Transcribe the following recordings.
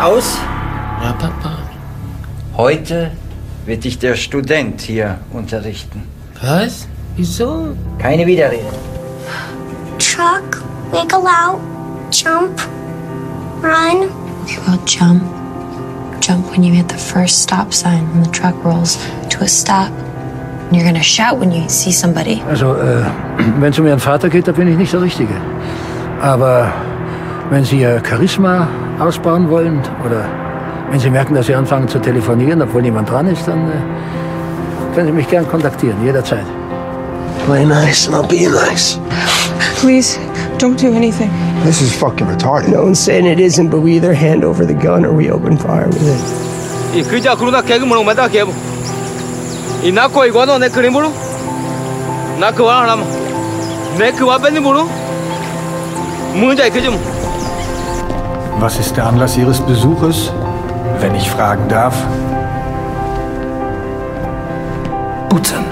aus? Ja, Papa. Heute wird dich der Student hier unterrichten. Was? Wieso? Keine Widerrede. Truck, wiggle out, jump, run. You will jump. Jump when you hit the first stop sign and the truck rolls to a stop. And you're gonna shout when you see somebody. Also, wenn es um Ihren Vater geht, da bin ich nicht der Richtige. Aber wenn Sie Ihr Charisma ausbauen wollen oder wenn Sie merken, dass Sie anfangen zu telefonieren, obwohl niemand dran ist, dann können Sie mich gern kontaktieren, jederzeit. Play nice and I'll be nice. Please, don't do anything. This is fucking retarded. No one's saying it isn't, but we either hand over the gun or we open fire with it. Was ist der Anlass Ihres Besuches, wenn ich fragen darf? Putzen.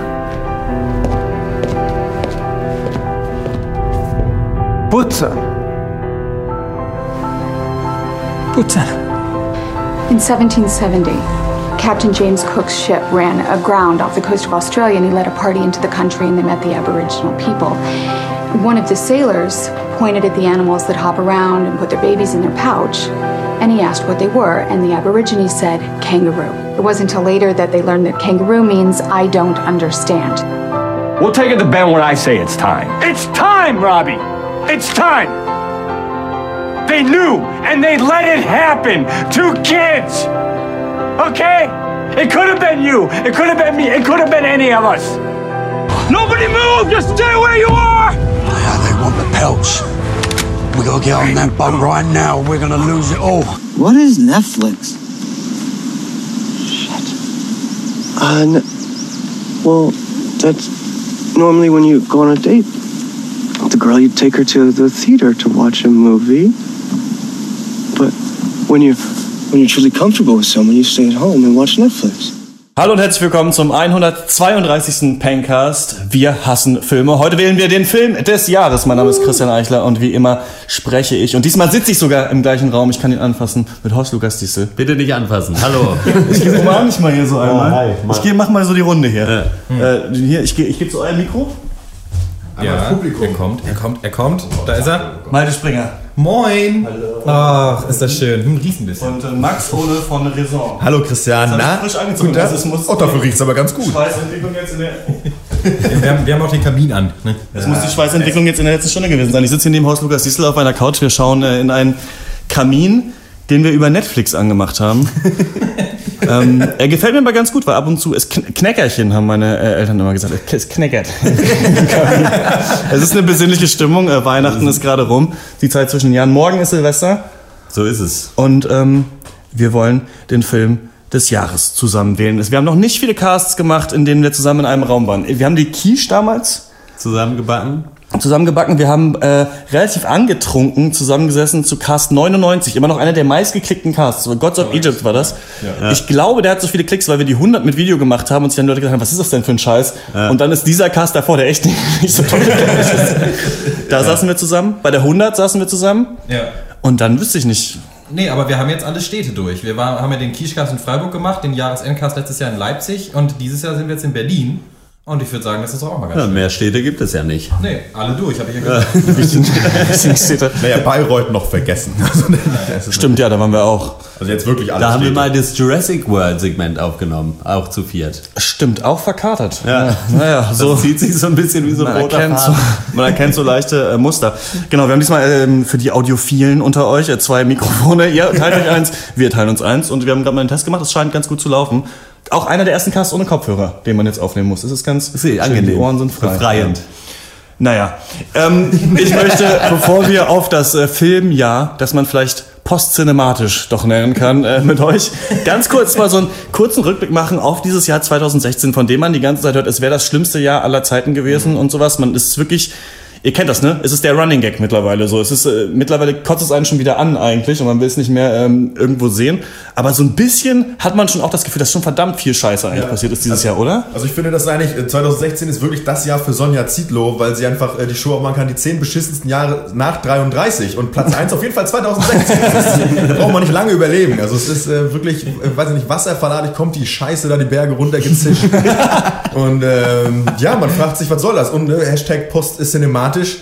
Putzen. Putzen. In 1770, Captain James Cook's ship ran aground off the coast of Australia, and he led a party into the country, and they met the Aboriginal people. One of the sailors pointed at the animals that hop around and put their babies in their pouch, and he asked what they were, and the Aborigines said, kangaroo. It wasn't until later that they learned that kangaroo means I don't understand. We'll take it to Ben when I say it's time. It's time, Robbie! It's time! They knew, and they let it happen. 2 kids! Okay? It could have been you. It could have been me. It could have been any of us. Nobody move! Just stay where you are! Yeah, they want the pelts. We gotta get on that boat right now. We're gonna lose it all. What is Netflix? Shit. Well, that's normally when you go on a date. The girl, you'd take her to the theater to watch a movie. But when you're truly comfortable with someone, you stay at home and watch Netflix. Hallo und herzlich willkommen zum 132. Pencast. Wir hassen Filme. Heute wählen wir den Film des Jahres. Mein Name ist Christian Eichler und wie immer spreche ich. Und diesmal sitze ich sogar im gleichen Raum. Ich kann ihn anfassen mit Horst Lukas Diesel. Bitte nicht anfassen. Hallo. Ich umarme mich mal hier so einmal. Mach mal so die Runde hier. Hier, ich gebe so ein Mikro. Ja, er kommt. Da ist er. Malte Springer. Moin. Hallo. Ach, ist das schön. Riecht ein bisschen. Und Max Ole von Raison. Hallo Christian. Na? Frisch angezogen. Dafür riecht es aber ganz gut. Schweißentwicklung jetzt in der... wir haben auch den Kamin an. Ne? Das muss die Schweißentwicklung jetzt in der letzten Stunde gewesen sein. Ich sitze hier neben Horst Lukas Diesel auf einer Couch. Wir schauen in einen Kamin, den wir über Netflix angemacht haben. Er gefällt mir aber ganz gut, weil ab und zu es Knäckerchen, haben meine Eltern immer gesagt. Es knackert. Es ist eine besinnliche Stimmung. Weihnachten ist gerade rum. Die Zeit zwischen den Jahren. Morgen ist Silvester. So ist es. Und wir wollen den Film des Jahres zusammen wählen. Wir haben noch nicht viele Casts gemacht, in denen wir zusammen in einem Raum waren. Wir haben die Quiche damals zusammengebacken. Wir haben relativ angetrunken zusammengesessen zu Cast 99. Immer noch einer der meistgeklickten Casts. Gods of Egypt war das. Ja. Ich glaube, der hat so viele Klicks, weil wir die 100 mit Video gemacht haben und sich dann Leute gesagt haben, was ist das denn für ein Scheiß? Ja. Und dann ist dieser Cast davor, der echt nicht so toll ist. Da saßen wir zusammen. Bei der 100 saßen wir zusammen. Ja. Und dann wüsste ich nicht... Nee, aber wir haben jetzt alle Städte durch. Wir haben ja den Quiche-Cast in Freiburg gemacht, den Jahresendcast letztes Jahr in Leipzig und dieses Jahr sind wir jetzt in Berlin. Und ich würde sagen, das ist auch mal ganz schön. Mehr Städte gibt es ja nicht. Nee, alle durch, habe ich ja gesagt. Naja, Bayreuth noch vergessen. Stimmt, ja, da waren wir auch. Also jetzt wirklich alle Da haben Städte. wir mal das Jurassic World Segment aufgenommen, auch zu viert. Stimmt, auch verkatert. Ja. Naja, so das zieht sich so ein bisschen wie so ein roter Faden. Man erkennt so leichte Muster. Genau, wir haben diesmal für die Audiophilen unter euch 2 Mikrofone. Ihr teilt euch eins, wir teilen uns eins. Und wir haben gerade mal einen Test gemacht, es scheint ganz gut zu laufen. Auch einer der ersten Casts ohne Kopfhörer, den man jetzt aufnehmen muss. Das ist ganz angenehm. Die Ohren sind frei. Befreiend. Naja, ich möchte, bevor wir auf das Filmjahr, das man vielleicht postcinematisch doch nennen kann, mit euch ganz kurz mal so einen kurzen Rückblick machen auf dieses Jahr 2016, von dem man die ganze Zeit hört, es wäre das schlimmste Jahr aller Zeiten gewesen und sowas. Man ist wirklich Ihr kennt das, ne? Es ist der Running Gag mittlerweile so. Es ist mittlerweile kotzt es einen schon wieder an eigentlich und man will es nicht mehr irgendwo sehen. Aber so ein bisschen hat man schon auch das Gefühl, dass schon verdammt viel Scheiße eigentlich passiert ist dieses Jahr, oder? Also ich finde, das eigentlich 2016 ist wirklich das Jahr für Sonja Zietlow, weil sie einfach die Show auch machen kann, die 10 beschissensten Jahre nach 33 und Platz 1 auf jeden Fall 2016. Da braucht man nicht lange überlegen. Also es ist wirklich, weiß ich nicht, wasserverladig kommt die Scheiße da die Berge runtergezischt. Und ja, man fragt sich, was soll das? Und Hashtag Post ist cinematisch.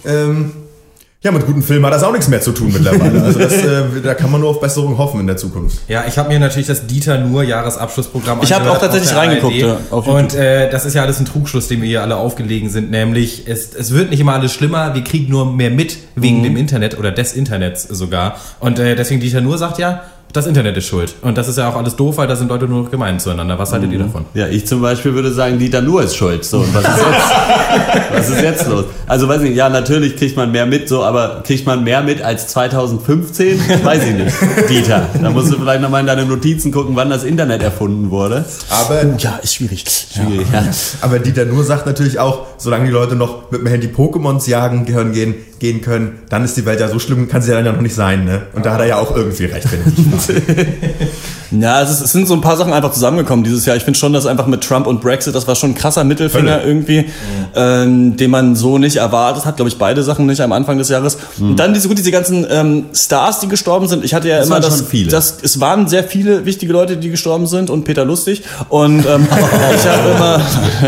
Ja, mit guten Filmen hat das auch nichts mehr zu tun mittlerweile. Also da kann man nur auf Besserung hoffen in der Zukunft. Ja, ich habe mir natürlich das Dieter Nuhr Jahresabschlussprogramm angehört. Ich habe auch tatsächlich reingeguckt. Ja, und das ist ja alles ein Trugschluss, dem wir hier alle aufgelegen sind. Nämlich, es wird nicht immer alles schlimmer, wir kriegen nur mehr mit wegen dem Internet oder des Internets sogar. Und deswegen Dieter Nuhr sagt ja, das Internet ist schuld. Und das ist ja auch alles doof, weil da sind Leute nur noch gemein zueinander. Was haltet ihr davon? Ja, ich zum Beispiel würde sagen, Dieter Nuhr ist schuld. So, und was ist jetzt los? Also weiß ich nicht, ja, natürlich kriegt man mehr mit, so, aber kriegt man mehr mit als 2015? Weiß ich nicht, Dieter. Da musst du vielleicht nochmal in deine Notizen gucken, wann das Internet erfunden wurde. Aber ja, ist schwierig. Ja. Aber Dieter Nuhr sagt natürlich auch, solange die Leute noch mit dem Handy Pokémons jagen gehen können, dann ist die Welt ja so schlimm, kann sie ja dann ja noch nicht sein, ne? Und da hat er ja auch irgendwie recht, wenn ich nicht Ja, es sind so ein paar Sachen einfach zusammengekommen dieses Jahr. Ich finde schon, dass einfach mit Trump und Brexit, das war schon ein krasser Mittelfinger irgendwie, den man so nicht erwartet hat, glaube ich, beide Sachen nicht am Anfang des Jahres. Und dann diese ganzen Stars, die gestorben sind. Ich hatte ja immer es waren sehr viele wichtige Leute, die gestorben sind und Peter Lustig. Und ich habe immer,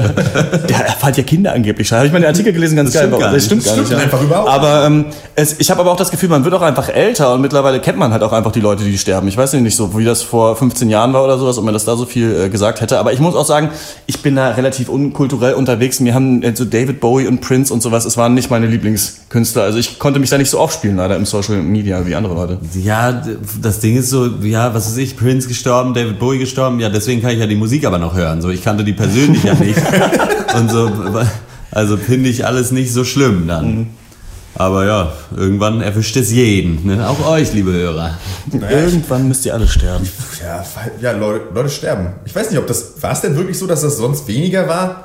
der fand ja Kinder angeblich. Habe ich mal den Artikel gelesen, ganz geil. Das stimmt gar nicht. Einfach überhaupt. Aber ich habe aber auch das Gefühl, man wird auch einfach älter und mittlerweile kennt man halt auch einfach die Leute, die sterben. Ich weiß nicht so, wie das vor 15 Jahren war oder sowas, ob man das da so viel gesagt hätte. Aber ich muss auch sagen, ich bin da relativ unkulturell unterwegs. Mir haben so David Bowie und Prince und sowas, es waren nicht meine Lieblingskünstler. Also ich konnte mich da nicht so aufspielen, leider im Social Media wie andere Leute. Ja, das Ding ist so, ja, was weiß ich, Prince gestorben, David Bowie gestorben, ja, deswegen kann ich ja die Musik aber noch hören. So, ich kannte die persönlich ja nicht. Und so, also finde ich alles nicht so schlimm dann. Aber ja, irgendwann erwischt es jeden, ne? Auch euch, liebe Hörer. Naja, irgendwann müsst ihr alle sterben. Ja, Leute sterben. Ich weiß nicht, war es denn wirklich so, dass das sonst weniger war?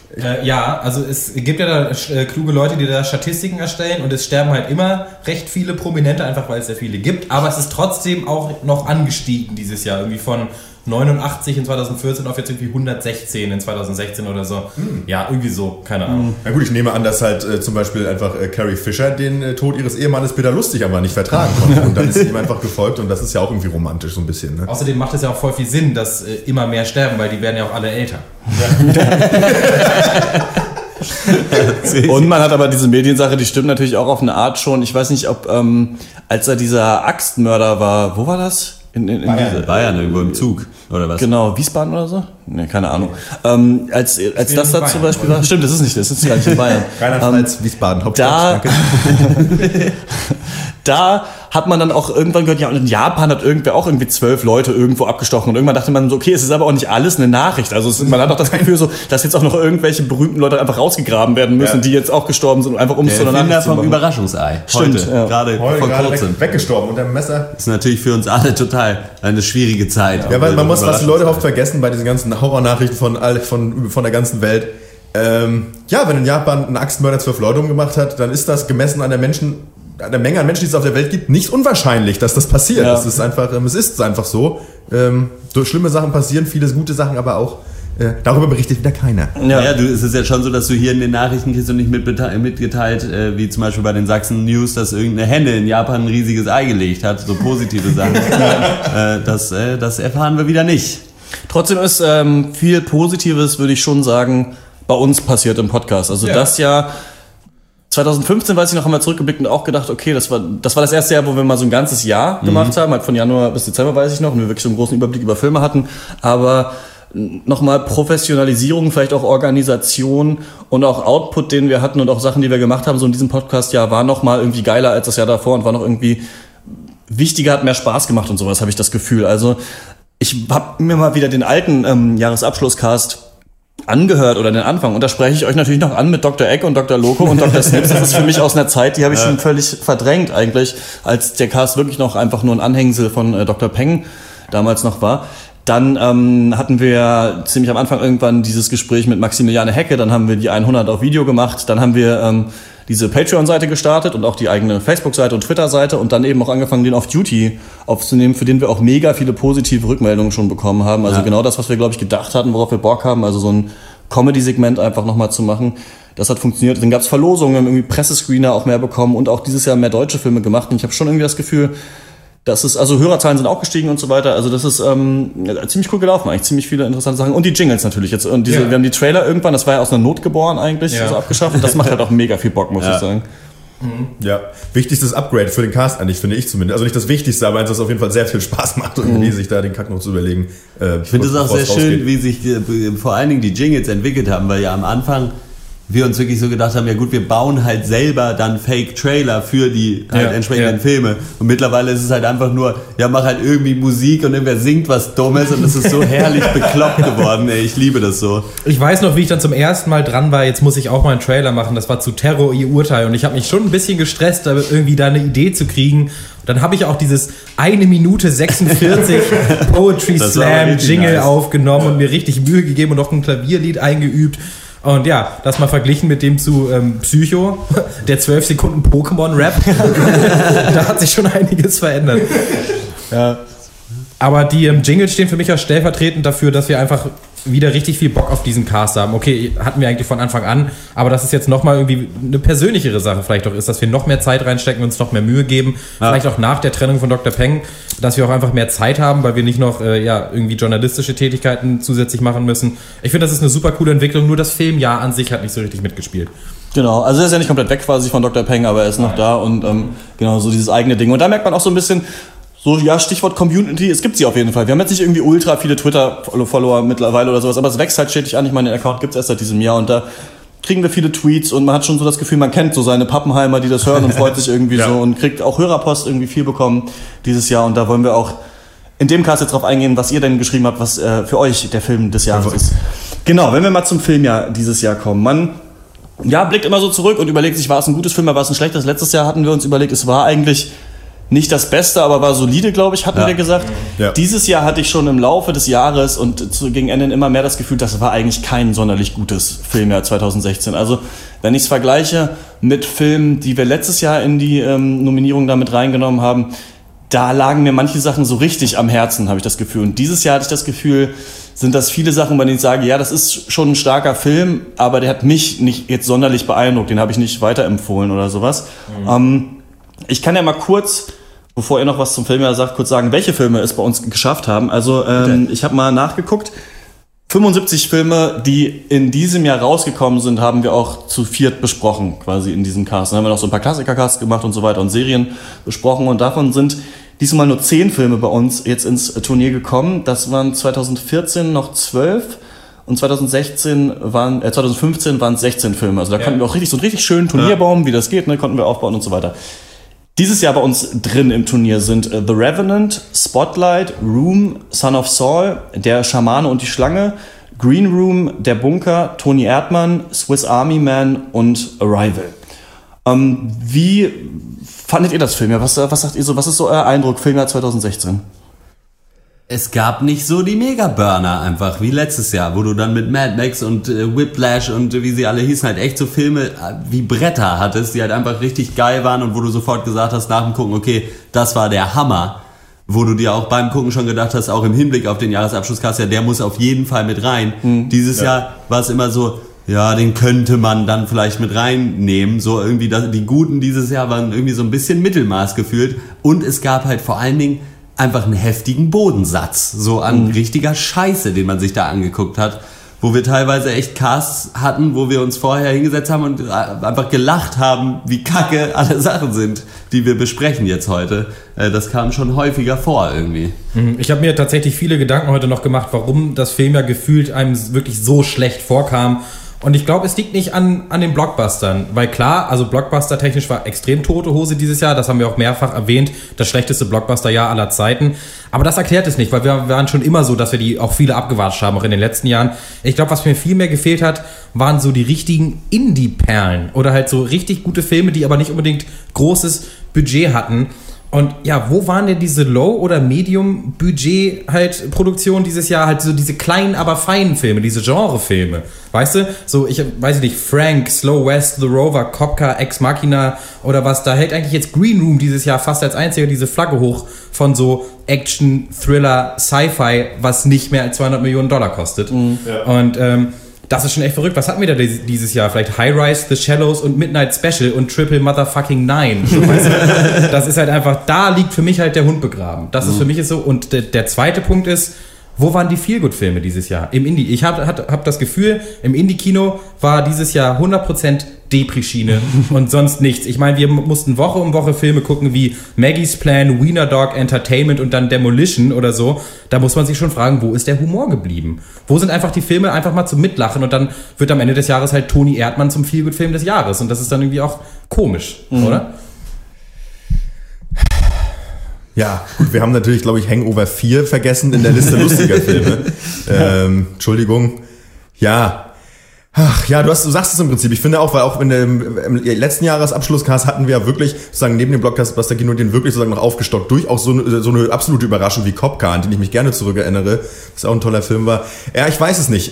Ja, also es gibt ja da kluge Leute, die da Statistiken erstellen und es sterben halt immer recht viele Prominente, einfach weil es sehr viele gibt. Aber es ist trotzdem auch noch angestiegen dieses Jahr, irgendwie von 89 in 2014 auf jetzt irgendwie 116 in 2016 oder so. Ja, irgendwie so, keine Ahnung. Na gut, ich nehme an, dass halt zum Beispiel einfach Carrie Fisher den Tod ihres Ehemannes Peter Lustig aber nicht vertragen konnte. Und dann ist sie ihm einfach gefolgt und das ist ja auch irgendwie romantisch so ein bisschen. Ne? Außerdem macht es ja auch voll viel Sinn, dass immer mehr sterben, weil die werden ja auch alle älter. Und man hat aber diese Mediensache, die stimmt natürlich auch auf eine Art schon. Ich weiß nicht, ob als er dieser Axtmörder war, wo war das? In Bayern irgendwo im Zug, oder was? Genau, Wiesbaden oder so? Ne, keine Ahnung. Als das da zum Beispiel war, stimmt, das ist gar nicht in Bayern. Rheinland-Pfalz, Wiesbaden, Hauptstadt. Da hat man dann auch irgendwann gehört, ja, und in Japan hat irgendwer auch irgendwie 12 Leute irgendwo abgestochen und irgendwann dachte man so, okay, es ist aber auch nicht alles eine Nachricht. Also man hat auch das Gefühl so, dass jetzt auch noch irgendwelche berühmten Leute einfach rausgegraben werden müssen, die jetzt auch gestorben sind, einfach um es so eine Nachricht zu machen. vom Überraschungsei. Stimmt, heute, gerade vor kurzem. Weggestorben unter dem Messer. Das ist natürlich für uns alle total eine schwierige Zeit. Ja, weil man muss, was die Leute oft vergessen bei diesen ganzen Horrornachrichten von der ganzen Welt. Ja, wenn in Japan ein Axtmörder 12 Leute umgebracht hat, dann ist das gemessen an der Menge an Menschen, die es auf der Welt gibt, nicht unwahrscheinlich, dass das passiert. Ja. Es ist einfach so. Schlimme Sachen passieren, viele gute Sachen, aber auch darüber berichtet wieder keiner. Ja, es ist ja schon so, dass du hier in den Nachrichten kriegst und nicht mitgeteilt, wie zum Beispiel bei den Sachsen News, dass irgendeine Henne in Japan ein riesiges Ei gelegt hat, so positive Sachen. Das erfahren wir wieder nicht. Trotzdem ist viel Positives, würde ich schon sagen, bei uns passiert im Podcast. Also das Jahr 2015, weiß ich noch, haben wir zurückgeblickt und auch gedacht, okay, das war das erste Jahr, wo wir mal so ein ganzes Jahr gemacht haben, halt von Januar bis Dezember, weiß ich noch, und wir wirklich so einen großen Überblick über Filme hatten, aber nochmal Professionalisierung, vielleicht auch Organisation und auch Output, den wir hatten und auch Sachen, die wir gemacht haben, so in diesem Podcast-Jahr, war nochmal irgendwie geiler als das Jahr davor und war noch irgendwie wichtiger, hat mehr Spaß gemacht und sowas, habe ich das Gefühl. Also ich habe mir mal wieder den alten Jahresabschlusscast angehört oder den Anfang und da spreche ich euch natürlich noch an mit Dr. Eck und Dr. Loco und Dr. Snips. Das ist für mich aus einer Zeit, die habe ich schon völlig verdrängt eigentlich, als der Cast wirklich noch einfach nur ein Anhängsel von Dr. Peng damals noch war. Dann hatten wir ziemlich am Anfang irgendwann dieses Gespräch mit Maximiliane Hecke, dann haben wir die 100 auf Video gemacht, dann haben wir diese Patreon-Seite gestartet und auch die eigene Facebook-Seite und Twitter-Seite und dann eben auch angefangen, den Off-Duty aufzunehmen, für den wir auch mega viele positive Rückmeldungen schon bekommen haben. Also genau das, was wir, glaube ich, gedacht hatten, worauf wir Bock haben, also so ein Comedy-Segment einfach nochmal zu machen. Das hat funktioniert. Dann gab es Verlosungen, irgendwie Pressescreener auch mehr bekommen und auch dieses Jahr mehr deutsche Filme gemacht. Und ich habe schon irgendwie das Gefühl, dass es, also Hörerzahlen sind auch gestiegen und so weiter. Also das ist ziemlich cool gelaufen, eigentlich ziemlich viele interessante Sachen. Und die Jingles natürlich jetzt. Und wir haben die Trailer irgendwann, das war ja aus einer Not geboren eigentlich, so abgeschafft. Und das macht halt auch mega viel Bock, muss ich sagen. Ja, wichtigstes Upgrade für den Cast eigentlich, finde ich zumindest. Also nicht das Wichtigste, aber eins, was auf jeden Fall sehr viel Spaß macht, irgendwie sich da den Kack noch zu überlegen. Ich finde es auch sehr schön, wie sich vor allen Dingen die Jingles entwickelt haben, weil ja am Anfang wir uns wirklich so gedacht haben, ja gut, wir bauen halt selber dann Fake-Trailer für die halt entsprechenden Filme. Und mittlerweile ist es halt einfach nur, ja, mach halt irgendwie Musik und irgendwer singt was Dummes und das ist so herrlich bekloppt geworden. Ey, ich liebe das so. Ich weiß noch, wie ich dann zum ersten Mal dran war, jetzt muss ich auch mal einen Trailer machen. Das war zu Terror, ihr Urteil. Und ich habe mich schon ein bisschen gestresst, irgendwie da eine Idee zu kriegen. Dann habe ich auch dieses 1 Minute 46 Poetry Slam Jingle aufgenommen und mir richtig Mühe gegeben und auch ein Klavierlied eingeübt. Und ja, das mal verglichen mit dem zu Psycho, der 12 Sekunden Pokémon-Rap. Da hat sich schon einiges verändert. Ja. Aber die Jingles stehen für mich auch stellvertretend dafür, dass wir einfach wieder richtig viel Bock auf diesen Cast haben. Okay, hatten wir eigentlich von Anfang an, aber dass es jetzt nochmal irgendwie eine persönlichere Sache vielleicht auch ist, dass wir noch mehr Zeit reinstecken, uns noch mehr Mühe geben. Ja. Vielleicht auch nach der Trennung von Dr. Peng, dass wir auch einfach mehr Zeit haben, weil wir nicht noch irgendwie journalistische Tätigkeiten zusätzlich machen müssen. Ich finde, das ist eine super coole Entwicklung, nur das Filmjahr an sich hat nicht so richtig mitgespielt. Genau, also er ist ja nicht komplett weg quasi von Dr. Peng, aber er ist noch da und genau so dieses eigene Ding. Und da merkt man auch so ein bisschen, so, ja, Stichwort Community, es gibt sie auf jeden Fall. Wir haben jetzt nicht irgendwie ultra viele Twitter-Follower mittlerweile oder sowas, aber es wächst halt stetig an. Ich meine, den Account gibt es erst seit diesem Jahr und da kriegen wir viele Tweets und man hat schon so das Gefühl, man kennt so seine Pappenheimer, die das hören und freut sich irgendwie so und kriegt auch Hörerpost irgendwie viel bekommen dieses Jahr und da wollen wir auch in dem Cast jetzt drauf eingehen, was ihr denn geschrieben habt, was für euch der Film des Jahres ist. Genau, wenn wir mal zum Filmjahr dieses Jahr kommen. Man blickt immer so zurück und überlegt sich, war es ein gutes Film, war es ein schlechtes? Letztes Jahr hatten wir uns überlegt, es war eigentlich nicht das Beste, aber war solide, glaube ich, hatten wir gesagt. Ja. Dieses Jahr hatte ich schon im Laufe des Jahres und gegen Ende immer mehr das Gefühl, das war eigentlich kein sonderlich gutes Filmjahr 2016. Also wenn ich es vergleiche mit Filmen, die wir letztes Jahr in die Nominierung damit reingenommen haben, da lagen mir manche Sachen so richtig am Herzen, habe ich das Gefühl. Und dieses Jahr hatte ich das Gefühl, sind das viele Sachen, bei denen ich sage, ja, das ist schon ein starker Film, aber der hat mich nicht jetzt sonderlich beeindruckt, den habe ich nicht weiterempfohlen oder sowas. Ich kann ja mal kurz, bevor ihr noch was zum Filmjahr sagt, kurz sagen, welche Filme es bei uns geschafft haben. Also ich habe mal nachgeguckt. 75 Filme, die in diesem Jahr rausgekommen sind, haben wir auch zu viert besprochen, quasi in diesem Cast. Dann haben wir noch so ein paar Klassiker-Casts gemacht und so weiter und Serien besprochen. Und davon sind diesmal nur 10 Filme bei uns jetzt ins Turnier gekommen. Das waren 2014 noch 12 und 2015 waren es 16 Filme. Also da konnten wir auch so einen richtig schönen Turnierbaum, wie das geht, ne, konnten wir aufbauen und so weiter. Dieses Jahr bei uns drin im Turnier sind The Revenant, Spotlight, Room, Son of Saul, Der Schamane und die Schlange, Green Room, Der Bunker, Toni Erdmann, Swiss Army Man und Arrival. Wie fandet ihr das Filmjahr? Was sagt ihr so? Was ist so euer Eindruck, Filmjahr 2016? Es gab nicht so die Mega-Burner einfach wie letztes Jahr, wo du dann mit Mad Max und Whiplash und wie sie alle hießen, halt echt so Filme wie Bretter hattest, die halt einfach richtig geil waren und wo du sofort gesagt hast nach dem Gucken, okay, das war der Hammer. Wo du dir auch beim Gucken schon gedacht hast, auch im Hinblick auf den Jahresabschlusskast, ja, der muss auf jeden Fall mit rein. Dieses Jahr war es immer so, ja, den könnte man dann vielleicht mit reinnehmen. So irgendwie, die Guten dieses Jahr waren irgendwie so ein bisschen Mittelmaß gefühlt. Und es gab halt vor allen Dingen einfach einen heftigen Bodensatz, so an richtiger Scheiße, den man sich da angeguckt hat, wo wir teilweise echt Casts hatten, wo wir uns vorher hingesetzt haben und einfach gelacht haben, wie kacke alle Sachen sind, die wir besprechen jetzt heute. Das kam schon häufiger vor irgendwie. Ich habe mir tatsächlich viele Gedanken heute noch gemacht, warum das Filmjahr gefühlt einem wirklich so schlecht vorkam. Und ich glaube, es liegt nicht an den Blockbustern, weil klar, also Blockbuster-technisch war extrem tote Hose dieses Jahr, das haben wir auch mehrfach erwähnt, das schlechteste Blockbuster-Jahr aller Zeiten. Aber das erklärt es nicht, weil wir waren schon immer so, dass wir die auch viele abgewatscht haben, auch in den letzten Jahren. Ich glaube, was mir viel mehr gefehlt hat, waren so die richtigen Indie-Perlen oder halt so richtig gute Filme, die aber nicht unbedingt großes Budget hatten. Und ja, wo waren denn diese Low- oder Medium-Budget halt Produktionen dieses Jahr? Halt so diese kleinen, aber feinen Filme, diese Genrefilme. Weißt du? So, weiß nicht, Frank, Slow West, The Rover, Kopka, Ex Machina oder was. Da hält eigentlich jetzt Green Room dieses Jahr fast als einziger diese Flagge hoch von so Action, Thriller, Sci-Fi, was nicht mehr als $200 Millionen kostet. Ja. Und das ist schon echt verrückt. Was hatten wir da dieses Jahr? Vielleicht High Rise, The Shallows und Midnight Special und Triple Motherfucking Nine. So, weißt du? Das ist halt einfach, da liegt für mich halt der Hund begraben. Das ist für mich so. Und der zweite Punkt ist, wo waren die Feelgood-Filme dieses Jahr? Im Indie. Ich hab das Gefühl, im Indie-Kino war dieses Jahr 100% Depri-Schiene und sonst nichts. Ich meine, wir mussten Woche um Woche Filme gucken wie Maggie's Plan, Wiener Dog Entertainment und dann Demolition oder so. Da muss man sich schon fragen, wo ist der Humor geblieben? Wo sind einfach die Filme einfach mal zum Mitlachen und dann wird am Ende des Jahres halt Toni Erdmann zum Feelgood-Film des Jahres und das ist dann irgendwie auch komisch, oder? Ja, gut, wir haben natürlich, glaube ich, Hangover 4 vergessen in der Liste lustiger Filme. Entschuldigung. Ja. Ach ja, du sagst es im Prinzip. Ich finde auch, weil auch im letzten Jahresabschlusscast hatten wir ja wirklich, sozusagen neben dem Blockbuster Kino, den wirklich sozusagen noch aufgestockt durch auch so eine absolute Überraschung wie Kopka, an den ich mich gerne zurückerinnere, was auch ein toller Film war. Ja, ich weiß es nicht.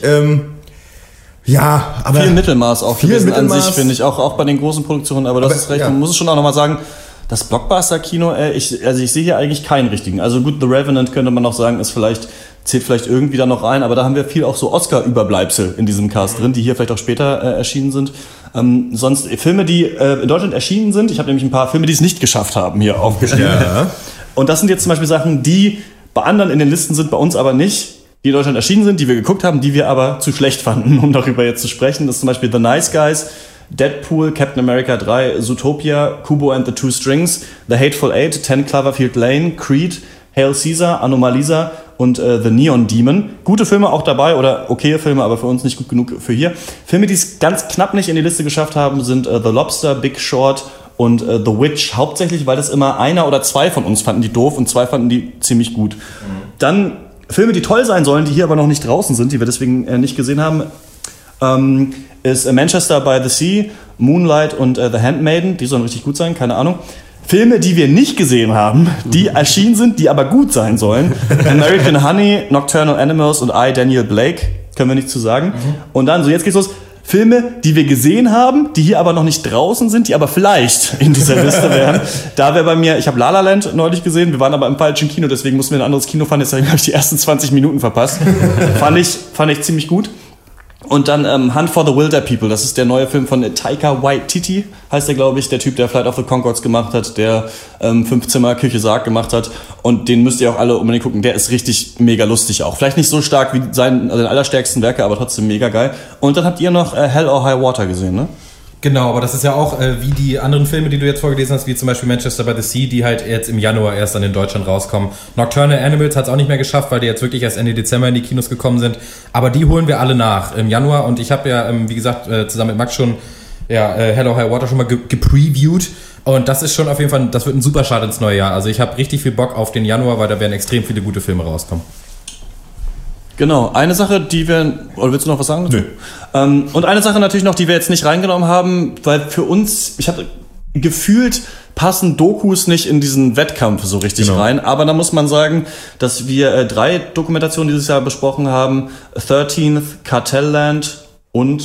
Ja, aber viel Mittelmaß auch viel gewesen Mittelmaß. An sich, finde ich, auch bei den großen Produktionen. Aber das ist recht, man muss es schon auch nochmal sagen, das Blockbuster-Kino, ich sehe hier eigentlich keinen richtigen. Also gut, The Revenant könnte man noch sagen, zählt vielleicht irgendwie da noch rein, aber da haben wir viel auch so Oscar-Überbleibsel in diesem Cast drin, die hier vielleicht auch später erschienen sind. Sonst Filme, die in Deutschland erschienen sind, ich habe nämlich ein paar Filme, die es nicht geschafft haben, hier aufgeschrieben. Ja. Und das sind jetzt zum Beispiel Sachen, die bei anderen in den Listen sind, bei uns aber nicht, die in Deutschland erschienen sind, die wir geguckt haben, die wir aber zu schlecht fanden, um darüber jetzt zu sprechen. Das ist zum Beispiel The Nice Guys, Deadpool, Captain America 3, Zootopia, Kubo and the Two Strings, The Hateful Eight, 10 Cloverfield Lane, Creed, Hail Caesar, Anomalisa und The Neon Demon. Gute Filme auch dabei oder okaye Filme, aber für uns nicht gut genug für hier. Filme, die es ganz knapp nicht in die Liste geschafft haben, sind The Lobster, Big Short und The Witch. Hauptsächlich, weil das immer einer oder zwei von uns fanden die doof und zwei fanden die ziemlich gut. Dann Filme, die toll sein sollen, die hier aber noch nicht draußen sind, die wir deswegen nicht gesehen haben, ist Manchester by the Sea, Moonlight und The Handmaiden. Die sollen richtig gut sein, keine Ahnung. Filme, die wir nicht gesehen haben, die erschienen sind, die aber gut sein sollen. American Honey, Nocturnal Animals und I, Daniel Blake. Können wir nichts zu sagen. Und dann, so jetzt geht's los. Filme, die wir gesehen haben, die hier aber noch nicht draußen sind, die aber vielleicht in dieser Liste wären. Da wäre bei mir, ich habe La La Land neulich gesehen, wir waren aber im falschen Kino, deswegen mussten wir ein anderes Kino fahren, deswegen habe ich die ersten 20 Minuten verpasst. Fand ich ziemlich gut. Und dann Hunt for the Wilder People, das ist der neue Film von Taika Waititi, heißt der, glaube ich, der Typ, der Flight of the Conchords gemacht hat, der 5 Zimmer, Küche, Sarg gemacht hat. Und den müsst ihr auch alle unbedingt gucken, der ist richtig mega lustig auch. Vielleicht nicht so stark wie seine allerstärksten Werke, aber trotzdem mega geil. Und dann habt ihr noch Hell or High Water gesehen, ne? Genau, aber das ist ja auch wie die anderen Filme, die du jetzt vorgelesen hast, wie zum Beispiel Manchester by the Sea, die halt jetzt im Januar erst dann in Deutschland rauskommen. Nocturnal Animals hat es auch nicht mehr geschafft, weil die jetzt wirklich erst Ende Dezember in die Kinos gekommen sind. Aber die holen wir alle nach im Januar. Und ich habe ja, wie gesagt, zusammen mit Max schon Hell or High Water schon mal gepreviewt. Und das ist schon auf jeden Fall, das wird ein super Start ins neue Jahr. Also ich habe richtig viel Bock auf den Januar, weil da werden extrem viele gute Filme rauskommen. Genau, eine Sache, die wir... Oder willst du noch was sagen? Nö. Und eine Sache natürlich noch, die wir jetzt nicht reingenommen haben, weil für uns, ich habe gefühlt, passen Dokus nicht in diesen Wettkampf so richtig rein. Aber da muss man sagen, dass wir 3 Dokumentationen dieses Jahr besprochen haben. 13th, Cartelland und...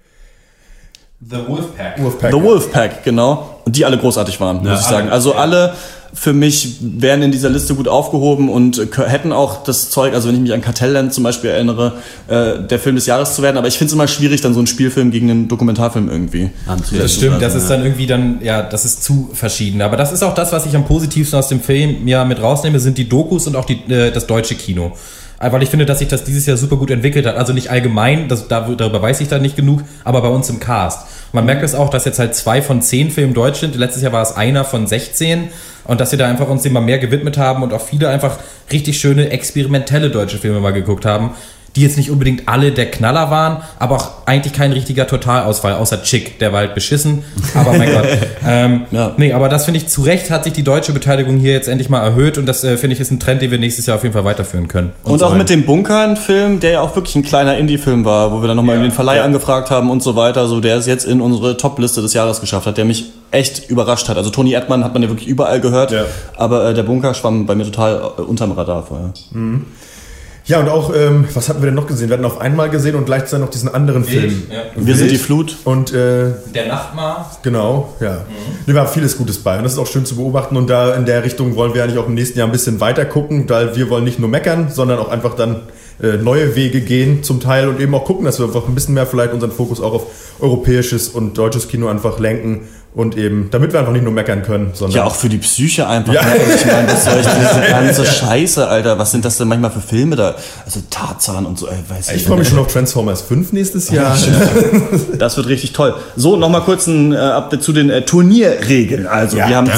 The Wolfpack. The Wolfpack, genau. Und die alle großartig waren, muss ich sagen. Also alle... Für mich wären in dieser Liste gut aufgehoben und hätten auch das Zeug, also wenn ich mich an Cartelland zum Beispiel erinnere, der Film des Jahres zu werden, aber ich finde es immer schwierig, dann so einen Spielfilm gegen einen Dokumentarfilm irgendwie anzusetzen. Das stimmt, das ist dann irgendwie das ist zu verschieden. Aber das ist auch das, was ich am positivsten aus dem Film mit rausnehme, sind die Dokus und auch das deutsche Kino. Weil ich finde, dass sich das dieses Jahr super gut entwickelt hat. Also nicht allgemein, darüber weiß ich da nicht genug, aber bei uns im Cast. Man merkt es auch, dass jetzt halt 2 von 10 Filmen deutsch sind. Letztes Jahr war es einer von 16. Und dass wir da einfach uns dem mal mehr gewidmet haben und auch viele einfach richtig schöne experimentelle deutsche Filme mal geguckt haben. die jetzt nicht unbedingt alle der Knaller waren, aber auch eigentlich kein richtiger Totalausfall, außer Chick, der war halt beschissen. Aber mein Gott. Nee, aber das finde ich, zu Recht hat sich die deutsche Beteiligung hier jetzt endlich mal erhöht und das finde ich ist ein Trend, den wir nächstes Jahr auf jeden Fall weiterführen können. Und auch mit dem Bunker, ein Film, der ja auch wirklich ein kleiner Indie-Film war, wo wir dann nochmal den Verleih angefragt haben und so weiter, so der es jetzt in unsere Top-Liste des Jahres geschafft hat, der mich echt überrascht hat. Also Toni Erdmann hat man ja wirklich überall gehört, aber der Bunker schwamm bei mir total unterm Radar vorher. Mhm. Ja, und auch, was hatten wir denn noch gesehen? Wir hatten auf einmal gesehen und gleichzeitig noch diesen anderen Film. Ja. Wir sind die Flut. Und der Nachtmar. Genau, ja. Wir haben vieles Gutes bei und das ist auch schön zu beobachten und da in der Richtung wollen wir eigentlich auch im nächsten Jahr ein bisschen weiter gucken, weil wir wollen nicht nur meckern, sondern auch einfach dann neue Wege gehen zum Teil und eben auch gucken, dass wir einfach ein bisschen mehr vielleicht unseren Fokus auch auf europäisches und deutsches Kino einfach lenken und eben, damit wir einfach nicht nur meckern können, sondern... Ja, auch für die Psyche einfach. Ja. Ich meine, das soll diese ganze Scheiße, Alter. Was sind das denn manchmal für Filme da? Also Tarzan und so, weiß ich freue mich schon auf Transformers 5 nächstes Jahr. Das wird richtig toll. So, nochmal kurz ein Update zu den Turnierregeln. Also, wir haben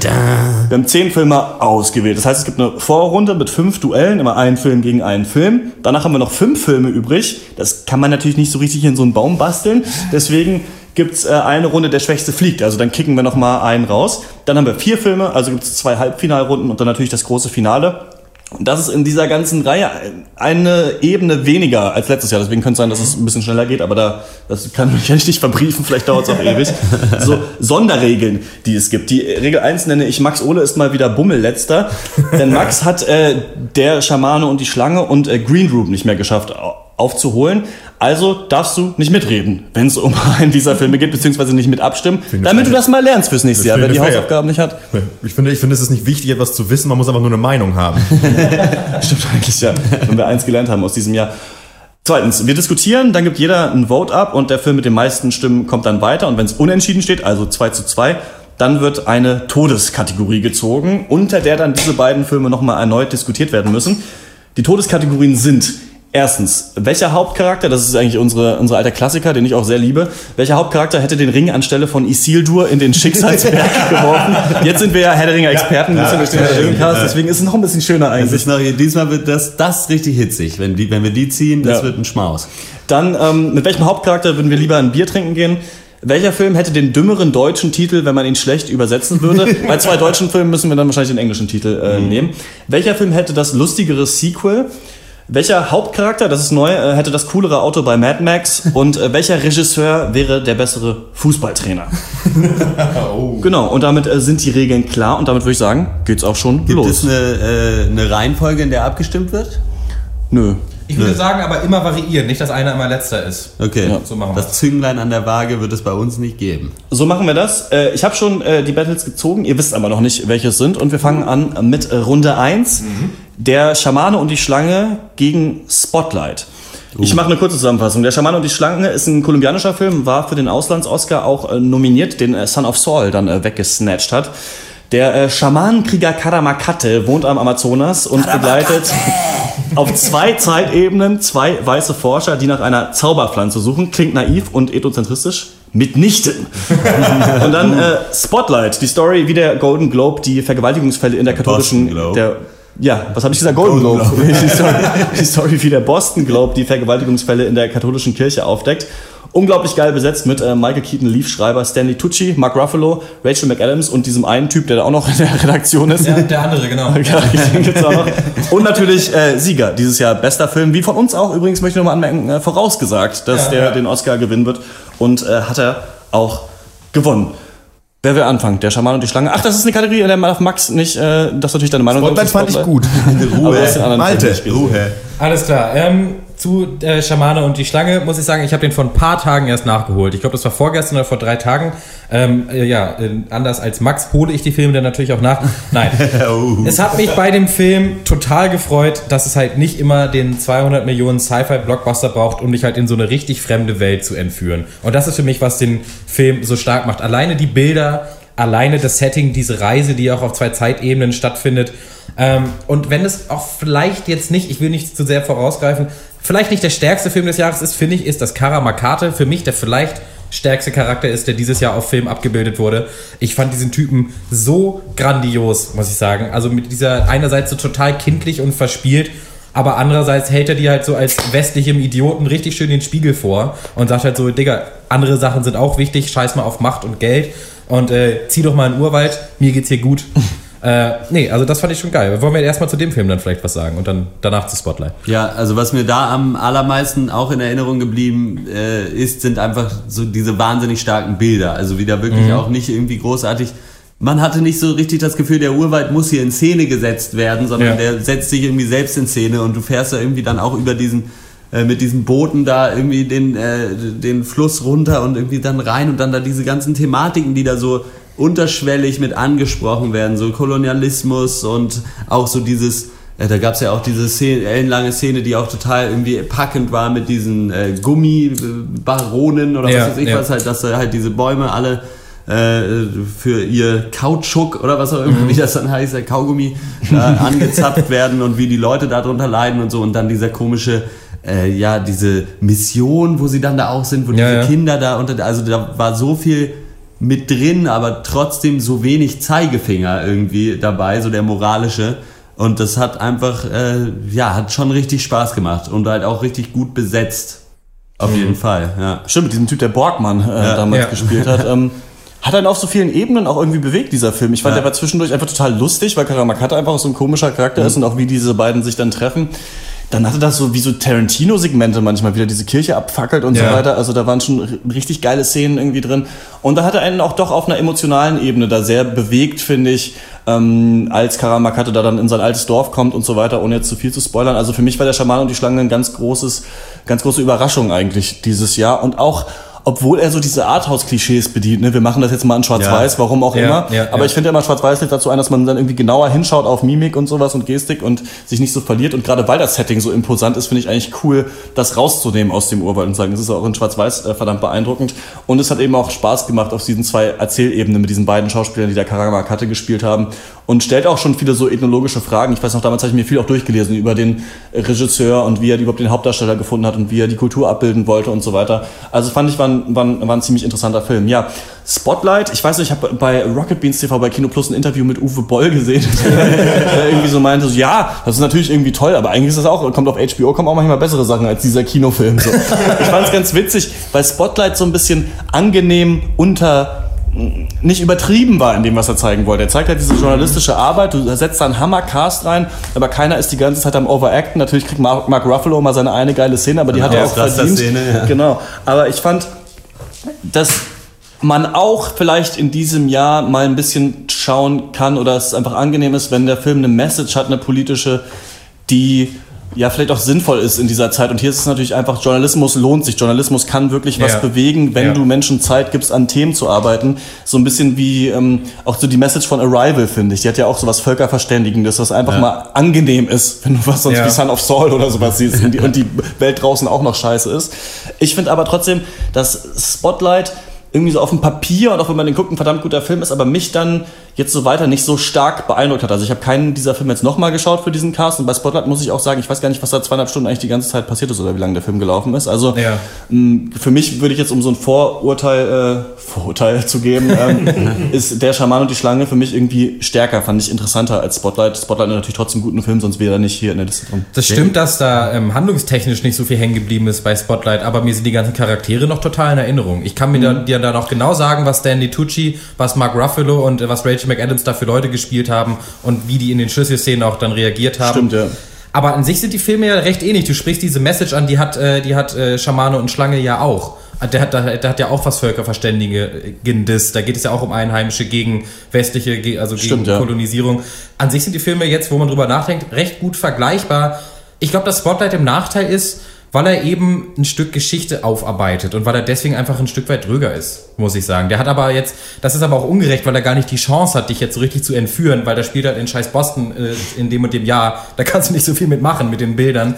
10 Filme ausgewählt. Das heißt, es gibt eine Vorrunde mit 5 Duellen, immer ein Film gegen einen Film. Danach haben wir noch 5 Filme übrig. Das kann man natürlich nicht so richtig in so einen Baum basteln. Deswegen gibt's eine Runde, der Schwächste fliegt. Also dann kicken wir nochmal einen raus. Dann haben wir 4 Filme, also gibt's 2 Halbfinalrunden und dann natürlich das große Finale. Und das ist in dieser ganzen Reihe eine Ebene weniger als letztes Jahr. Deswegen könnte es sein, dass es ein bisschen schneller geht, aber das kann ich nicht verbriefen, vielleicht dauert es auch ewig. So Sonderregeln, die es gibt. Die Regel 1 nenne ich Max Ole ist mal wieder Bummelletzter. Denn Max hat der Schamane und die Schlange und Green Room nicht mehr geschafft aufzuholen. Also darfst du nicht mitreden, wenn es um einen dieser Filme geht, beziehungsweise nicht mit abstimmen, damit du das mal lernst fürs nächste Jahr, wenn die Hausaufgaben nicht hat. Ich finde, es ist nicht wichtig, etwas zu wissen, man muss einfach nur eine Meinung haben. Stimmt eigentlich, ja. Wenn wir eins gelernt haben aus diesem Jahr. Zweitens, wir diskutieren, dann gibt jeder ein Vote ab und der Film mit den meisten Stimmen kommt dann weiter. Und wenn es unentschieden steht, also 2:2, dann wird eine Todeskategorie gezogen, unter der dann diese beiden Filme nochmal erneut diskutiert werden müssen. Die Todeskategorien sind: Erstens, welcher Hauptcharakter, das ist eigentlich unser alter Klassiker, den ich auch sehr liebe, welcher Hauptcharakter hätte den Ring anstelle von Isildur in den Schicksalsberg geworfen? Jetzt sind wir ja Herr der Ringe-Experten, deswegen ist es noch ein bisschen schöner eigentlich. Diesmal wird das richtig hitzig, wenn wir die ziehen, das wird ein Schmaus. Dann, mit welchem Hauptcharakter würden wir lieber ein Bier trinken gehen? Welcher Film hätte den dümmeren deutschen Titel, wenn man ihn schlecht übersetzen würde? Bei 2 deutschen Filmen müssen wir dann wahrscheinlich den englischen Titel nehmen. Welcher Film hätte das lustigere Sequel? Welcher Hauptcharakter, das ist neu, hätte das coolere Auto bei Mad Max? Und welcher Regisseur wäre der bessere Fußballtrainer? Genau, und damit sind die Regeln klar und damit würde ich sagen, geht's auch schon los. Gibt es eine Reihenfolge, in der abgestimmt wird? Nö. Ich würde sagen, aber immer variieren, nicht, dass einer immer letzter ist. Okay, so machen wir das. Zünglein an der Waage wird es bei uns nicht geben. So machen wir das. Ich habe schon die Battles gezogen, ihr wisst aber noch nicht, welche es sind. Und wir fangen an mit Runde 1. Der Schamane und die Schlange gegen Spotlight. Ich mache eine kurze Zusammenfassung. Der Schamane und die Schlange ist ein kolumbianischer Film, war für den Auslands-Oscar auch nominiert, den Son of Saul dann weggesnatcht hat. Der Schamanenkrieger Karamakate wohnt am Amazonas und begleitet auf 2 Zeitebenen 2 weiße Forscher, die nach einer Zauberpflanze suchen. Klingt naiv und ethnozentristisch. Mitnichten. Und dann Spotlight, die Story wie der Golden Globe, die Vergewaltigungsfälle in der katholischen... was habe ich gesagt? Golden Globe. Die Story wie der Boston Globe, die Vergewaltigungsfälle in der katholischen Kirche aufdeckt. Unglaublich geil besetzt mit Michael Keaton, Leaf Schreiber, Stanley Tucci, Mark Ruffalo, Rachel McAdams und diesem einen Typ, der da auch noch in der Redaktion ist. Ja, der andere, genau. Den gibt's auch noch. Und natürlich Sieger dieses Jahr, bester Film. Wie von uns auch, übrigens möchte ich nochmal anmerken, vorausgesagt, dass der den Oscar gewinnen wird. Und hat er auch gewonnen. Wer will anfangen? Der Schaman und die Schlange. Ach, das ist eine Kategorie, in der Max nicht, das ist natürlich deine Meinung. Spotlight fand ich gut. Ruhe, Malte. Ruhe. Alles klar. Zu Schamane und die Schlange muss ich sagen, ich habe den vor ein paar Tagen erst nachgeholt. Ich glaube, das war vorgestern oder vor 3 Tagen. Anders als Max hole ich die Filme dann natürlich auch nach. Nein. Es hat mich bei dem Film total gefreut, dass es halt nicht immer den 200 Millionen Sci-Fi-Blockbuster braucht, um dich halt in so eine richtig fremde Welt zu entführen. Und das ist für mich, was den Film so stark macht. Alleine die Bilder, alleine das Setting, diese Reise, die auch auf 2 Zeitebenen stattfindet. Und wenn es auch vielleicht jetzt nicht, ich will nicht zu sehr vorausgreifen, vielleicht nicht der stärkste Film des Jahres ist, finde ich, ist das Karamakate für mich der vielleicht stärkste Charakter ist, der dieses Jahr auf Film abgebildet wurde. Ich fand diesen Typen so grandios, muss ich sagen. Also mit dieser einerseits so total kindlich und verspielt, aber andererseits hält er dir halt so als westlichem Idioten richtig schön den Spiegel vor und sagt halt so, Digga, andere Sachen sind auch wichtig, scheiß mal auf Macht und Geld und zieh doch mal in den Urwald, mir geht's hier gut. Nee, also das fand ich schon geil. Wollen wir erstmal zu dem Film dann vielleicht was sagen und dann danach zu Spotlight? Ja, also was mir da am allermeisten auch in Erinnerung geblieben ist, sind einfach so diese wahnsinnig starken Bilder. Also wieder wirklich auch nicht irgendwie großartig. Man hatte nicht so richtig das Gefühl, der Urwald muss hier in Szene gesetzt werden, sondern der setzt sich irgendwie selbst in Szene und du fährst da irgendwie dann auch über mit diesen Booten da irgendwie den Fluss runter und irgendwie dann rein und dann da diese ganzen Thematiken, die da so unterschwellig mit angesprochen werden, so Kolonialismus und auch so dieses, da gab es ja auch diese ellenlange Szene, die auch total irgendwie packend war mit diesen Gummibaronen oder was weiß ich was, halt, dass da halt diese Bäume alle für ihr Kautschuk oder was auch immer, wie das dann heißt, der Kaugummi, angezapft werden und wie die Leute darunter leiden und so und dann dieser komische diese Mission, wo sie dann da auch sind, wo diese Kinder da also da war so viel mit drin, aber trotzdem so wenig Zeigefinger irgendwie dabei, so der moralische. Und das hat einfach, hat schon richtig Spaß gemacht und halt auch richtig gut besetzt. Auf jeden Fall, ja. Stimmt, mit diesem Typ, der Borgmann damals gespielt hat. Hat einen auf so vielen Ebenen auch irgendwie bewegt, dieser Film. Ich fand, der war zwischendurch einfach total lustig, weil Karamakata einfach so ein komischer Charakter ist und auch wie diese beiden sich dann treffen. Dann hatte das so wie so Tarantino-Segmente manchmal wieder, diese Kirche abfackelt und so weiter. Also da waren schon richtig geile Szenen irgendwie drin. Und da hat er einen auch doch auf einer emotionalen Ebene da sehr bewegt, finde ich, als Karamakata da dann in sein altes Dorf kommt und so weiter, ohne jetzt zu viel zu spoilern. Also für mich war der Schaman und die Schlange eine ganz große Überraschung eigentlich dieses Jahr. Und auch obwohl er so diese Arthouse-Klischees bedient, ne? Wir machen das jetzt mal in Schwarz-Weiß, warum auch immer. Aber ich finde immer, Schwarz-Weiß lädt dazu ein, dass man dann irgendwie genauer hinschaut auf Mimik und sowas und Gestik und sich nicht so verliert. Und gerade weil das Setting so imposant ist, finde ich eigentlich cool, das rauszunehmen aus dem Urwald und sagen, das ist auch in Schwarz-Weiß verdammt beeindruckend. Und es hat eben auch Spaß gemacht auf diesen 2 Erzählebenen mit diesen beiden Schauspielern, die da Karamakata gespielt haben. Und stellt auch schon viele so ethnologische Fragen. Ich weiß noch, damals habe ich mir viel auch durchgelesen über den Regisseur und wie er überhaupt den Hauptdarsteller gefunden hat und wie er die Kultur abbilden wollte und so weiter. Also fand ich, war ein ziemlich interessanter Film. Ja, Spotlight, ich weiß nicht, ich habe bei Rocket Beans TV bei Kino Plus ein Interview mit Uwe Boll gesehen, der irgendwie so meinte, so, ja, das ist natürlich irgendwie toll, aber eigentlich ist das auch, kommt auf HBO, kommen auch manchmal bessere Sachen als dieser Kinofilm. So. Ich fand es ganz witzig, weil Spotlight so ein bisschen angenehm nicht übertrieben war in dem, was er zeigen wollte. Er zeigt halt diese journalistische Arbeit, du setzt da einen Hammer-Cast rein, aber keiner ist die ganze Zeit am Overacten. Natürlich kriegt Mark Ruffalo mal seine eine geile Szene, aber die hat er auch verdient. Genau. Aber ich fand, dass man auch vielleicht in diesem Jahr mal ein bisschen schauen kann oder es einfach angenehm ist, wenn der Film eine Message hat, eine politische, die ja vielleicht auch sinnvoll ist in dieser Zeit. Und hier ist es natürlich einfach, Journalismus lohnt sich. Journalismus kann wirklich was bewegen, wenn du Menschen Zeit gibst, an Themen zu arbeiten. So ein bisschen wie auch so die Message von Arrival, finde ich. Die hat ja auch so was Völkerverständigendes, was einfach mal angenehm ist, wenn du was sonst wie Son of Saul oder sowas siehst und die Welt draußen auch noch scheiße ist. Ich finde aber trotzdem, dass Spotlight irgendwie so auf dem Papier und auch wenn man den guckt, ein verdammt guter Film ist, aber mich dann jetzt so weiter nicht so stark beeindruckt hat. Also ich habe keinen dieser Filme jetzt nochmal geschaut für diesen Cast und bei Spotlight muss ich auch sagen, ich weiß gar nicht, was da 2,5 Stunden eigentlich die ganze Zeit passiert ist oder wie lange der Film gelaufen ist. Also für mich würde ich jetzt, um so ein Vorurteil zu geben, ist Der Schaman und die Schlange für mich irgendwie stärker, fand ich interessanter als Spotlight. Spotlight ist natürlich trotzdem einen guten Film, sonst wäre er nicht hier in der Liste drin. Das stimmt, dass da handlungstechnisch nicht so viel hängen geblieben ist bei Spotlight, aber mir sind die ganzen Charaktere noch total in Erinnerung. Ich kann mir dir dann auch genau sagen, was Stanley Tucci, was Mark Ruffalo und was Rachel McAdams da für Leute gespielt haben und wie die in den Schlüsselszenen auch dann reagiert haben. Stimmt, ja. Aber an sich sind die Filme ja recht ähnlich. Du sprichst diese Message an, die hat Schamane und Schlange ja auch. Der hat ja auch was Völkerverständigendes. Da geht es ja auch um Einheimische gegen westliche, also gegen Kolonisierung. An sich sind die Filme jetzt, wo man drüber nachdenkt, recht gut vergleichbar. Ich glaube, dass Spotlight im Nachteil ist, weil er eben ein Stück Geschichte aufarbeitet und weil er deswegen einfach ein Stück weit dröger ist, muss ich sagen. Der hat aber jetzt, das ist aber auch ungerecht, weil er gar nicht die Chance hat, dich jetzt so richtig zu entführen, weil der spielt halt in scheiß Boston in dem und dem Jahr. Da kannst du nicht so viel mitmachen mit den Bildern.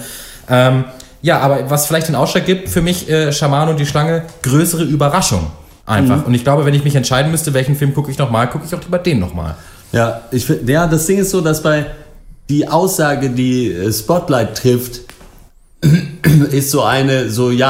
Aber was vielleicht den Ausschlag gibt für mich, Schaman und die Schlange, größere Überraschung einfach. Und ich glaube, wenn ich mich entscheiden müsste, welchen Film gucke ich auch lieber den nochmal. Ja, das Ding ist so, dass bei die Aussage, die Spotlight trifft, ist so eine,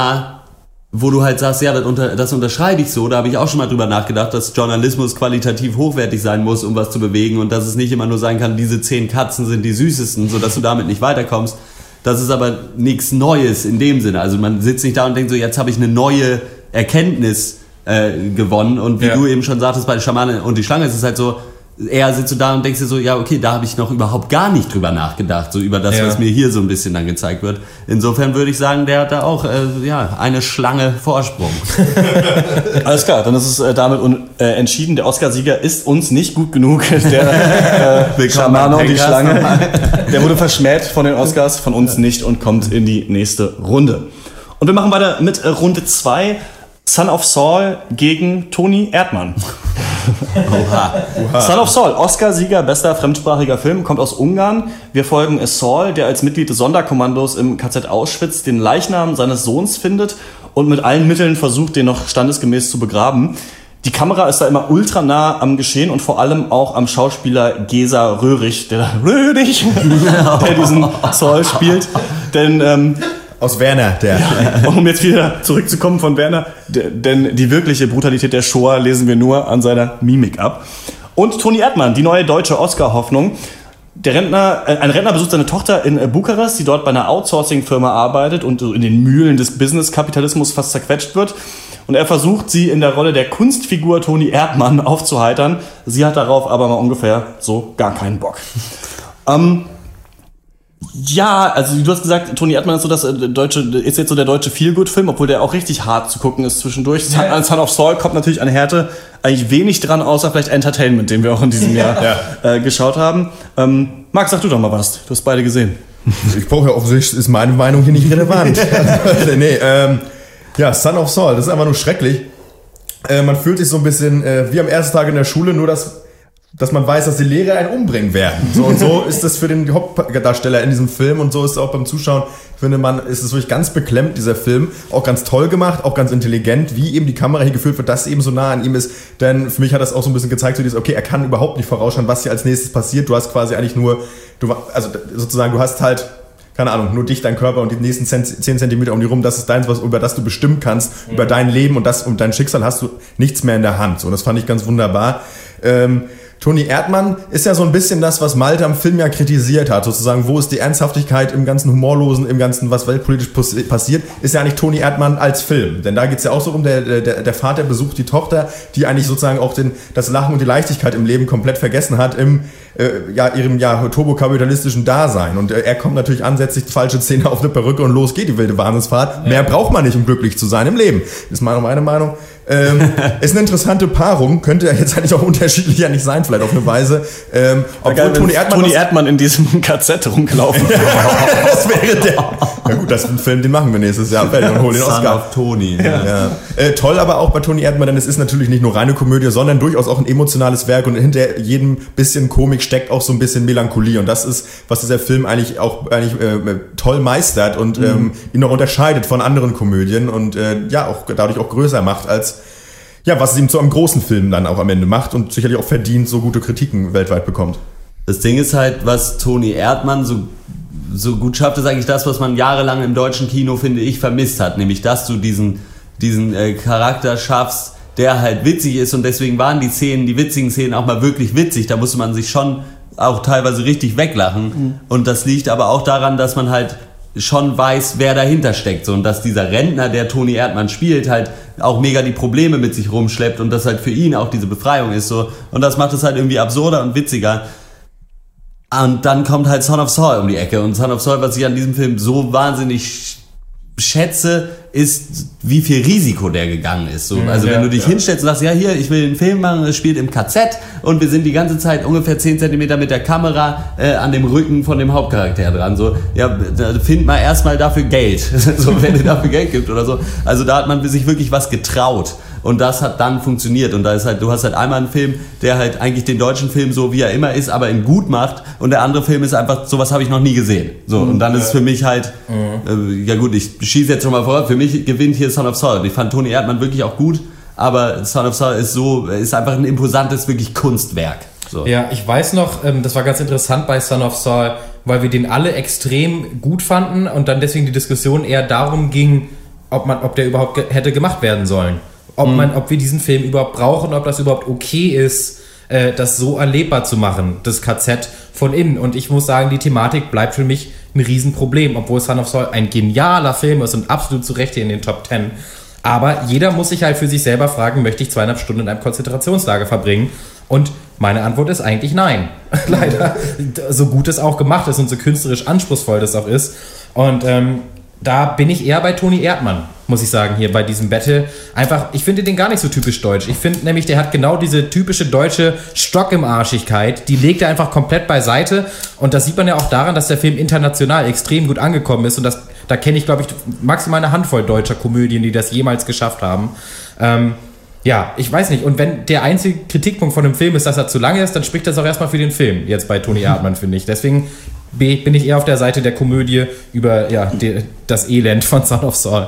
wo du halt sagst, ja, das unterschreibe ich so, da habe ich auch schon mal drüber nachgedacht, dass Journalismus qualitativ hochwertig sein muss, um was zu bewegen und dass es nicht immer nur sein kann, diese 10 Katzen sind die süßesten, sodass du damit nicht weiterkommst. Das ist aber nichts Neues in dem Sinne. Also man sitzt nicht da und denkt so, jetzt habe ich eine neue Erkenntnis gewonnen. Und wie du eben schon sagtest, bei Schamane und die Schlange ist es halt so, eher sitzt du da und denkst dir so, ja okay, da habe ich noch überhaupt gar nicht drüber nachgedacht, so über das, was mir hier so ein bisschen dann gezeigt wird. Insofern würde ich sagen, der hat da auch eine Schlange Vorsprung. Alles klar, dann ist es damit entschieden, der Oscarsieger ist uns nicht gut genug. Der Schamane und die Schlange, der wurde verschmäht von den Oscars, von uns nicht und kommt in die nächste Runde. Und wir machen weiter mit Runde 2. Son of Saul gegen Toni Erdmann. Oha. Son of Saul, Oscar-Sieger, bester fremdsprachiger Film, kommt aus Ungarn. Wir folgen Saul, der als Mitglied des Sonderkommandos im KZ Auschwitz den Leichnam seines Sohns findet und mit allen Mitteln versucht, den noch standesgemäß zu begraben. Die Kamera ist da immer ultra nah am Geschehen und vor allem auch am Schauspieler Gesa Röhrig, der diesen Saul spielt. Denn aus Werner, um jetzt wieder zurückzukommen von Werner, denn die wirkliche Brutalität der Shoah lesen wir nur an seiner Mimik ab. Und Toni Erdmann, die neue deutsche Oscar-Hoffnung. Ein Rentner besucht seine Tochter in Bukarest, die dort bei einer Outsourcing-Firma arbeitet und in den Mühlen des Business-Kapitalismus fast zerquetscht wird. Und er versucht, sie in der Rolle der Kunstfigur Toni Erdmann aufzuheitern. Sie hat darauf aber mal ungefähr so gar keinen Bock. Ja, also du hast gesagt, Toni Erdmann ist so ist jetzt so der deutsche Feelgood-Film, obwohl der auch richtig hart zu gucken ist zwischendurch. An Son of Saul kommt natürlich an Härte eigentlich wenig dran, außer vielleicht Entertainment, den wir auch in diesem Jahr geschaut haben. Marc, sag du doch mal was. Du hast beide gesehen. Ich brauche ja offensichtlich, ist meine Meinung hier nicht relevant. Son of Saul, das ist einfach nur schrecklich. Man fühlt sich so ein bisschen wie am ersten Tag in der Schule, nur dass man weiß, dass die Lehrer einen umbringen werden. So und so ist das für den Hauptdarsteller in diesem Film und so ist es auch beim Zuschauen, finde man, ist es wirklich ganz beklemmt, dieser Film. Auch ganz toll gemacht, auch ganz intelligent, wie eben die Kamera hier geführt wird, dass eben so nah an ihm ist. Denn für mich hat das auch so ein bisschen gezeigt, so dieses, okay, er kann überhaupt nicht vorausschauen, was hier als nächstes passiert. Du hast quasi eigentlich du hast halt, keine Ahnung, nur dich, dein Körper und die nächsten 10 Zentimeter um dich rum, das ist deins, über das du bestimmen kannst, über dein Leben und dein Schicksal hast du nichts mehr in der Hand. So, und das fand ich ganz wunderbar. Toni Erdmann ist ja so ein bisschen das, was Malte am Film ja kritisiert hat, sozusagen, wo ist die Ernsthaftigkeit im ganzen Humorlosen, im ganzen, was weltpolitisch passiert, ist ja eigentlich Toni Erdmann als Film. Denn da geht's ja auch so um, der Vater besucht die Tochter, die eigentlich sozusagen auch das Lachen und die Leichtigkeit im Leben komplett vergessen hat, ihrem turbokapitalistischen Dasein. Und er kommt natürlich an, setzt sich die falsche Szene auf eine Perücke und los geht die wilde Wahnsinnsfahrt. Mehr braucht man nicht, um glücklich zu sein im Leben. Ist meine Meinung. Ist eine interessante Paarung, könnte ja jetzt eigentlich auch unterschiedlicher nicht sein, vielleicht auf eine Weise. Obwohl Toni Erdmann in diesem KZ rumgelaufen. Das wäre der. Ja gut, das ist ein Film, den machen wir nächstes Jahr. Und holen den Oscar. Son of Toni. Ja. Toll aber auch bei Toni Erdmann, denn es ist natürlich nicht nur reine Komödie, sondern durchaus auch ein emotionales Werk und hinter jedem bisschen Komik steckt auch so ein bisschen Melancholie und das ist, was dieser Film eigentlich toll meistert und ihn noch unterscheidet von anderen Komödien und auch dadurch auch größer macht als was es ihm zu einem großen Film dann auch am Ende macht und sicherlich auch verdient so gute Kritiken weltweit bekommt. Das Ding ist halt, was Toni Erdmann so gut schafft, ist eigentlich das, was man jahrelang im deutschen Kino, finde ich, vermisst hat. Nämlich, dass du diesen Charakter schaffst, der halt witzig ist und deswegen waren die witzigen Szenen auch mal wirklich witzig. Da musste man sich schon auch teilweise richtig weglachen. Und das liegt aber auch daran, dass man halt schon weiß, wer dahinter steckt. So, und dass dieser Rentner, der Toni Erdmann spielt, halt auch mega die Probleme mit sich rumschleppt und das halt für ihn auch diese Befreiung ist. So. Und das macht es halt irgendwie absurder und witziger. Und dann kommt halt Son of Saul um die Ecke. Und Son of Saul, was ich an diesem Film so wahnsinnig schätze, ist, wie viel Risiko der gegangen ist. So, also wenn du dich hinstellst und sagst, ja hier, ich will einen Film machen, es spielt im KZ und wir sind die ganze Zeit ungefähr 10 Zentimeter mit der Kamera an dem Rücken von dem Hauptcharakter dran. So, ja, find mal erstmal dafür Geld. So, wenn ihr dafür Geld gibt oder so. Also da hat man sich wirklich was getraut. Und das hat dann funktioniert. Und da ist halt, du hast halt einmal einen Film, der halt eigentlich den deutschen Film so wie er immer ist, aber in gut macht. Und der andere Film ist einfach, sowas habe ich noch nie gesehen. So, und dann ist es für mich halt, ja gut, ich schieße jetzt schon mal vor, für mich gewinnt hier Son of Saul. Ich fand Toni Erdmann wirklich auch gut, aber Son of Saul ist einfach ein imposantes, wirklich Kunstwerk. So. Ja, ich weiß noch, das war ganz interessant bei Son of Saul, weil wir den alle extrem gut fanden und dann deswegen die Diskussion eher darum ging, ob der überhaupt hätte gemacht werden sollen. Ob wir diesen Film überhaupt brauchen, ob das überhaupt okay ist, das so erlebbar zu machen, das KZ von innen. Und ich muss sagen, die Thematik bleibt für mich ein Riesenproblem, obwohl Son of Saul ein genialer Film ist und absolut zu Recht hier in den Top 10. Aber jeder muss sich halt für sich selber fragen, möchte ich 2,5 Stunden in einem Konzentrationslager verbringen? Und meine Antwort ist eigentlich nein. Leider, so gut es auch gemacht ist und so künstlerisch anspruchsvoll das auch ist. Und da bin ich eher bei Toni Erdmann, muss ich sagen, hier bei diesem Battle. Einfach, ich finde den gar nicht so typisch deutsch. Ich finde nämlich, der hat genau diese typische deutsche Stock im Arschigkeit. Die legt er einfach komplett beiseite. Und das sieht man ja auch daran, dass der Film international extrem gut angekommen ist. Und da kenne ich, glaube ich, maximal eine Handvoll deutscher Komödien, die das jemals geschafft haben. Ja, ich weiß nicht. Und wenn der einzige Kritikpunkt von dem Film ist, dass er zu lange ist, dann spricht das auch erstmal für den Film, jetzt bei Toni Erdmann, finde ich. Deswegen bin ich eher auf der Seite der Komödie über das Elend von Son of Saul.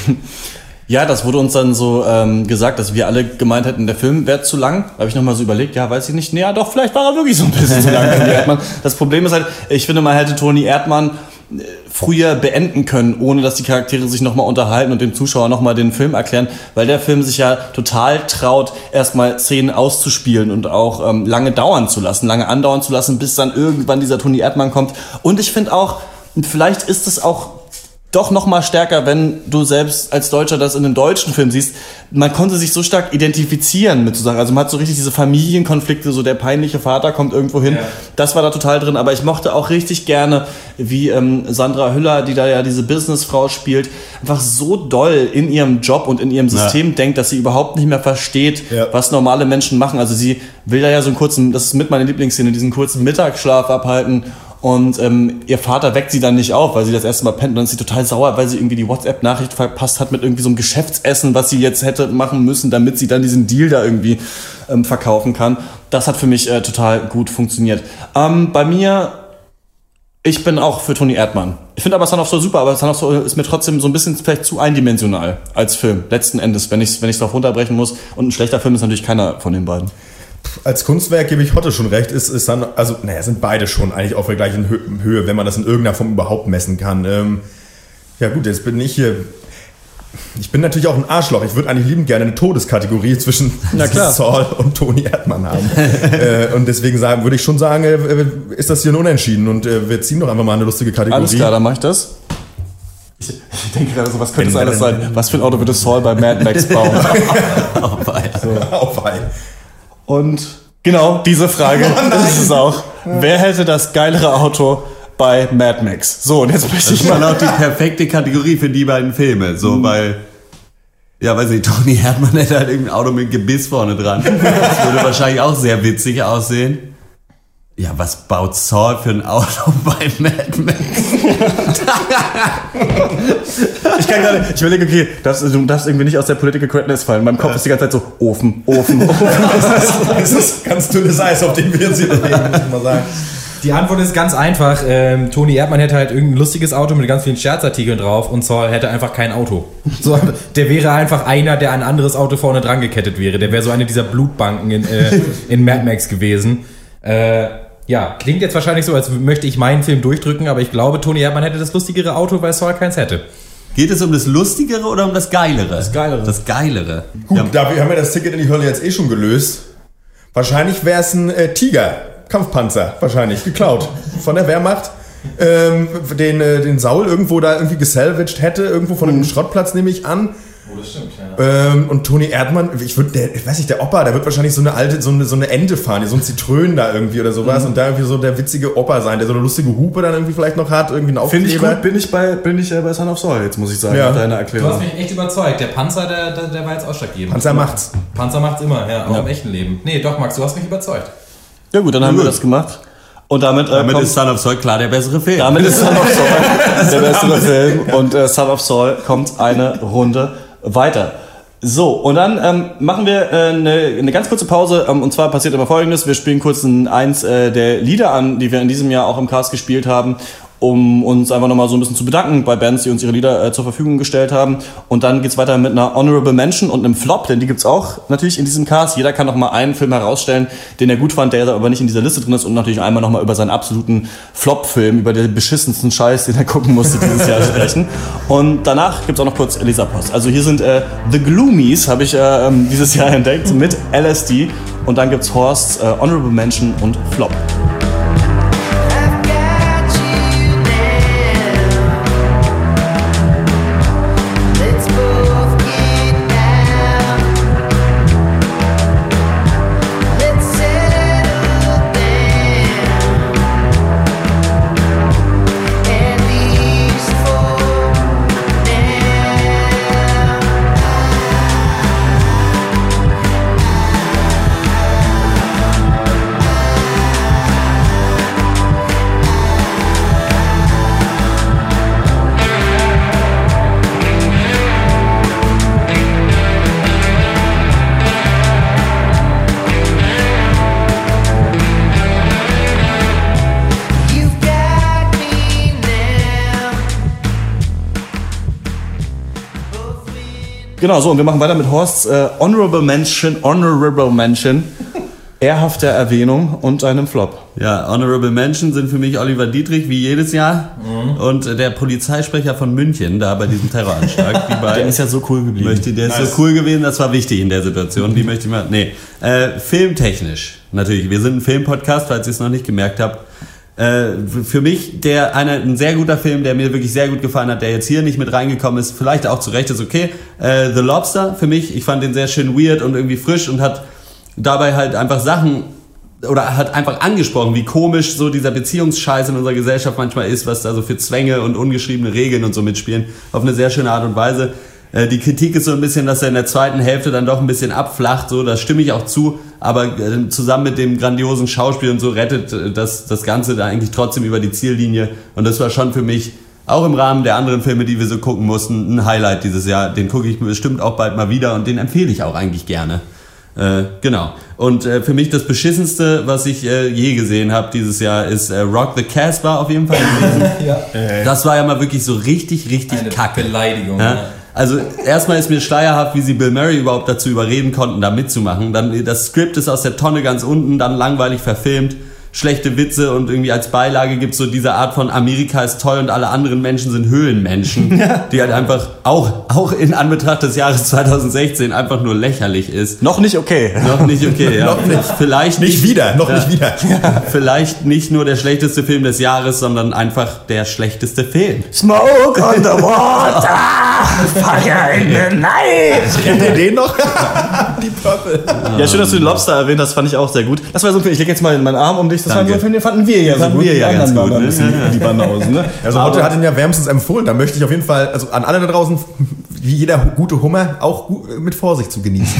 Ja, das wurde uns dann so gesagt, dass wir alle gemeint hätten, der Film wäre zu lang. Da habe ich nochmal so überlegt, ja, weiß ich nicht. Nee, ja, doch, vielleicht war er wirklich so ein bisschen zu lang. Toni Erdmann. Das Problem ist halt, ich finde, man hätte Toni Erdmann früher beenden können, ohne dass die Charaktere sich nochmal unterhalten und dem Zuschauer nochmal den Film erklären, weil der Film sich ja total traut, erstmal Szenen auszuspielen und auch lange andauern zu lassen, bis dann irgendwann dieser Toni Erdmann kommt. Und ich finde auch, vielleicht ist es auch doch noch mal stärker, wenn du selbst als Deutscher das in einem deutschen Film siehst. Man konnte sich so stark identifizieren mit so Sachen. Also man hat so richtig diese Familienkonflikte, so der peinliche Vater kommt irgendwo hin. Ja. Das war da total drin. Aber ich mochte auch richtig gerne, wie Sandra Hüller, die da ja diese Businessfrau spielt, einfach so doll in ihrem Job und in ihrem System denkt, dass sie überhaupt nicht mehr versteht, was normale Menschen machen. Also sie will da ja so einen kurzen, das ist mit meiner Lieblingsszene, diesen kurzen Mittagsschlaf abhalten. Und ihr Vater weckt sie dann nicht auf, weil sie das erste Mal pennt. Und dann ist sie total sauer, weil sie irgendwie die WhatsApp-Nachricht verpasst hat mit irgendwie so einem Geschäftsessen, was sie jetzt hätte machen müssen, damit sie dann diesen Deal da irgendwie verkaufen kann. Das hat für mich total gut funktioniert. Bei mir, ich bin auch für Toni Erdmann. Ich finde aber Son of Saul super, aber Son of Saul ist mir trotzdem so ein bisschen vielleicht zu eindimensional als Film. Letzten Endes, wenn ich drauf runterbrechen muss. Und ein schlechter Film ist natürlich keiner von den beiden. Als Kunstwerk gebe ich Hotte schon recht, ist dann, also, sind beide schon eigentlich auf der gleichen Höhe, wenn man das in irgendeiner Form überhaupt messen kann. Ja gut, jetzt bin ich hier. Ich bin natürlich auch ein Arschloch. Ich würde eigentlich liebend gerne eine Todeskategorie zwischen Saul und Toni Erdmann haben. Und deswegen würde ich schon sagen, ist das hier ein Unentschieden. Und wir ziehen doch einfach mal eine lustige Kategorie. Alles klar, dann mach ich das. Ich denke gerade so, was könnte das alles sein? Was für ein Auto würde Saul bei Mad Max bauen? Auf ein. Und genau diese Frage ist es auch. Wer hätte das geilere Auto bei Mad Max? So, und jetzt möchte ich mal auch die perfekte Kategorie für die beiden Filme. So, weil, ja, weiß nicht, Toni Erdmann hätte halt irgendein Auto mit Gebiss vorne dran. Das würde wahrscheinlich auch sehr witzig aussehen. Ja, was baut Saul für ein Auto bei Mad Max? Ich überlege, okay, du darfst irgendwie nicht aus der Political Correctness fallen. In meinem Kopf ist die ganze Zeit so Ofen. Das ist ganz dünnes Eis, auf dem wir jetzt hier bewegen, muss ich mal sagen. Die Antwort ist ganz einfach. Toni Erdmann hätte halt irgendein lustiges Auto mit ganz vielen Scherzartikeln drauf und Saul hätte einfach kein Auto. So, der wäre einfach einer, der ein anderes Auto vorne dran gekettet wäre. Der wäre so eine dieser Blutbanken in Mad Max gewesen. Ja, klingt jetzt wahrscheinlich so, als möchte ich meinen Film durchdrücken, aber ich glaube, Toni Erdmann hätte das lustigere Auto, weil Saul keins hätte. Geht es um das Lustigere oder um das Geilere? Das Geilere. Gut, wir haben ja das Ticket in die Hölle jetzt schon gelöst. Wahrscheinlich wäre es ein Tiger, Kampfpanzer, wahrscheinlich, geklaut von der Wehrmacht. Den Saul irgendwo da irgendwie gesalvaged hätte, irgendwo von einem Schrottplatz, nehme ich an. Oh, das stimmt, ja. Und Toni Erdmann, ich weiß nicht, der Opa, der wird wahrscheinlich so eine Ente fahren, so ein Zitrön da irgendwie oder sowas und da irgendwie so der witzige Opa sein, der so eine lustige Hupe dann irgendwie vielleicht noch hat, irgendwie einen Aufkleber. Finde ich gut, bin ich bei Son of Saul, jetzt muss ich sagen, mit deiner Erklärung. Du hast mich echt überzeugt, der Panzer, der war jetzt ausschlaggebend. Panzer macht's immer, ja, auch im echten Leben. Nee, doch, Max, du hast mich überzeugt. Ja gut, dann haben wir das gemacht. Und damit ist Son of Saul klar der bessere Film. Damit ist Son of Saul der bessere Film und Son of Saul kommt eine Runde weiter. So, und dann machen wir eine ganz kurze Pause. Und zwar passiert immer Folgendes. Wir spielen kurz eins der Lieder an, die wir in diesem Jahr auch im Cast gespielt haben, um uns einfach nochmal so ein bisschen zu bedanken bei Bands, die uns ihre Lieder zur Verfügung gestellt haben. Und dann geht's weiter mit einer Honorable Mention und einem Flop, denn die gibt's auch natürlich in diesem Cast. Jeder kann noch mal einen Film herausstellen, den er gut fand, der aber nicht in dieser Liste drin ist, und natürlich einmal nochmal über seinen absoluten Flop-Film, über den beschissensten Scheiß, den er gucken musste dieses Jahr sprechen. Und danach gibt's auch noch kurz Elisa Post. Also hier sind The Gloomies, habe ich dieses Jahr entdeckt, mit LSD. Und dann gibt's Horsts Honorable Mention und Flop. Genau, so, und wir machen weiter mit Horsts Honorable Mention, ehrhafter Erwähnung und einem Flop. Ja, Honorable Mention sind für mich Oliver Dietrich, wie jedes Jahr, und der Polizeisprecher von München, da bei diesem Terroranschlag. Die beiden, der ist ja so cool geblieben. Der ist so cool gewesen, das war wichtig in der Situation. Die möchte ich mal, filmtechnisch, natürlich, wir sind ein Filmpodcast, falls ihr es noch nicht gemerkt habt. Für mich ein sehr guter Film, der mir wirklich sehr gut gefallen hat, der jetzt hier nicht mit reingekommen ist, vielleicht auch zu Recht ist okay. The Lobster für mich, ich fand den sehr schön weird und irgendwie frisch und hat dabei halt einfach Sachen oder hat einfach angesprochen, wie komisch so dieser Beziehungsscheiß in unserer Gesellschaft manchmal ist, was da so für Zwänge und ungeschriebene Regeln und so mitspielen, auf eine sehr schöne Art und Weise. Die Kritik ist so ein bisschen, dass er in der zweiten Hälfte dann doch ein bisschen abflacht, so, das stimme ich auch zu, aber zusammen mit dem grandiosen Schauspiel und so rettet das Ganze da eigentlich trotzdem über die Ziellinie, und das war schon für mich, auch im Rahmen der anderen Filme, die wir so gucken mussten, ein Highlight dieses Jahr. Den gucke ich bestimmt auch bald mal wieder und den empfehle ich auch eigentlich gerne. Genau. Und für mich das Beschissenste, was ich je gesehen habe dieses Jahr, ist Rock the Casbah auf jeden Fall gewesen. Ja. Das war ja mal wirklich so richtig eine kacke. Beleidigung. Ja? Also erstmal ist mir schleierhaft, wie sie Bill Murray überhaupt dazu überreden konnten, da mitzumachen. Dann das Skript ist aus der Tonne ganz unten, dann langweilig verfilmt, schlechte Witze, und irgendwie als Beilage gibt's so diese Art von Amerika ist toll und alle anderen Menschen sind Höhlenmenschen, die halt einfach auch in Anbetracht des Jahres 2016 einfach nur lächerlich ist. Noch nicht okay. Noch nicht okay, ja. Noch nicht. Vielleicht nicht wieder. Vielleicht nicht nur der schlechteste Film des Jahres, sondern einfach der schlechteste Film. Smoke on the water, fire in the night. Kennt ihr den noch? Die Purple. Ja, schön, dass du den Lobster erwähnt hast, fand ich auch sehr gut. Das war so ein Film, ich lege jetzt mal meinen Arm um dich, das Danke. war so ein Film, den fanden wir ja so gut. Wir ja ganz gut, ne? Die Banausen, ne? Also Otto hat ihn ja wärmstens empfohlen, da möchte ich auf jeden Fall, also an alle da draußen, wie jeder gute Hummer, auch mit Vorsicht zu genießen.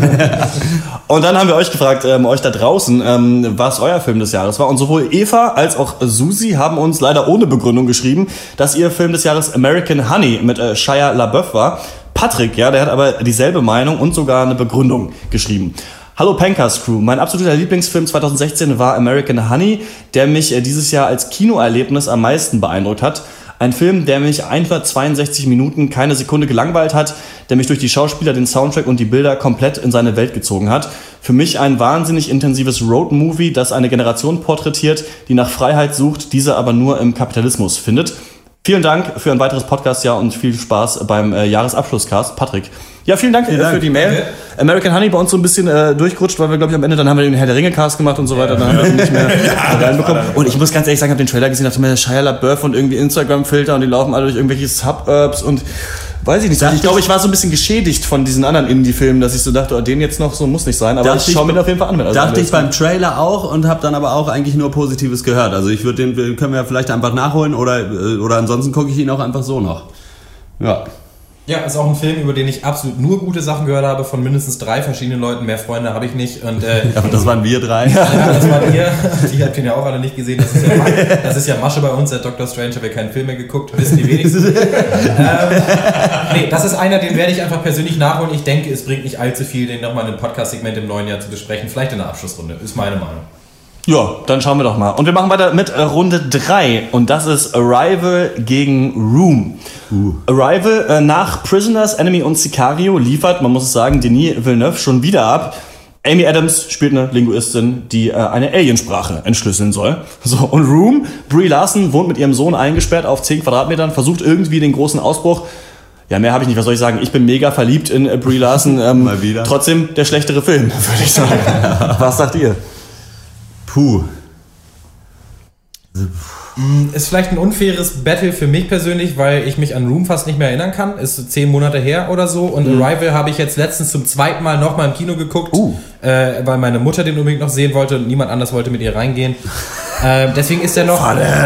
Und dann haben wir euch gefragt, euch da draußen, was euer Film des Jahres war. Und sowohl Eva als auch Susi haben uns leider ohne Begründung geschrieben, dass ihr Film des Jahres American Honey mit Shia LaBeouf war. Patrick, ja, der hat aber dieselbe Meinung und sogar eine Begründung geschrieben. Hallo Pankers Crew, mein absoluter Lieblingsfilm 2016 war American Honey, der mich dieses Jahr als Kinoerlebnis am meisten beeindruckt hat. Ein Film, der mich 162 Minuten keine Sekunde gelangweilt hat, der mich durch die Schauspieler, den Soundtrack und die Bilder komplett in seine Welt gezogen hat. Für mich ein wahnsinnig intensives Roadmovie, das eine Generation porträtiert, die nach Freiheit sucht, diese aber nur im Kapitalismus findet. Vielen Dank für ein weiteres Podcastjahr und viel Spaß beim Jahresabschlusscast. Patrick. Ja, vielen Dank für die Mail. Okay. American Honey bei uns so ein bisschen durchgerutscht, weil wir, glaube ich, am Ende dann haben wir den Herr der Ringe-Cast gemacht und so weiter. Dann haben wir ihn nicht mehr reinbekommen. Und ich muss ganz ehrlich sagen, ich habe den Trailer gesehen, dachte mir, Shia LaBeouf und irgendwie Instagram-Filter und die laufen alle durch irgendwelche Suburbs und weiß ich nicht. Ich glaube, ich war so ein bisschen geschädigt von diesen anderen Indie-Filmen, dass ich so dachte, den jetzt noch so muss nicht sein. Aber ich schaue mir den auf jeden Fall an. Dachte ich beim Trailer auch und habe dann aber auch eigentlich nur Positives gehört. Also ich würde den können wir vielleicht einfach nachholen oder ansonsten gucke ich ihn auch einfach so noch. Ja. Ja, ist auch ein Film, über den ich absolut nur gute Sachen gehört habe, von mindestens 3 verschiedenen Leuten. Mehr Freunde habe ich nicht. Und, aber das waren wir 3. Ja, das waren wir. Die habt ihr ja auch alle nicht gesehen. Das ist ja Masche bei uns, der Dr. Strange, habe ja keinen Film mehr geguckt, wissen die wenigsten. Nee, das ist einer, den werde ich einfach persönlich nachholen. Ich denke, es bringt nicht allzu viel, den nochmal in einem Podcast-Segment im neuen Jahr zu besprechen. Vielleicht in der Abschlussrunde, ist meine Meinung. Ja, dann schauen wir doch mal. Und wir machen weiter mit Runde 3. Und das ist Arrival gegen Room. Arrival nach Prisoners, Enemy und Sicario liefert, man muss es sagen, Denis Villeneuve schon wieder ab. Amy Adams spielt eine Linguistin, die eine Aliensprache entschlüsseln soll. So, und Room, Brie Larson wohnt mit ihrem Sohn eingesperrt auf 10 Quadratmetern, versucht irgendwie den großen Ausbruch Ja, mehr habe ich nicht. Was soll ich sagen? Ich bin mega verliebt in Brie Larson. Mal wieder. Trotzdem der schlechtere Film, würde ich sagen. Was sagt ihr? Puh. Ist vielleicht ein unfaires Battle für mich persönlich, weil ich mich an Room fast nicht mehr erinnern kann. Ist 10 Monate her oder so. Und Arrival habe ich jetzt letztens zum zweiten Mal nochmal im Kino geguckt, weil meine Mutter den unbedingt noch sehen wollte und niemand anders wollte mit ihr reingehen. Deswegen ist der noch...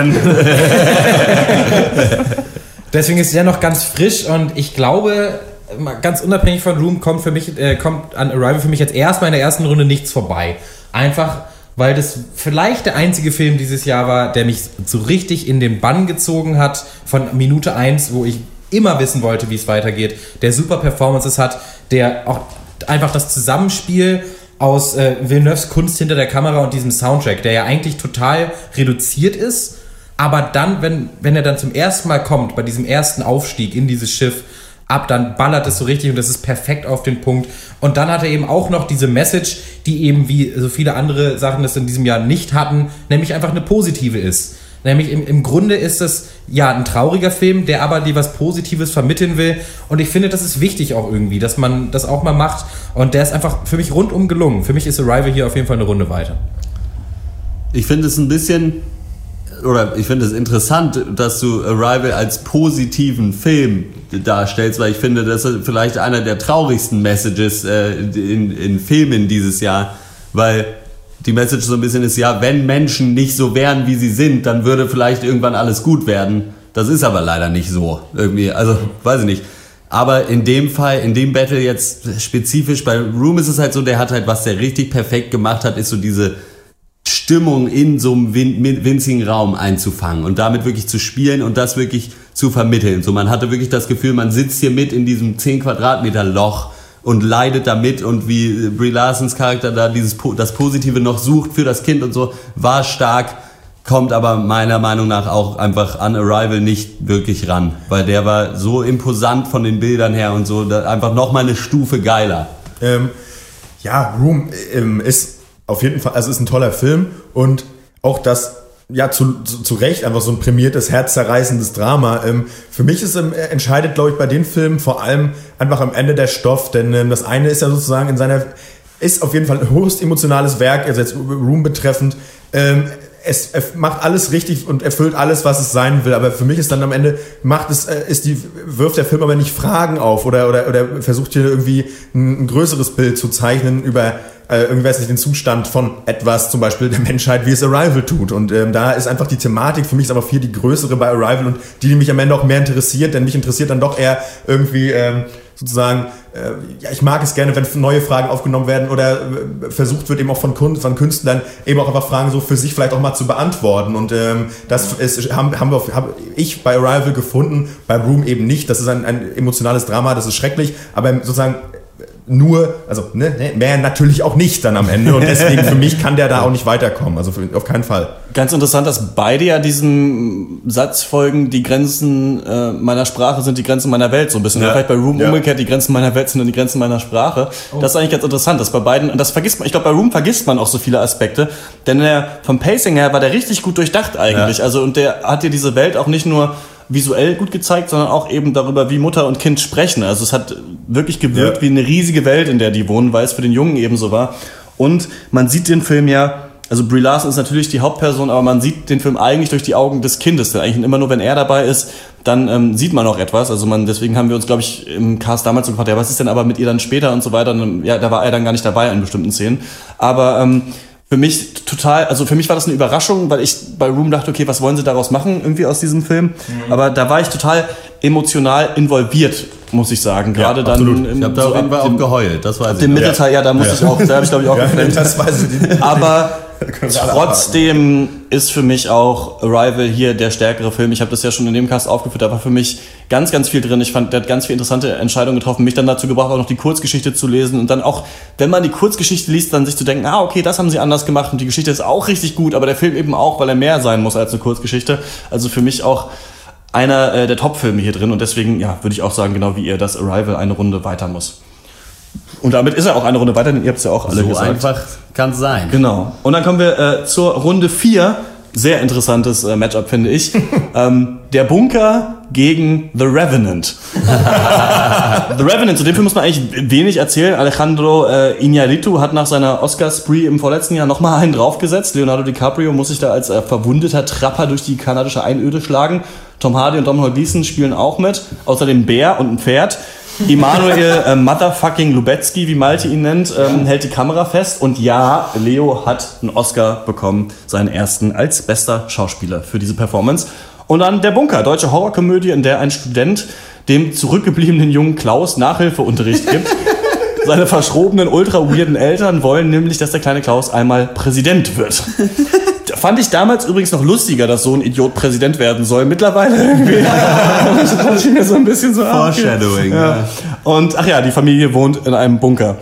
Deswegen ist der noch ganz frisch und ich glaube, ganz unabhängig von Room kommt an Arrival für mich jetzt erstmal in der ersten Runde nichts vorbei. Einfach, weil das vielleicht der einzige Film dieses Jahr war, der mich so richtig in den Bann gezogen hat, von Minute 1, wo ich immer wissen wollte, wie es weitergeht, der super Performances hat, der auch einfach das Zusammenspiel aus Villeneuves Kunst hinter der Kamera und diesem Soundtrack, der ja eigentlich total reduziert ist, aber dann, wenn er dann zum ersten Mal kommt, bei diesem ersten Aufstieg in dieses Schiff, dann ballert es so richtig und das ist perfekt auf den Punkt. Und dann hat er eben auch noch diese Message, die eben wie so viele andere Sachen das in diesem Jahr nicht hatten, nämlich einfach eine positive ist. Nämlich im Grunde ist es ja ein trauriger Film, der aber dir was Positives vermitteln will. Und ich finde, das ist wichtig auch irgendwie, dass man das auch mal macht. Und der ist einfach für mich rundum gelungen. Für mich ist Arrival hier auf jeden Fall eine Runde weiter. Ich finde es ein bisschen... Oder ich finde es interessant, dass du Arrival als positiven Film darstellst, weil ich finde, das ist vielleicht einer der traurigsten Messages in Filmen dieses Jahr, weil die Message so ein bisschen ist, ja, wenn Menschen nicht so wären, wie sie sind, dann würde vielleicht irgendwann alles gut werden. Das ist aber leider nicht so irgendwie, also weiß ich nicht. Aber in dem Fall, in dem Battle jetzt spezifisch, bei Room ist es halt so, der hat halt, was der richtig perfekt gemacht hat, ist so diese Stimmung in so einem winzigen Raum einzufangen und damit wirklich zu spielen und das wirklich zu vermitteln. So, man hatte wirklich das Gefühl, man sitzt hier mit in diesem 10 Quadratmeter Loch und leidet damit und wie Brie Larsons Charakter da das Positive noch sucht für das Kind und so, war stark, kommt aber meiner Meinung nach auch einfach an Arrival nicht wirklich ran, weil der war so imposant von den Bildern her und so, einfach nochmal eine Stufe geiler. Room ist auf jeden Fall, also ist ein toller Film und auch das, ja, zu Recht einfach so ein prämiertes, herzzerreißendes Drama. Für mich entscheidet, glaube ich, bei den Filmen vor allem einfach am Ende der Stoff, denn das eine ist ja sozusagen ist auf jeden Fall ein höchst emotionales Werk, also jetzt Room betreffend, es macht alles richtig und erfüllt alles, was es sein will, aber für mich ist dann am Ende, wirft der Film aber nicht Fragen auf oder versucht hier irgendwie ein größeres Bild zu zeichnen über irgendwie, weiß nicht, den Zustand von etwas, zum Beispiel der Menschheit, wie es Arrival tut. Und da ist einfach die Thematik, für mich ist aber viel die größere bei Arrival und die mich am Ende auch mehr interessiert, denn mich interessiert dann doch eher irgendwie sozusagen, ich mag es gerne, wenn neue Fragen aufgenommen werden oder versucht wird eben auch von Künstlern eben auch einfach Fragen so für sich vielleicht auch mal zu beantworten und das habe ich bei Arrival gefunden, bei Room eben nicht. Das ist ein emotionales Drama, das ist schrecklich, aber sozusagen mehr natürlich auch nicht dann am Ende und deswegen für mich kann der da auch nicht weiterkommen, also auf keinen Fall. Ganz interessant, dass beide ja diesem Satz folgen, die Grenzen meiner Sprache sind die Grenzen meiner Welt, so ein bisschen. Ja. Vielleicht bei Room umgekehrt, die Grenzen meiner Welt sind dann die Grenzen meiner Sprache. Oh. Das ist eigentlich ganz interessant, dass bei beiden, und das vergisst man, ich glaube bei Room vergisst man auch so viele Aspekte, denn vom Pacing her war der richtig gut durchdacht eigentlich, also und der hat dir diese Welt auch nicht nur visuell gut gezeigt, sondern auch eben darüber, wie Mutter und Kind sprechen. Also es hat wirklich gewirkt wie eine riesige Welt, in der die wohnen, weil es für den Jungen eben so war. Und man sieht den Film ja, also Brie Larson ist natürlich die Hauptperson, aber man sieht den Film eigentlich durch die Augen des Kindes. Denn eigentlich immer nur, wenn er dabei ist, dann sieht man auch etwas. Also deswegen haben wir uns, glaube ich, im Cast damals so gefragt, ja, was ist denn aber mit ihr dann später und so weiter. Und ja, da war er dann gar nicht dabei in bestimmten Szenen. Aber für mich war das eine Überraschung, weil ich bei Room dachte, okay, was wollen sie daraus machen, irgendwie aus diesem Film? Mhm. Aber da war ich total emotional involviert, muss ich sagen. Gerade dann. Ich habe da auf jeden Fall auch geheult, das weiß ich. Im Mittelteil, da habe ich, glaube ich, auch geflennt. Das weiß ich. Aber trotzdem ist für mich auch Arrival hier der stärkere Film. Ich habe das ja schon in dem Cast aufgeführt, da war für mich ganz, ganz viel drin. Ich fand, der hat ganz viele interessante Entscheidungen getroffen, mich dann dazu gebracht, auch noch die Kurzgeschichte zu lesen und dann auch, wenn man die Kurzgeschichte liest, dann sich zu denken, okay, das haben sie anders gemacht und die Geschichte ist auch richtig gut, aber der Film eben auch, weil er mehr sein muss als eine Kurzgeschichte. Also für mich auch einer der Top-Filme hier drin und deswegen, würde ich auch sagen, genau wie ihr, dass Arrival eine Runde weiter muss. Und damit ist er auch eine Runde weiter, denn ihr habt es ja auch alle gesagt. So einfach kann es sein. Genau. Und dann kommen wir zur Runde 4. Sehr interessantes Matchup, finde ich. Der Bunker gegen The Revenant. The Revenant, zu dem Film muss man eigentlich wenig erzählen. Alejandro Iñárritu hat nach seiner Oscar-Spree im vorletzten Jahr nochmal einen draufgesetzt. Leonardo DiCaprio muss sich da als verwundeter Trapper durch die kanadische Einöde schlagen. Tom Hardy und Domhnall Gleeson spielen auch mit. Außerdem ein Bär und ein Pferd. Emanuel Motherfucking Lubezki, wie Malte ihn nennt, hält die Kamera fest. Und ja, Leo hat einen Oscar bekommen, seinen ersten als bester Schauspieler für diese Performance. Und dann Der Bunker, deutsche Horrorkomödie, in der ein Student dem zurückgebliebenen jungen Klaus Nachhilfeunterricht gibt. Seine verschrobenen, ultra-weirden Eltern wollen nämlich, dass der kleine Klaus einmal Präsident wird. Fand ich damals übrigens noch lustiger, dass so ein Idiot Präsident werden soll. Mittlerweile irgendwie. Das ist mir so ein bisschen so Foreshadowing. Ja. Und ach ja, die Familie wohnt in einem Bunker.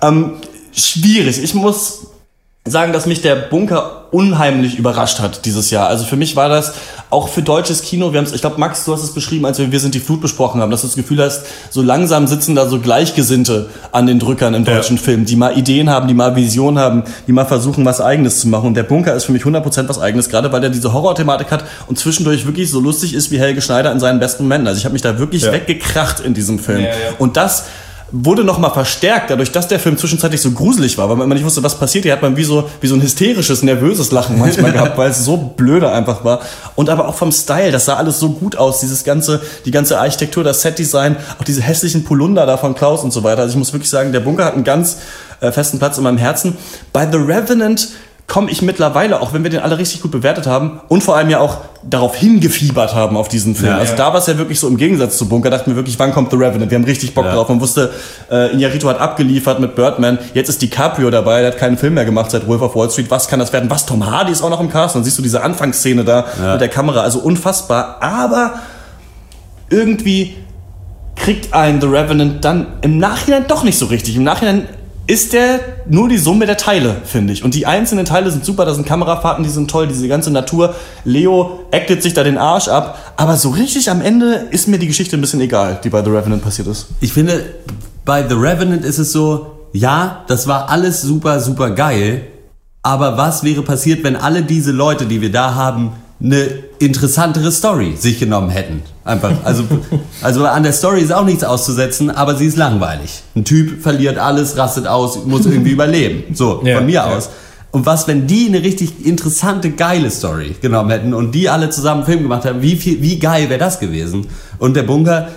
Schwierig. Ich muss sagen, dass mich der Bunker unheimlich überrascht hat dieses Jahr. Also für mich war das auch für deutsches Kino, ich glaube, Max, du hast es beschrieben, als wir sind die Flut besprochen haben, dass du das Gefühl hast, so langsam sitzen da so Gleichgesinnte an den Drückern im deutschen Film, die mal Ideen haben, die mal Visionen haben, die mal versuchen, was Eigenes zu machen. Und der Bunker ist für mich 100% was Eigenes, gerade weil der diese Horror-Thematik hat und zwischendurch wirklich so lustig ist wie Helge Schneider in seinen besten Momenten. Also ich habe mich da wirklich weggekracht in diesem Film. Ja. Und das wurde nochmal verstärkt, dadurch, dass der Film zwischenzeitlich so gruselig war, weil man immer nicht wusste, was passiert. Hier hat man wie so ein hysterisches, nervöses Lachen manchmal gehabt, weil es so blöde einfach war. Und aber auch vom Style, das sah alles so gut aus, die ganze Architektur, das Setdesign, auch diese hässlichen Polunder da von Klaus und so weiter. Also ich muss wirklich sagen, der Bunker hat einen ganz festen Platz in meinem Herzen. Bei The Revenant komme ich mittlerweile, auch wenn wir den alle richtig gut bewertet haben und vor allem ja auch darauf hingefiebert haben auf diesen Film. Also da war es ja wirklich so im Gegensatz zu Bunker, dachten wir wirklich, wann kommt The Revenant? Wir haben richtig Bock drauf. Man wusste, Iñárritu hat abgeliefert mit Birdman. Jetzt ist DiCaprio dabei, der hat keinen Film mehr gemacht seit Wolf of Wall Street. Was kann das werden? Was? Tom Hardy ist auch noch im Cast. Dann siehst du diese Anfangsszene da mit der Kamera. Also unfassbar. Aber irgendwie kriegt einen The Revenant dann im Nachhinein doch nicht so richtig. Im Nachhinein ist der nur die Summe der Teile, finde ich. Und die einzelnen Teile sind super, da sind Kamerafahrten, die sind toll, diese ganze Natur. Leo actet sich da den Arsch ab. Aber so richtig am Ende ist mir die Geschichte ein bisschen egal, die bei The Revenant passiert ist. Ich finde, bei The Revenant ist es so, ja, das war alles super, super geil. Aber was wäre passiert, wenn alle diese Leute, die wir da haben, eine interessantere Story sich genommen hätten? Einfach. Also an der Story ist auch nichts auszusetzen, aber sie ist langweilig. Ein Typ verliert alles, rastet aus, muss irgendwie überleben. So, von mir aus. Und was, wenn die eine richtig interessante, geile Story genommen hätten und die alle zusammen einen Film gemacht haben, wie geil wäre das gewesen? Und der Bunker,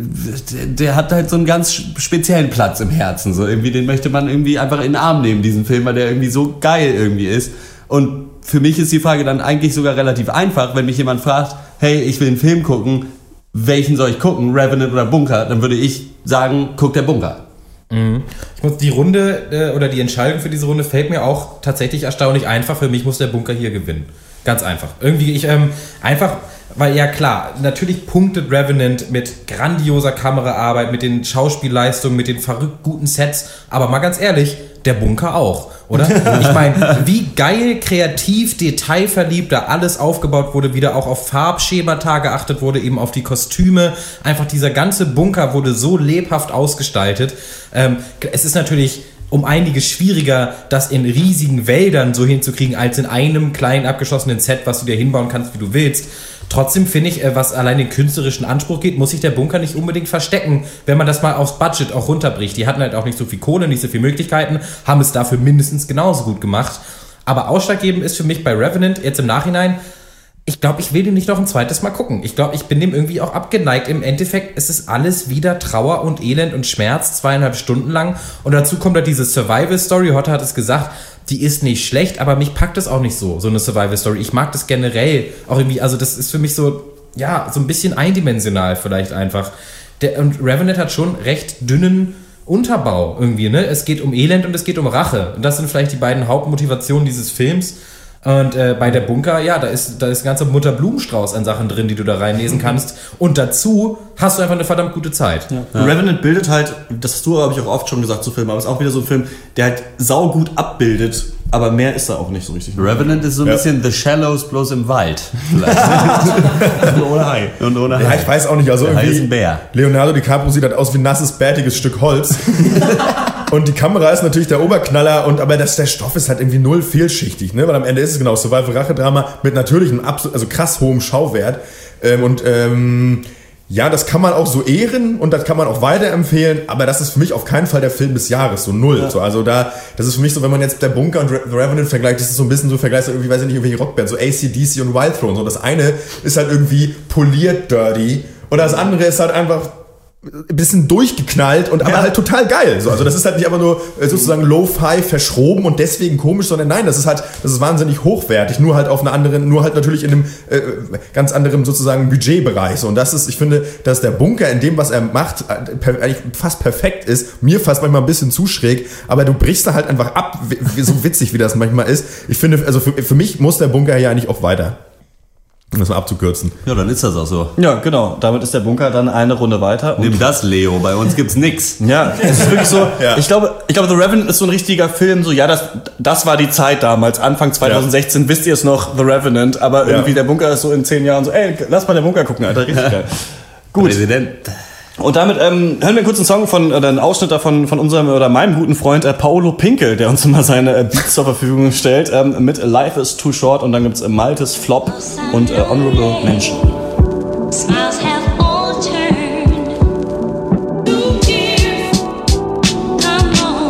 der hat halt so einen ganz speziellen Platz im Herzen. So irgendwie, den möchte man irgendwie einfach in den Arm nehmen, diesen Film, weil der irgendwie so geil irgendwie ist. Und für mich ist die Frage dann eigentlich sogar relativ einfach, wenn mich jemand fragt, hey, ich will einen Film gucken, welchen soll ich gucken, Revenant oder Bunker? Dann würde ich sagen, guck der Bunker. Ich muss die Runde oder die Entscheidung für diese Runde fällt mir auch tatsächlich erstaunlich einfach. Für mich muss der Bunker hier gewinnen. Ganz einfach. Irgendwie einfach, weil ja klar, natürlich punktet Revenant mit grandioser Kameraarbeit, mit den Schauspielleistungen, mit den verrückt guten Sets, aber mal ganz ehrlich, der Bunker auch, oder? Ich meine, wie geil, kreativ, detailverliebt da alles aufgebaut wurde, wieder auch auf Farbschemata geachtet wurde, eben auf die Kostüme. Einfach dieser ganze Bunker wurde so lebhaft ausgestaltet. Es ist natürlich um einiges schwieriger, das in riesigen Wäldern so hinzukriegen, als in einem kleinen abgeschossenen Set, was du dir hinbauen kannst, wie du willst. Trotzdem finde ich, was allein den künstlerischen Anspruch geht, muss sich der Bunker nicht unbedingt verstecken, wenn man das mal aufs Budget auch runterbricht. Die hatten halt auch nicht so viel Kohle, nicht so viele Möglichkeiten, haben es dafür mindestens genauso gut gemacht. Aber ausschlaggebend ist für mich bei Revenant jetzt im Nachhinein, ich glaube, ich will den nicht noch ein zweites Mal gucken. Ich glaube, ich bin dem irgendwie auch abgeneigt. Im Endeffekt ist es alles wieder Trauer und Elend und Schmerz, 2,5 Stunden lang. Und dazu kommt da diese Survival-Story, Hotte hat es gesagt, die ist nicht schlecht, aber mich packt es auch nicht so eine Survival-Story. Ich mag das generell auch irgendwie, also das ist für mich so, ja, so ein bisschen eindimensional vielleicht einfach. Und Revenant hat schon recht dünnen Unterbau irgendwie, ne? Es geht um Elend und es geht um Rache. Und das sind vielleicht die beiden Hauptmotivationen dieses Films. Und bei der Bunker, ja, da ist ein ganzer Mutter Blumenstrauß an Sachen drin, die du da reinlesen kannst. Und dazu hast du einfach eine verdammt gute Zeit. Ja. Revenant bildet halt, das hast du, habe ich auch oft schon gesagt zu Filmen, aber es ist auch wieder so ein Film, der halt saugut abbildet, aber mehr ist da auch nicht so richtig. Revenant ist so ein bisschen The Shallows bloß im Wald. Und ohne Hai. Ja, ich weiß auch nicht, also der Hai ist irgendwie ein Bär. Leonardo DiCaprio sieht halt aus wie ein nasses, bärtiges Stück Holz. Und die Kamera ist natürlich der Oberknaller, aber der Stoff ist halt irgendwie null vielschichtig, ne? Weil am Ende ist es genau Survival-Rache-Drama mit natürlich einem krass hohem Schauwert. Ja, das kann man auch so ehren und das kann man auch weiterempfehlen, aber das ist für mich auf keinen Fall der Film des Jahres, so null. Ja. So, also das ist für mich so, wenn man jetzt der Bunker und The Revenant vergleicht, das ist so ein bisschen so vergleicht, irgendwie, weiß ich nicht, irgendwelche Rockbands, so AC/DC und Wild Throne. So, das eine ist halt irgendwie poliert dirty und das andere ist halt einfach ein bisschen durchgeknallt und aber halt total geil. So, also das ist halt nicht einfach nur sozusagen Lo-Fi verschroben und deswegen komisch, sondern nein, das ist wahnsinnig hochwertig, nur halt auf einer anderen, nur halt natürlich in einem ganz anderen sozusagen Budgetbereich. So, und das ist, ich finde, dass der Bunker in dem, was er macht, eigentlich fast perfekt ist. Mir fast manchmal ein bisschen zu schräg, aber du brichst da halt einfach ab, so witzig wie das manchmal ist. Ich finde, also für mich muss der Bunker ja eigentlich auch weiter. Um das mal abzukürzen. Ja, dann ist das auch so. Ja, genau. Damit ist der Bunker dann eine Runde weiter. Nimm das, Leo. Bei uns gibt's nix. Ja, es ist wirklich so. Ja. Ich glaube, The Revenant ist so ein richtiger Film. So, ja, das war die Zeit damals. Anfang 2016 wisst ihr es noch, The Revenant. Aber irgendwie der Bunker ist so in 10 Jahren so, ey, lass mal den Bunker gucken, Alter. Richtig geil. Gut. Präsident. Und damit hören wir einen kurzen Song oder einen Ausschnitt davon von unserem oder meinem guten Freund Paolo Pinkel, der uns immer seine Beats zur Verfügung stellt, mit Life is Too Short, und dann gibt's Maltes Flop und Honorable Mention. Smiles have all turned. Who cares? Come on.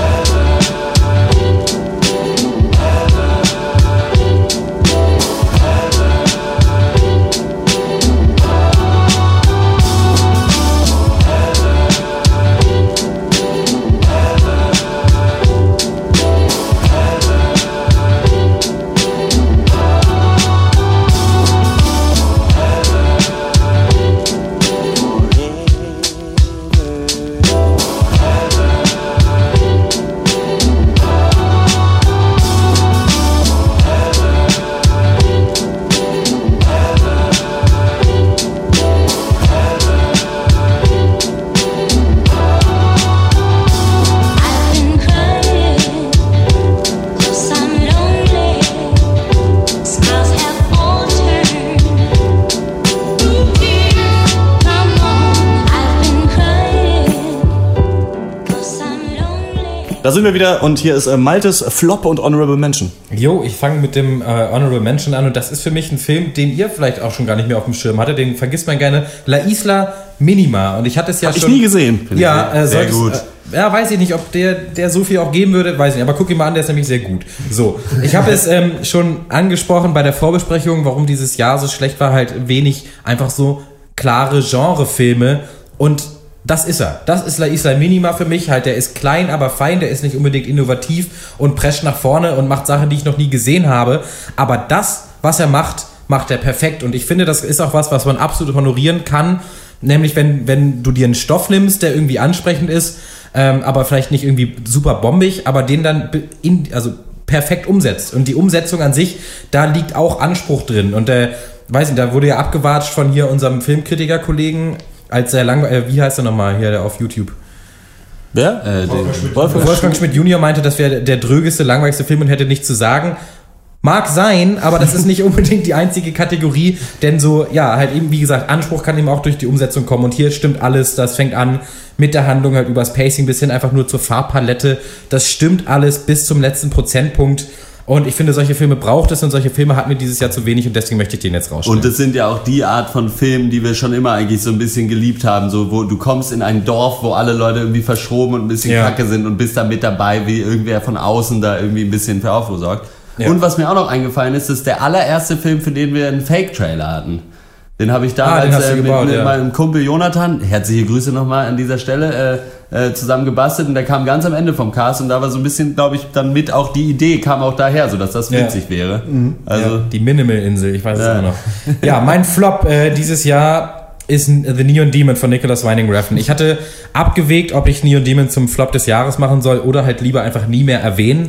Da sind wir wieder und hier ist Maltes Flop und Honorable Mention. Jo, ich fange mit dem Honorable Mention an und das ist für mich ein Film, den ihr vielleicht auch schon gar nicht mehr auf dem Schirm hattet, den vergisst man gerne, La Isla Minima, und ich hatte es ja schon... Hab ich nie gesehen. Ja, sehr gut. Ja, weiß ich nicht, ob der so viel auch geben würde, weiß ich nicht, aber guck ihn mal an, der ist nämlich sehr gut. So, ich habe es schon angesprochen bei der Vorbesprechung, warum dieses Jahr so schlecht war, halt wenig einfach so klare Genrefilme, und das ist er. Das ist La Isla Minima für mich. Halt, der ist klein, aber fein. Der ist nicht unbedingt innovativ und prescht nach vorne und macht Sachen, die ich noch nie gesehen habe. Aber das, was er macht, macht er perfekt. Und ich finde, das ist auch was man absolut honorieren kann. Nämlich, wenn du dir einen Stoff nimmst, der irgendwie ansprechend ist, aber vielleicht nicht irgendwie super bombig, aber den dann perfekt umsetzt. Und die Umsetzung an sich, da liegt auch Anspruch drin. Und weiß nicht, da wurde ja abgewatscht von hier unserem Filmkritiker-Kollegen, als der wie heißt er nochmal hier, der auf YouTube? Wer? Wolfgang Schmidt Junior meinte, das wäre der drögeste, langweiligste Film und hätte nichts zu sagen. Mag sein, aber das ist nicht unbedingt die einzige Kategorie, denn so, ja, halt eben, wie gesagt, Anspruch kann eben auch durch die Umsetzung kommen, und hier stimmt alles, das fängt an mit der Handlung, halt übers Pacing bis hin einfach nur zur Farbpalette, das stimmt alles bis zum letzten Prozentpunkt. Und ich finde, solche Filme braucht es, und solche Filme hatten wir dieses Jahr zu wenig, und deswegen möchte ich den jetzt rausstellen. Und das sind ja auch die Art von Filmen, die wir schon immer eigentlich so ein bisschen geliebt haben, so wo du kommst in ein Dorf, wo alle Leute irgendwie verschroben und ein bisschen kacke sind, und bist da mit dabei, wie irgendwer von außen da irgendwie ein bisschen für Aufruhr sorgt. Ja. Und was mir auch noch eingefallen ist, ist der allererste Film, für den wir einen Fake-Trailer hatten. Den habe ich damals mit meinem Kumpel Jonathan, herzliche Grüße nochmal an dieser Stelle, zusammen gebastelt, und der kam ganz am Ende vom Cast, und da war so ein bisschen, glaube ich, dann mit auch die Idee kam auch daher, sodass das witzig wäre. Mhm. Also die Minimal-Insel, ich weiß es immer noch. Ja, mein Flop dieses Jahr ist The Neon Demon von Nicolas Winding Refn. Ich hatte abgewägt, ob ich Neon Demon zum Flop des Jahres machen soll oder halt lieber einfach nie mehr erwähnen.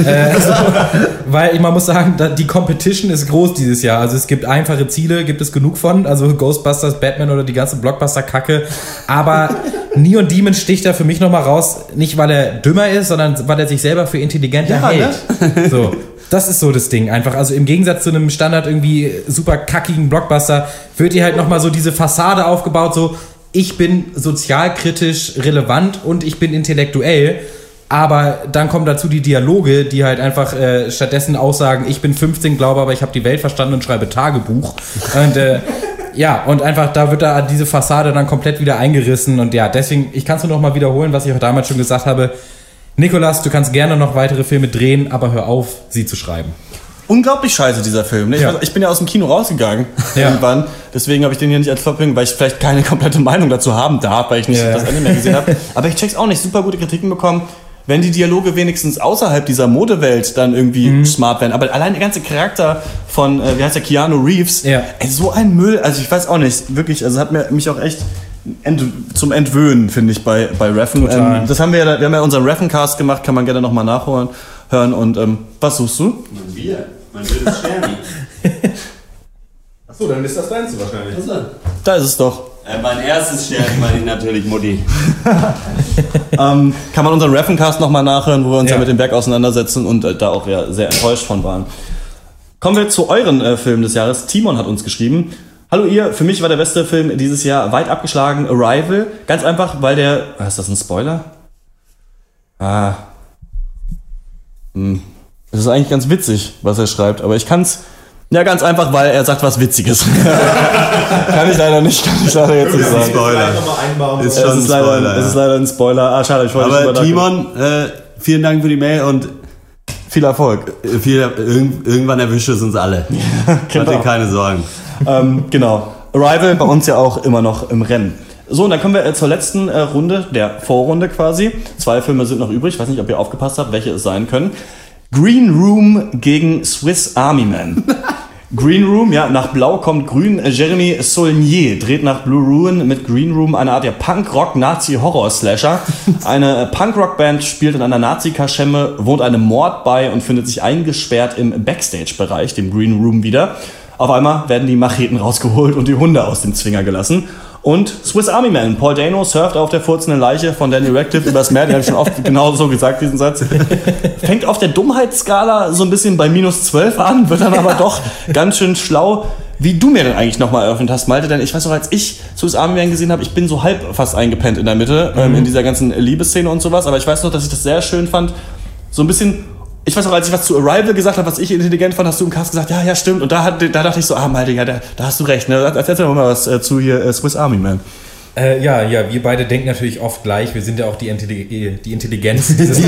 Weil man muss sagen, die Competition ist groß dieses Jahr. Also es gibt einfache Ziele, gibt es genug von. Also Ghostbusters, Batman oder die ganze Blockbuster-Kacke. Aber Neon Demon sticht da für mich nochmal raus. Nicht, weil er dümmer ist, sondern weil er sich selber für intelligenter hält. Ne? So. Das ist so das Ding einfach. Also im Gegensatz zu einem Standard irgendwie super kackigen Blockbuster wird hier halt nochmal so diese Fassade aufgebaut, so ich bin sozialkritisch relevant und ich bin intellektuell, aber dann kommen dazu die Dialoge, die halt einfach stattdessen aussagen, ich bin 15, glaube aber ich habe die Welt verstanden und schreibe Tagebuch. Und Ja, und einfach, da wird da diese Fassade dann komplett wieder eingerissen. Und ja, deswegen, ich kann es nur noch mal wiederholen, was ich auch damals schon gesagt habe. Nikolas, du kannst gerne noch weitere Filme drehen, aber hör auf, sie zu schreiben. Unglaublich scheiße, dieser Film. Ne? Ich bin ja aus dem Kino rausgegangen irgendwann. Deswegen habe ich den hier nicht als Verpünkt, weil ich vielleicht keine komplette Meinung dazu haben darf, weil ich nicht das Ende mehr gesehen habe. Aber ich check's auch nicht. Super gute Kritiken bekommen. Wenn die Dialoge wenigstens außerhalb dieser Modewelt dann irgendwie smart werden. Aber allein der ganze Charakter von, wie heißt der, Keanu Reeves, ey, so ein Müll. Also ich weiß auch nicht, wirklich, also hat mich auch echt zum Entwöhnen, finde ich, bei Reffen. Das haben wir haben ja unseren Reffen-Cast gemacht, kann man gerne nochmal nachhören. Und was suchst du? Bier. Mein drittes Sterni. Achso, dann ist das deins wahrscheinlich. Da ist es doch. Mein erstes Sterni meine ich natürlich Mutti. Kann man unseren Reffen-Cast nochmal nachhören, wo wir uns ja mit dem Werk auseinandersetzen und da auch sehr enttäuscht von waren. Kommen wir zu euren Filmen des Jahres. Timon hat uns geschrieben: Hallo ihr, für mich war der beste Film dieses Jahr weit abgeschlagen Arrival. Ganz einfach, weil der... Ist das ein Spoiler? Das ist eigentlich ganz witzig, was er schreibt, aber ich kann's... Ja, ganz einfach, weil er sagt was Witziges. Kann ich leider jetzt nicht sagen. Ist schon ein Spoiler. Es ist leider ein Spoiler. Schade, ich wollte nicht aber Timon, vielen Dank für die Mail und viel Erfolg. Irgendwann erwischt es uns alle. Genau. Mach dir keine Sorgen. Genau. Arrival bei uns ja auch immer noch im Rennen. So, und dann kommen wir zur letzten Runde, der Vorrunde quasi. 2 Filme sind noch übrig. Ich weiß nicht, ob ihr aufgepasst habt, welche es sein können. Green Room gegen Swiss Army Man. Green Room, ja, nach Blau kommt Grün. Jeremy Saulnier dreht nach Blue Ruin mit Green Room eine Art Punk-Rock-Nazi-Horror-Slasher. Eine Punk-Rock-Band spielt in einer Nazi-Kaschemme, wohnt einem Mord bei und findet sich eingesperrt im Backstage-Bereich, dem Green Room wieder. Auf einmal werden die Macheten rausgeholt und die Hunde aus dem Zwinger gelassen. Und Swiss Army Man, Paul Dano surft auf der furzenden Leiche von Daniel Radcliffe übers Meer, den habe ich schon oft genau so gesagt, diesen Satz. Fängt auf der Dummheitsskala so ein bisschen bei -12 an, wird dann aber doch ganz schön schlau. Wie du mir denn eigentlich nochmal eröffnet hast, Malte, denn ich weiß noch, als ich Swiss Army Man gesehen habe, ich bin so halb fast eingepennt in der Mitte, in dieser ganzen Liebesszene und sowas, aber ich weiß noch, dass ich das sehr schön fand, so ein bisschen... Ich weiß noch, als ich was zu Arrival gesagt habe, was ich intelligent fand, hast du im Cast gesagt, ja, stimmt. Und da dachte ich so, Malte, ja, da hast du recht. Ne? Erzähl doch mal was zu hier Swiss Army Man. Ja, wir beide denken natürlich oft gleich. Wir sind ja auch die Intelligenz dieses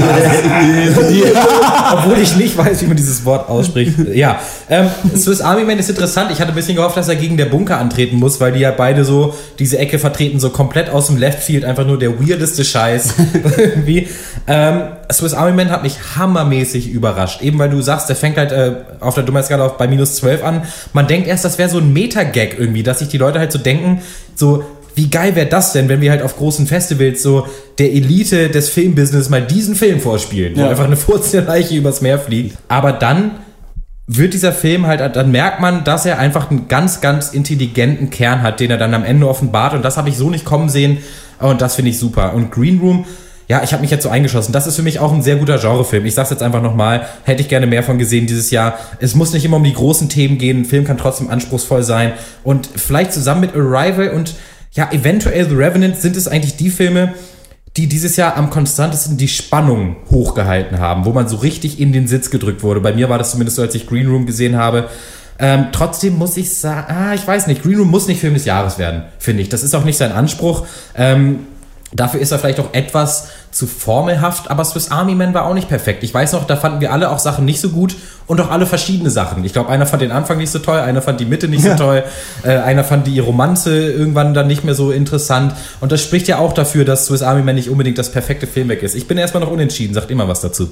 obwohl ich nicht weiß, wie man dieses Wort ausspricht. Ja, Swiss Army Man ist interessant. Ich hatte ein bisschen gehofft, dass er gegen der Bunker antreten muss, weil die ja beide so diese Ecke vertreten, so komplett aus dem Left Field, einfach nur der weirdeste Scheiß. Irgendwie. Swiss Army Man hat mich hammermäßig überrascht. Eben weil du sagst, der fängt halt auf der Dummheitsskala bei -12 an. Man denkt erst, das wäre so ein Meta-Gag irgendwie, dass sich die Leute halt so denken, so... Wie geil wäre das denn, wenn wir halt auf großen Festivals so der Elite des Filmbusiness mal diesen Film vorspielen, wo einfach eine furzende Leiche übers Meer fliegt. Aber dann wird dieser Film halt, dann merkt man, dass er einfach einen ganz, ganz intelligenten Kern hat, den er dann am Ende offenbart. Und das habe ich so nicht kommen sehen. Und das finde ich super. Und Green Room, ja, ich habe mich jetzt so eingeschossen. Das ist für mich auch ein sehr guter Genrefilm. Ich sag's jetzt einfach nochmal, hätte ich gerne mehr von gesehen dieses Jahr. Es muss nicht immer um die großen Themen gehen. Ein Film kann trotzdem anspruchsvoll sein. Und vielleicht zusammen mit Arrival und ja, eventuell The Revenant sind es eigentlich die Filme, die dieses Jahr am konstantesten die Spannung hochgehalten haben, wo man so richtig in den Sitz gedrückt wurde. Bei mir war das zumindest so, als ich Green Room gesehen habe. Trotzdem muss ich sagen, ich weiß nicht, Green Room muss nicht Film des Jahres werden, finde ich. Das ist auch nicht sein Anspruch. Dafür ist er vielleicht auch etwas zu formelhaft, aber Swiss Army Man war auch nicht perfekt. Ich weiß noch, da fanden wir alle auch Sachen nicht so gut und auch alle verschiedene Sachen. Ich glaube, einer fand den Anfang nicht so toll, einer fand die Mitte nicht so toll, einer fand die Romanze irgendwann dann nicht mehr so interessant. Und das spricht ja auch dafür, dass Swiss Army Man nicht unbedingt das perfekte Filmwerk ist. Ich bin erstmal noch unentschieden, sagt immer was dazu.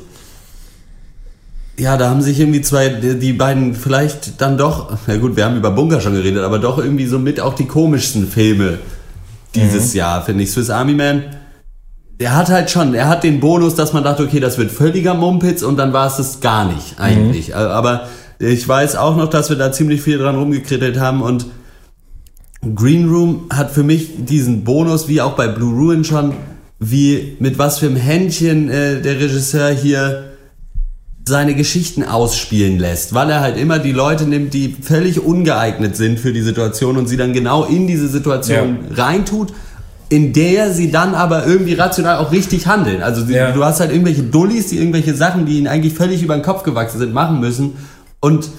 Ja, da haben sich irgendwie die beiden vielleicht dann doch, na gut, wir haben über Bunker schon geredet, aber doch irgendwie so mit auch die komischsten Filme dieses Jahr, finde ich. Swiss Army Man, er hat den Bonus, dass man dachte, okay, das wird völliger Mumpitz und dann war es das gar nicht eigentlich. Aber ich weiß auch noch, dass wir da ziemlich viel dran rumgekrittelt haben und Green Room hat für mich diesen Bonus, wie auch bei Blue Ruin schon, wie mit was für einem Händchen der Regisseur hier seine Geschichten ausspielen lässt, weil er halt immer die Leute nimmt, die völlig ungeeignet sind für die Situation und sie dann genau in diese Situation reintut, in der sie dann aber irgendwie rational auch richtig handeln. Also du hast halt irgendwelche Dullis, die irgendwelche Sachen, die ihnen eigentlich völlig über den Kopf gewachsen sind, machen müssen und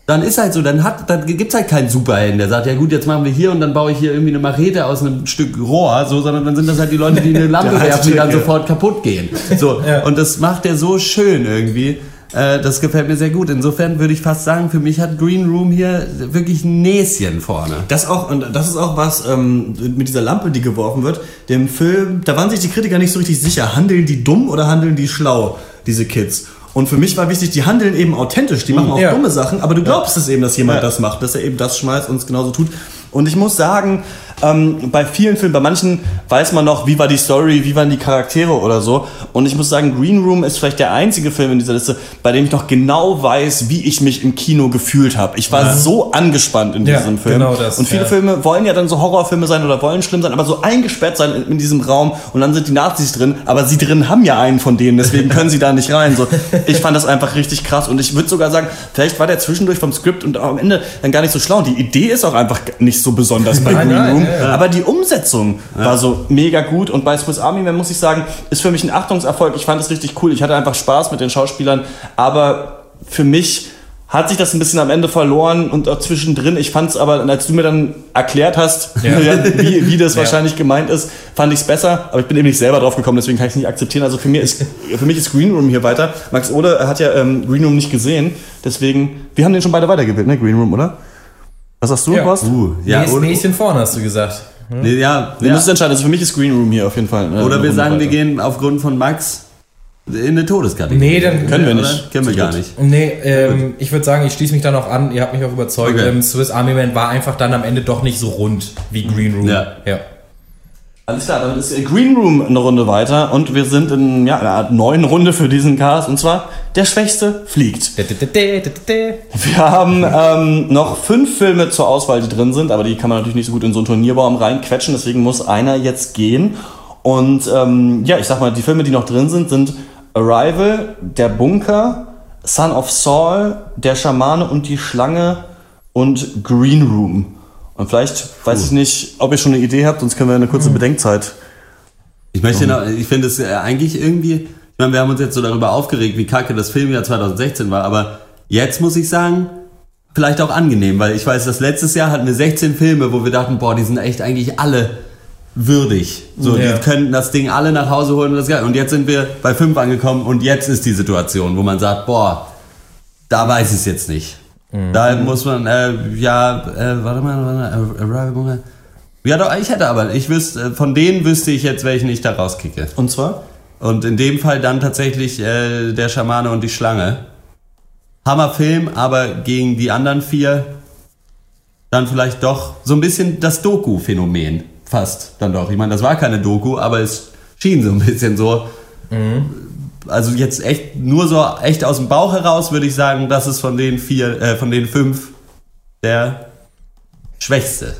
dann ist halt so, dann gibt's halt keinen Superhelden, der sagt, ja gut, jetzt machen wir hier und dann baue ich hier irgendwie eine Machete aus einem Stück Rohr, so, sondern dann sind das halt die Leute, die eine Lampe werfen, die dann sofort kaputt gehen. So, und das macht er so schön irgendwie. Das gefällt mir sehr gut. Insofern würde ich fast sagen, für mich hat Green Room hier wirklich ein Näschen vorne. Das auch, und das ist auch was mit dieser Lampe, die geworfen wird. Dem Film, da waren sich die Kritiker nicht so richtig sicher. Handeln die dumm oder handeln die schlau, diese Kids? Und für mich war wichtig, die handeln eben authentisch. Die machen auch dumme Sachen, aber du glaubst es eben, dass jemand das macht, dass er eben das schmeißt und es genauso tut. Und ich muss sagen, bei vielen Filmen, bei manchen weiß man noch, wie war die Story, wie waren die Charaktere oder so. Und ich muss sagen, Green Room ist vielleicht der einzige Film in dieser Liste, bei dem ich noch genau weiß, wie ich mich im Kino gefühlt habe. Ich war so angespannt in diesem Film. Genau das, und viele Filme wollen ja dann so Horrorfilme sein oder wollen schlimm sein, aber so eingesperrt sein in diesem Raum und dann sind die Nazis drin, aber sie drin haben ja einen von denen, deswegen können sie da nicht rein. So, ich fand das einfach richtig krass und ich würde sogar sagen, vielleicht war der zwischendurch vom Skript und am Ende dann gar nicht so schlau. Und die Idee ist auch einfach nicht so besonders bei Green Room. Aber die Umsetzung war so mega gut und bei Swiss Army Man, muss ich sagen, ist für mich ein Achtungserfolg. Ich fand es richtig cool. Ich hatte einfach Spaß mit den Schauspielern, aber für mich hat sich das ein bisschen am Ende verloren und auch zwischendrin. Ich fand es aber, als du mir dann erklärt hast, wie das wahrscheinlich gemeint ist, fand ich es besser. Aber ich bin eben nicht selber drauf gekommen, deswegen kann ich es nicht akzeptieren. Also für mich ist Green Room hier weiter. Max Ohle hat ja Green Room nicht gesehen, deswegen, wir haben den schon beide weitergewählt, ne? Green Room, oder? Was hast du, Horst? Näschen vorne, hast du gesagt. Nee, wir müssen entscheiden. Also für mich ist Green Room hier auf jeden Fall. Oder wir sagen, wir gehen aufgrund von Max in eine Todeskategorie. Nee, dann können wir nicht. Können wir gar nicht. Nee, ich würde sagen, ich schließe mich da noch an. Ihr habt mich auch überzeugt. Okay. Swiss Army Man war einfach dann am Ende doch nicht so rund wie Green Room. Ja. Alles klar, dann ist Green Room eine Runde weiter und wir sind in einer Art neuen Runde für diesen Cast und zwar der Schwächste fliegt. Wir haben noch 5 Filme zur Auswahl, die drin sind, aber die kann man natürlich nicht so gut in so einen Turnierbaum reinquetschen, deswegen muss einer jetzt gehen. Und ich sag mal, die Filme, die noch drin sind Arrival, Der Bunker, Son of Saul, Der Schamane und die Schlange und Green Room. Und vielleicht, weiß ich nicht, ob ihr schon eine Idee habt, sonst können wir eine kurze Bedenkzeit. Ich finde es eigentlich irgendwie, ich meine, wir haben uns jetzt so darüber aufgeregt, wie kacke das Filmjahr 2016 war, aber jetzt muss ich sagen, vielleicht auch angenehm, weil ich weiß, das letztes Jahr hatten wir 16 Filme, wo wir dachten, boah, die sind echt eigentlich alle würdig. So, die könnten das Ding alle nach Hause holen und das geil. Und jetzt sind wir bei 5 angekommen und jetzt ist die Situation, wo man sagt, boah, da weiß ich es jetzt nicht. Da muss man, warte mal. Ja, doch, von denen wüsste ich jetzt, welchen ich da rauskicke. Und zwar? Und in dem Fall dann tatsächlich Der Schamane und die Schlange. Hammerfilm, aber gegen die anderen 4 dann vielleicht doch so ein bisschen das Doku-Phänomen. Fast dann doch. Ich meine, das war keine Doku, aber es schien so ein bisschen so. Also jetzt echt nur so echt aus dem Bauch heraus würde ich sagen, das ist von den 5 der Schwächste.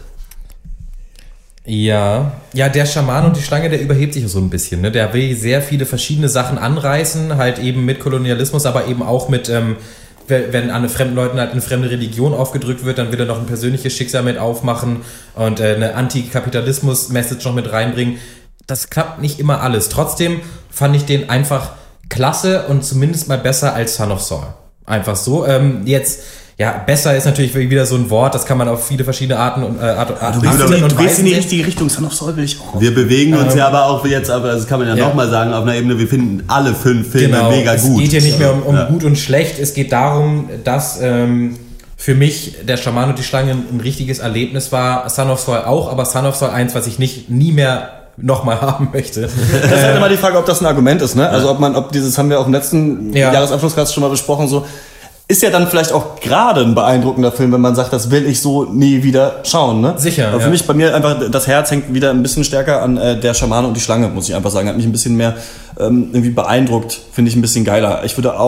Ja, der Schaman und die Schlange, der überhebt sich so ein bisschen. Ne? Der will sehr viele verschiedene Sachen anreißen, halt eben mit Kolonialismus, aber eben auch mit, wenn an fremden Leuten halt eine fremde Religion aufgedrückt wird, dann will er noch ein persönliches Schicksal mit aufmachen und eine Antikapitalismus-Message noch mit reinbringen. Das klappt nicht immer alles. Trotzdem fand ich den einfach klasse und zumindest mal besser als Son of Saul. Einfach so. Besser ist natürlich wieder so ein Wort, das kann man auf viele verschiedene Arten und Du gehst in die richtige Richtung, Son of Saul will ich auch. Wir bewegen uns ja aber auch jetzt, aber das kann man ja nochmal sagen, auf einer Ebene, wir finden alle 5 Filme mega gut. Es geht hier nicht mehr um gut und schlecht, es geht darum, dass für mich der Schaman und die Schlange ein richtiges Erlebnis war, Son of Saul auch, aber Son of Saul 1, was ich nie mehr nochmal haben möchte. Das ist halt immer die Frage, ob das ein Argument ist, ne? Also ob dieses, haben wir auch im letzten Jahresabschlusscast schon mal besprochen, so, ist ja dann vielleicht auch gerade ein beeindruckender Film, wenn man sagt, das will ich so nie wieder schauen, ne? Sicher. Aber für mich, bei mir einfach, das Herz hängt wieder ein bisschen stärker an Der Schamane und die Schlange, muss ich einfach sagen. Hat mich ein bisschen mehr irgendwie beeindruckt, finde ich ein bisschen geiler. Ich würde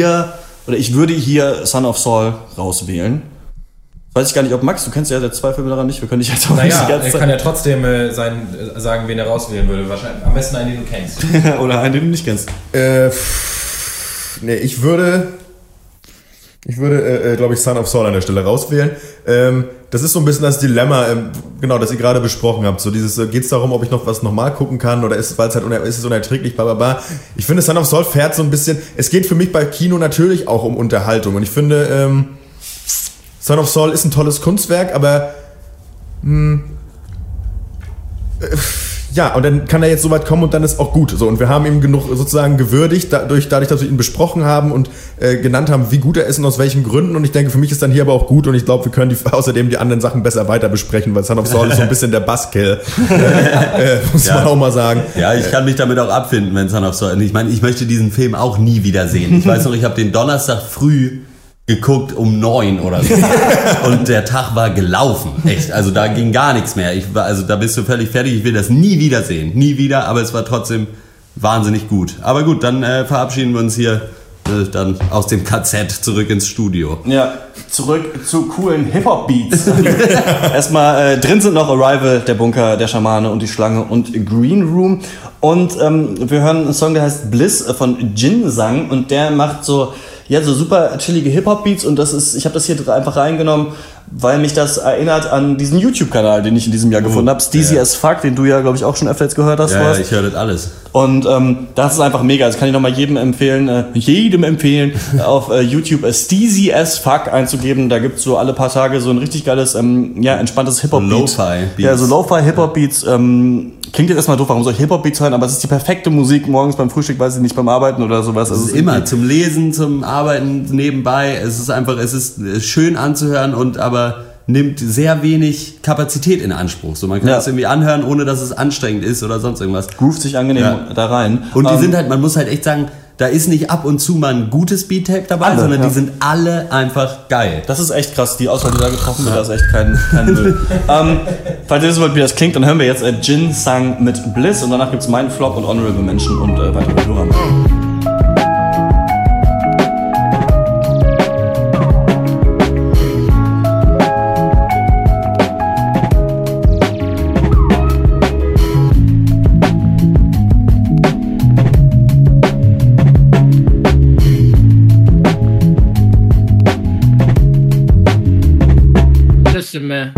hier Son of Saul rauswählen. Weiß ich gar nicht, ob Max, du kennst ja 2 Filme daran nicht, wir können dich jetzt auch nicht die ganze Zeit... er kann ja trotzdem sagen, wen er rauswählen würde. Wahrscheinlich am besten einen, den du kennst. Oder einen, den du nicht kennst. Ich würde, glaube ich, Son of Saul an der Stelle rauswählen. Das ist so ein bisschen das Dilemma, das ihr gerade besprochen habt. So dieses, geht es darum, ob ich noch was nochmal gucken kann oder ist es unerträglich, bla. Ich finde, Son of Saul fährt so ein bisschen, es geht für mich bei Kino natürlich auch um Unterhaltung und ich finde, Son of Saul ist ein tolles Kunstwerk, aber ja, und dann kann er jetzt so weit kommen und dann ist auch gut. So, und wir haben ihn genug sozusagen gewürdigt, dadurch, dass wir ihn besprochen haben und genannt haben, wie gut er ist und aus welchen Gründen. Und ich denke, für mich ist dann hier aber auch gut und ich glaube, wir können außerdem die anderen Sachen besser weiter besprechen, weil Son of Saul ist so ein bisschen der Buzzkill, muss man auch mal sagen. Ja, ich kann mich damit auch abfinden, wenn Son of Saul. Ich meine, ich möchte diesen Film auch nie wieder sehen. Ich weiß noch, ich habe den Donnerstag früh geguckt um 9 oder so. Und der Tag war gelaufen. Echt. Also da ging gar nichts mehr. Da bist du völlig fertig. Ich will das nie wieder sehen. Nie wieder, aber es war trotzdem wahnsinnig gut. Aber gut, dann verabschieden wir uns hier dann aus dem KZ zurück ins Studio. Ja, zurück zu coolen Hip-Hop-Beats. Erstmal drin sind noch Arrival, der Bunker, der Schamane und die Schlange und Green Room. Und wir hören einen Song, der heißt Bliss von Jin Sang und der macht so super chillige Hip-Hop-Beats und ich habe das hier einfach reingenommen, weil mich das erinnert an diesen YouTube-Kanal, den ich in diesem Jahr gefunden habe, Steezy as Fuck, den du ja, glaube ich, auch schon öfter jetzt gehört hast. Ja, ich höre das alles. Und das ist einfach mega. Das kann ich nochmal jedem empfehlen, auf YouTube Steezy as Fuck einzugeben. Da gibt's so alle paar Tage so ein richtig geiles, entspanntes Hip-Hop-Beat. Lo-Fi-Beats. Ja, so Lo-Fi-Hip-Hop-Beats. Klingt jetzt erstmal doof, warum soll ich Hip-Hop-Beats hören? Aber es ist die perfekte Musik morgens beim Frühstück, weiß ich nicht, beim Arbeiten oder sowas. Also es ist immer zum Lesen, zum Arbeiten nebenbei. Es ist schön anzuhören und aber nimmt sehr wenig Kapazität in Anspruch. So, man kann das irgendwie anhören, ohne dass es anstrengend ist oder sonst irgendwas. Groovt sich angenehm da rein. Und die sind halt, man muss halt echt sagen, da ist nicht ab und zu mal ein gutes Beat-Tape dabei, sondern die sind alle einfach geil. Das ist echt krass, die Auswahl, die da getroffen wird, das ist echt kein Müll. Falls ihr wissen wollt, wie das klingt, dann hören wir jetzt Jin Sang mit Bliss und danach gibt's meinen Flop und Honorable Mention und weitere Hörer. Listen, man.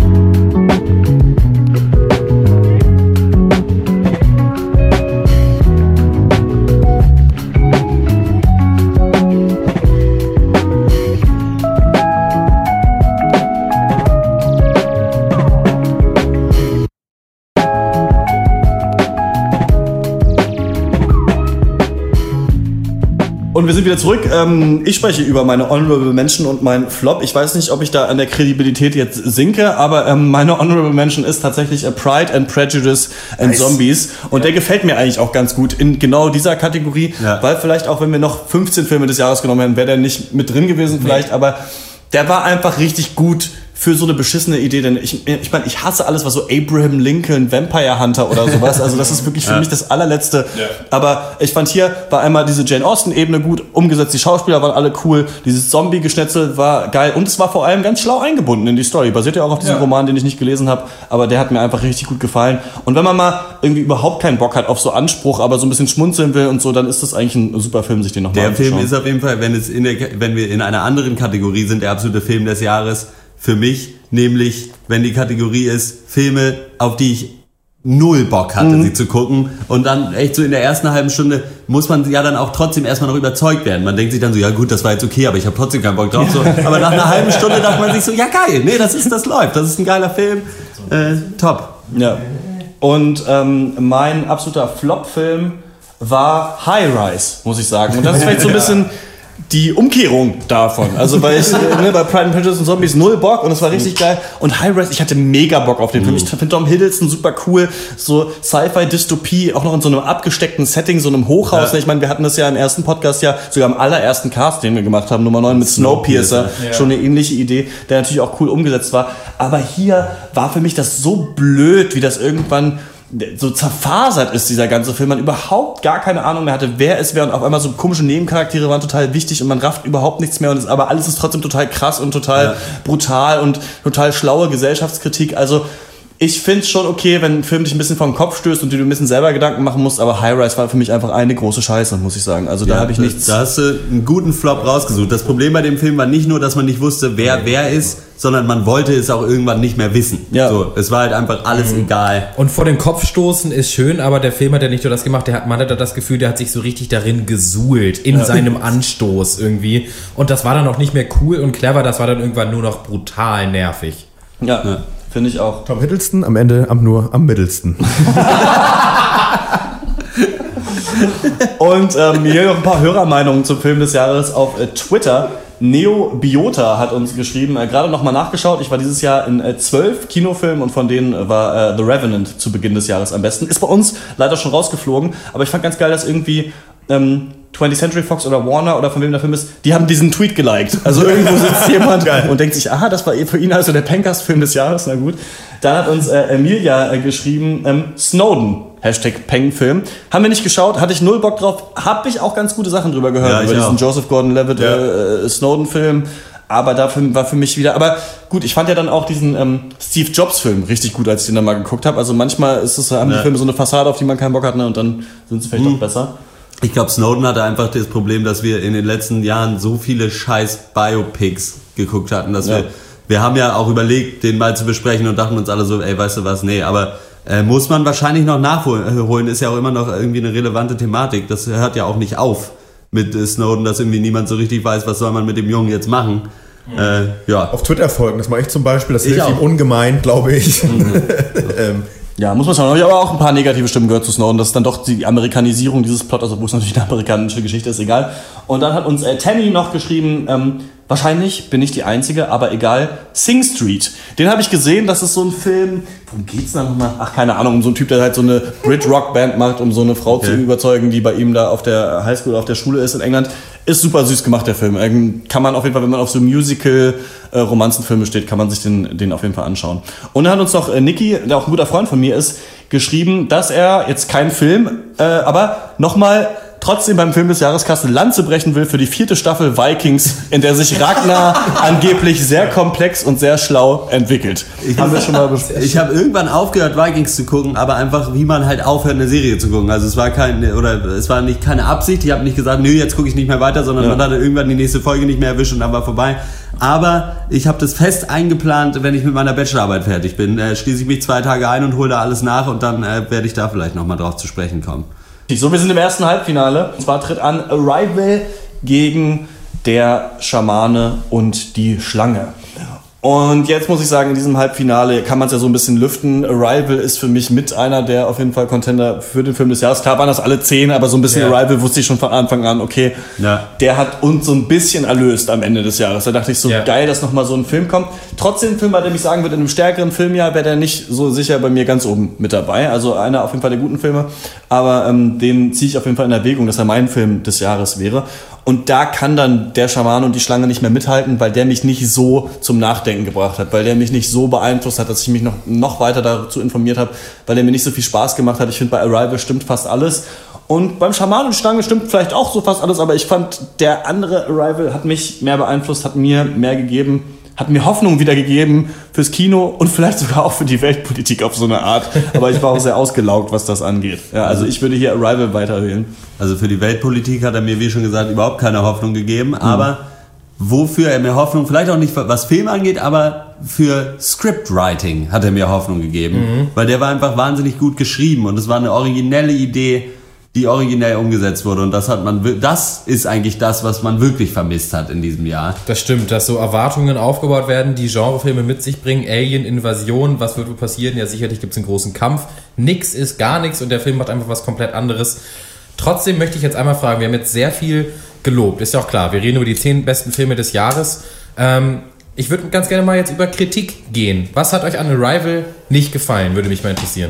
Und wir sind wieder zurück. Ich spreche über meine Honorable Mention und meinen Flop. Ich weiß nicht, ob ich da an der Kredibilität jetzt sinke, aber meine Honorable Mention ist tatsächlich Pride and Prejudice and Zombies. Und der gefällt mir eigentlich auch ganz gut in genau dieser Kategorie, weil vielleicht auch, wenn wir noch 15 Filme des Jahres genommen hätten, wäre der nicht mit drin gewesen vielleicht, aber der war einfach richtig gut für so eine beschissene Idee, denn ich meine, ich hasse alles, was so Abraham Lincoln, Vampire Hunter oder sowas, also das ist wirklich für mich das allerletzte, aber ich fand hier war einmal diese Jane Austen-Ebene gut umgesetzt, die Schauspieler waren alle cool, dieses Zombie-Geschnetzel war geil und es war vor allem ganz schlau eingebunden in die Story, basiert ja auch auf diesem Roman, den ich nicht gelesen habe, aber der hat mir einfach richtig gut gefallen und wenn man mal irgendwie überhaupt keinen Bock hat auf so Anspruch, aber so ein bisschen schmunzeln will und so, dann ist das eigentlich ein super Film, sich den nochmal anzuschauen. Der Film ist auf jeden Fall, wenn wir in einer anderen Kategorie sind, der absolute Film des Jahres für mich, nämlich wenn die Kategorie ist Filme, auf die ich null Bock hatte, sie zu gucken und dann echt so in der ersten halben Stunde muss man ja dann auch trotzdem erstmal noch überzeugt werden. Man denkt sich dann so, ja gut, das war jetzt okay, aber ich habe trotzdem keinen Bock drauf. So. Aber nach einer halben Stunde dachte man sich so, ja geil, nee, das läuft, das ist ein geiler Film, top. Ja. Und mein absoluter Flop-Film war High Rise, muss ich sagen. Und das ist vielleicht so ein bisschen die Umkehrung davon. Also weil ich bei Pride and Prejudice und Zombies null Bock und es war richtig geil. Und High Rise, ich hatte mega Bock auf den Film. Ich finde Tom Hiddleston super cool. So Sci-Fi-Dystopie, auch noch in so einem abgesteckten Setting, so einem Hochhaus. Ja. Ich meine, wir hatten das ja im ersten Podcast sogar im allerersten Cast, den wir gemacht haben, Nummer 9 mit Snowpiercer. Ja. Schon eine ähnliche Idee, der natürlich auch cool umgesetzt war. Aber hier war für mich das so blöd, wie das irgendwann so zerfasert ist, dieser ganze Film, man überhaupt gar keine Ahnung mehr hatte, wer es wäre und auf einmal so komische Nebencharaktere waren total wichtig und man rafft überhaupt nichts mehr aber alles ist trotzdem total krass und total brutal und total schlaue Gesellschaftskritik, also Ich finde es schon okay, wenn ein Film dich ein bisschen vom Kopf stößt und du ein bisschen selber Gedanken machen musst, aber High Rise war für mich einfach eine große Scheiße, muss ich sagen. Also da habe ich nichts... Da hast du einen guten Flop rausgesucht. Das Problem bei dem Film war nicht nur, dass man nicht wusste, wer ist, sondern man wollte es auch irgendwann nicht mehr wissen. Ja. So, es war halt einfach alles egal. Und vor den Kopf stoßen ist schön, aber der Film hat ja nicht nur das gemacht, man hatte das Gefühl, der hat sich so richtig darin gesuhlt, in seinem Anstoß irgendwie. Und das war dann auch nicht mehr cool und clever, das war dann irgendwann nur noch brutal nervig. Ja. Finde ich auch. Tom Hiddleston am Ende nur am mittelsten. Und hier noch ein paar Hörermeinungen zum Film des Jahres auf Twitter. Neobiota hat uns geschrieben, gerade nochmal nachgeschaut, ich war dieses Jahr in 12 Kinofilmen und von denen war The Revenant zu Beginn des Jahres am besten. Ist bei uns leider schon rausgeflogen, aber ich fand ganz geil, dass irgendwie 20th Century Fox oder Warner oder von wem der Film ist, die haben diesen Tweet geliked. Also irgendwo sitzt jemand und denkt sich, aha, das war für ihn also der Pencast-Film des Jahres, na gut. Dann hat uns Emilia geschrieben, Snowden, #Peng-Film. Haben wir nicht geschaut, hatte ich null Bock drauf, habe ich auch ganz gute Sachen drüber gehört, über diesen Joseph Gordon-Levitt Snowden-Film. Aber dafür war für mich wieder, aber gut, ich fand ja dann auch diesen Steve Jobs-Film richtig gut, als ich den dann mal geguckt habe. Also manchmal haben die Filme so eine Fassade, auf die man keinen Bock hat, ne, und dann sind sie vielleicht doch besser. Ich glaube, Snowden hatte einfach das Problem, dass wir in den letzten Jahren so viele scheiß Biopics geguckt hatten, dass wir haben ja auch überlegt, den mal zu besprechen und dachten uns alle so, ey, weißt du was, nee, aber muss man wahrscheinlich noch nachholen, ist ja auch immer noch irgendwie eine relevante Thematik. Das hört ja auch nicht auf mit Snowden, dass irgendwie niemand so richtig weiß, was soll man mit dem Jungen jetzt machen. Auf Twitter folgen, das mache ich zum Beispiel, das hilft ihm ungemein, glaube ich. Ja, muss man schauen. Ich habe aber auch ein paar negative Stimmen gehört zu Snowden. Das ist dann doch die Amerikanisierung dieses Plot, also wo es natürlich eine amerikanische Geschichte ist, egal. Und dann hat uns Tammy noch geschrieben, wahrscheinlich bin ich die Einzige, aber egal, Sing Street. Den habe ich gesehen, das ist so ein Film, worum geht's da nochmal? Ach, keine Ahnung, um so einen Typ, der halt so eine Brit-Rock-Band macht, um so eine Frau zu überzeugen, die bei ihm da auf der Highschool, auf der Schule ist in England. Ist super süß gemacht, der Film. Kann man auf jeden Fall, wenn man auf so Musical-Romanzenfilme steht, kann man sich den auf jeden Fall anschauen. Und dann hat uns noch Niki, der auch ein guter Freund von mir ist, geschrieben, dass er, jetzt kein Film, aber nochmal trotzdem beim Film des Jahres Lanze brechen will für die 4. Staffel Vikings, in der sich Ragnar angeblich sehr komplex und sehr schlau entwickelt. Haben wir schon mal besprochen. Ich habe irgendwann aufgehört, Vikings zu gucken, aber einfach, wie man halt aufhört, eine Serie zu gucken. Also es war keine Absicht. Ich habe nicht gesagt, nö, jetzt gucke ich nicht mehr weiter, sondern man hatte irgendwann die nächste Folge nicht mehr erwischt und dann war vorbei. Aber ich habe das fest eingeplant, wenn ich mit meiner Bachelorarbeit fertig bin. Schließe ich mich 2 Tage ein und hole da alles nach und dann werde ich da vielleicht nochmal drauf zu sprechen kommen. So, wir sind im ersten Halbfinale. Und zwar tritt an Arrival gegen der Schamane und die Schlange. Und jetzt muss ich sagen, in diesem Halbfinale kann man es ja so ein bisschen lüften. Arrival ist für mich mit einer der auf jeden Fall Contender für den Film des Jahres. Klar waren das alle 10, aber so ein bisschen Arrival wusste ich schon von Anfang an, okay, der hat uns so ein bisschen erlöst am Ende des Jahres. Da dachte ich so, geil, dass nochmal so ein Film kommt. Trotzdem ein Film, bei dem ich sagen würde, in einem stärkeren Filmjahr wäre der nicht so sicher bei mir ganz oben mit dabei. Also einer auf jeden Fall der guten Filme. Aber den ziehe ich auf jeden Fall in Erwägung, dass er mein Film des Jahres wäre. Und da kann dann der Schaman und die Schlange nicht mehr mithalten, weil der mich nicht so zum Nachdenken gebracht hat, weil der mich nicht so beeinflusst hat, dass ich mich noch weiter dazu informiert habe, weil der mir nicht so viel Spaß gemacht hat. Ich finde, bei Arrival stimmt fast alles. Und beim Schaman und die Schlange stimmt vielleicht auch so fast alles, aber ich fand, der andere Arrival hat mich mehr beeinflusst, hat mir mehr gegeben, hat mir Hoffnung wieder gegeben fürs Kino und vielleicht sogar auch für die Weltpolitik auf so eine Art. Aber ich war auch sehr ausgelaugt, was das angeht. Ja, also ich würde hier Arrival weiterwählen. Also für die Weltpolitik hat er mir, wie schon gesagt, überhaupt keine Hoffnung gegeben. Aber wofür er mir Hoffnung, vielleicht auch nicht was Film angeht, aber für Scriptwriting hat er mir Hoffnung gegeben. Weil der war einfach wahnsinnig gut geschrieben und es war eine originelle Idee, die originell umgesetzt wurde. Und das ist eigentlich das, was man wirklich vermisst hat in diesem Jahr. Das stimmt, dass so Erwartungen aufgebaut werden, die Genrefilme mit sich bringen. Alien-Invasion, was wird wohl passieren? Ja, sicherlich gibt es einen großen Kampf. Nix ist gar nichts und der Film macht einfach was komplett anderes. Trotzdem möchte ich jetzt einmal fragen, wir haben jetzt sehr viel gelobt, ist ja auch klar, wir reden über die 10 besten Filme des Jahres. Ich würde ganz gerne mal jetzt über Kritik gehen. Was hat euch an Arrival nicht gefallen, würde mich mal interessieren.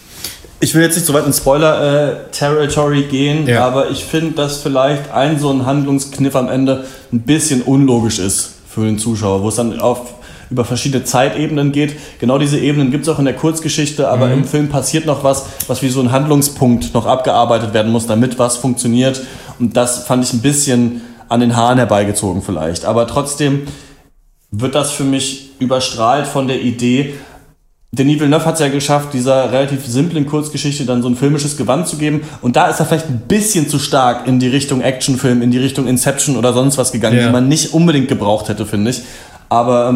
Ich will jetzt nicht so weit in Spoiler-Territory gehen, aber ich finde, dass vielleicht so ein Handlungskniff am Ende ein bisschen unlogisch ist für den Zuschauer, wo es dann über verschiedene Zeitebenen geht. Genau diese Ebenen gibt es auch in der Kurzgeschichte, aber im Film passiert noch was wie so ein Handlungspunkt noch abgearbeitet werden muss, damit was funktioniert. Und das fand ich ein bisschen an den Haaren herbeigezogen vielleicht. Aber trotzdem wird das für mich überstrahlt von der Idee, Denis Villeneuve hat es ja geschafft, dieser relativ simplen Kurzgeschichte dann so ein filmisches Gewand zu geben. Und da ist er vielleicht ein bisschen zu stark in die Richtung Actionfilm, in die Richtung Inception oder sonst was gegangen, die man nicht unbedingt gebraucht hätte, finde ich. Aber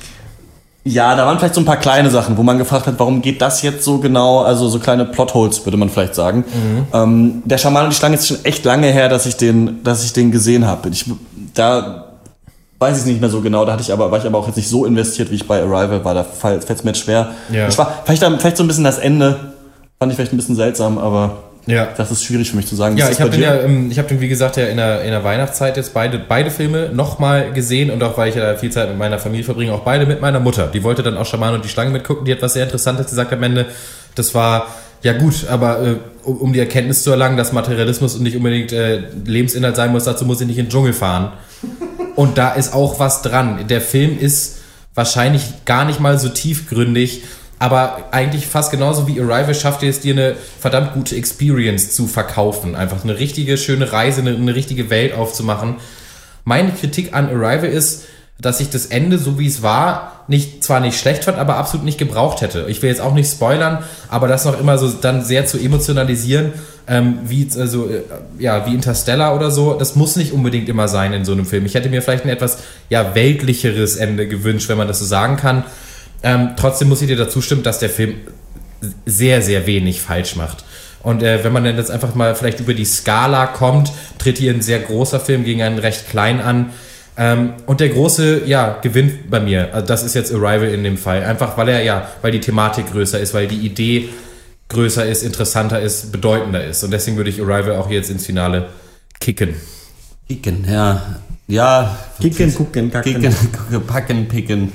ja, da waren vielleicht so ein paar kleine Sachen, wo man gefragt hat, warum geht das jetzt so genau? Also so kleine Plotholes, würde man vielleicht sagen. Der Schaman und die Schlange ist schon echt lange her, dass ich den gesehen habe. Da weiß ich es nicht mehr so genau, war ich aber auch jetzt nicht so investiert, wie ich bei Arrival war. Da fällt es mir jetzt schwer. Ja. Ich war vielleicht so ein bisschen das Ende, fand ich vielleicht ein bisschen seltsam, aber das ist schwierig für mich zu sagen. Ja, ich habe den, wie gesagt, in der Weihnachtszeit jetzt beide Filme nochmal gesehen und auch, weil ich ja viel Zeit mit meiner Familie verbringe, auch beide mit meiner Mutter. Die wollte dann auch Schaman und die Schlange mitgucken, die hat was sehr Interessantes gesagt am Ende. Das war, ja gut, aber um die Erkenntnis zu erlangen, dass Materialismus nicht unbedingt Lebensinhalt sein muss, dazu muss ich nicht in den Dschungel fahren. Und da ist auch was dran. Der Film ist wahrscheinlich gar nicht mal so tiefgründig, aber eigentlich fast genauso wie Arrival schafft es dir eine verdammt gute Experience zu verkaufen. Einfach eine richtige, schöne Reise, eine richtige Welt aufzumachen. Meine Kritik an Arrival ist, dass ich das Ende, so wie es war, zwar nicht schlecht fand, aber absolut nicht gebraucht hätte. Ich will jetzt auch nicht spoilern, aber das noch immer so dann sehr zu emotionalisieren, wie Interstellar oder so, das muss nicht unbedingt immer sein in so einem Film. Ich hätte mir vielleicht ein etwas weltlicheres Ende gewünscht, wenn man das so sagen kann. Trotzdem muss ich dir dazu stimmen, dass der Film sehr, sehr wenig falsch macht. Und wenn man dann jetzt einfach mal vielleicht über die Skala kommt, tritt hier ein sehr großer Film gegen einen recht kleinen an. Und der große, gewinnt bei mir. Also das ist jetzt Arrival in dem Fall. Einfach, weil die Thematik größer ist, weil die Idee größer ist, interessanter ist, bedeutender ist. Und deswegen würde ich Arrival auch jetzt ins Finale kicken. Kicken, ja. Ja. Kicken, gucken, kacken. Kicken, packen, picken.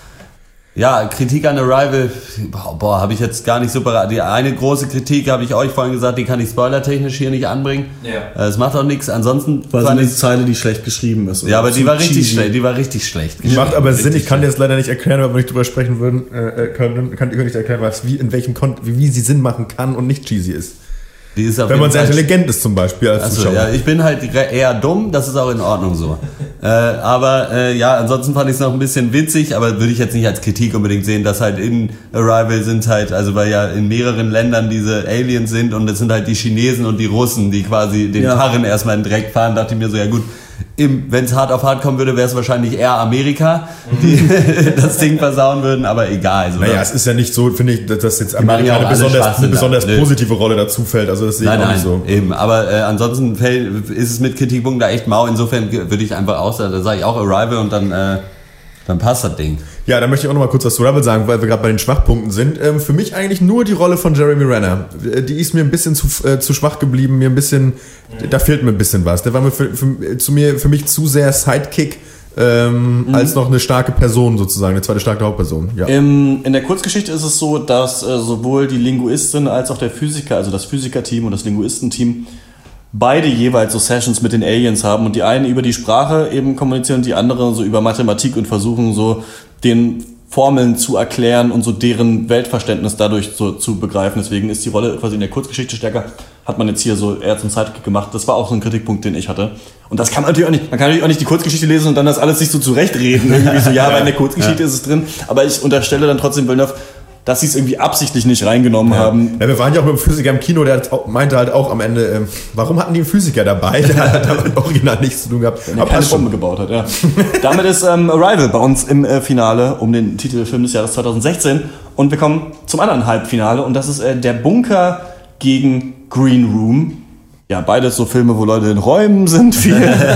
Ja, Kritik an Arrival, habe ich jetzt gar nicht so parat. Die eine große Kritik, habe ich euch vorhin gesagt, die kann ich spoilertechnisch hier nicht anbringen. Ja. Es macht auch nichts. Ansonsten war eine Zeile, die schlecht geschrieben ist. Ja, aber die war richtig schlecht. Die macht aber Sinn. Ich kann dir das leider nicht erklären, wenn wir nicht drüber sprechen würden können. Kann ich nicht erklären, wie sie Sinn machen kann und nicht cheesy ist. Die ist wenn man sehr intelligent ist zum Beispiel als Zuschauer. Ja, ich bin halt eher dumm, das ist auch in Ordnung so. Ansonsten fand ich es noch ein bisschen witzig, aber würde ich jetzt nicht als Kritik unbedingt sehen, dass halt in Arrival sind halt, also weil ja in mehreren Ländern diese Aliens sind und es sind halt die Chinesen und die Russen, die quasi den Karren erstmal in den Dreck fahren, dachte ich mir so, ja gut, wenn es hart auf hart kommen würde, wäre es wahrscheinlich eher Amerika, die das Ding versauen würden, aber egal. So, es ist ja nicht so, finde ich, dass jetzt Amerika eine besonders positive Rolle dazu fällt. Also das sehe ich auch nicht so. Eben. Aber ansonsten ist es mit Kritikpunkten da echt mau. Insofern würde ich einfach auch sagen, da sage ich auch Arrival und dann passt das Ding. Ja, da möchte ich auch noch mal kurz was zu Arrival sagen, weil wir gerade bei den Schwachpunkten sind. Für mich eigentlich nur die Rolle von Jeremy Renner. Die ist mir ein bisschen zu schwach geblieben, da fehlt mir ein bisschen was. Der war mir für mich zu sehr Sidekick, als noch eine starke Person sozusagen, eine zweite starke Hauptperson. Ja. In der Kurzgeschichte ist es so, dass sowohl die Linguistin als auch der Physiker, also das Physikerteam und das Linguistenteam, beide jeweils so Sessions mit den Aliens haben und die einen über die Sprache eben kommunizieren und die anderen so über Mathematik und versuchen so den Formeln zu erklären und so deren Weltverständnis dadurch so zu begreifen. Deswegen ist die Rolle quasi in der Kurzgeschichte stärker. Hat man jetzt hier so eher zum Sidekick gemacht. Das war auch so ein Kritikpunkt, den ich hatte. Und das kann man natürlich auch nicht. Man kann natürlich auch nicht die Kurzgeschichte lesen und dann das alles sich so zurechtreden. Irgendwie so, weil in der Kurzgeschichte ist es drin. Aber ich unterstelle dann trotzdem Villeneuve, dass sie es irgendwie absichtlich nicht reingenommen haben. Ja, wir waren ja auch mit dem Physiker im Kino, der meinte halt auch am Ende, warum hatten die einen Physiker dabei? Der hat damit original nichts zu tun gehabt. Der keine Bombe gebaut hat, ja. Damit ist Arrival bei uns im Finale um den Titelfilm des Jahres 2016. Und wir kommen zum anderen Halbfinale und das ist Der Bunker gegen Green Room. Ja, beides so Filme, wo Leute in Räumen sind. Viel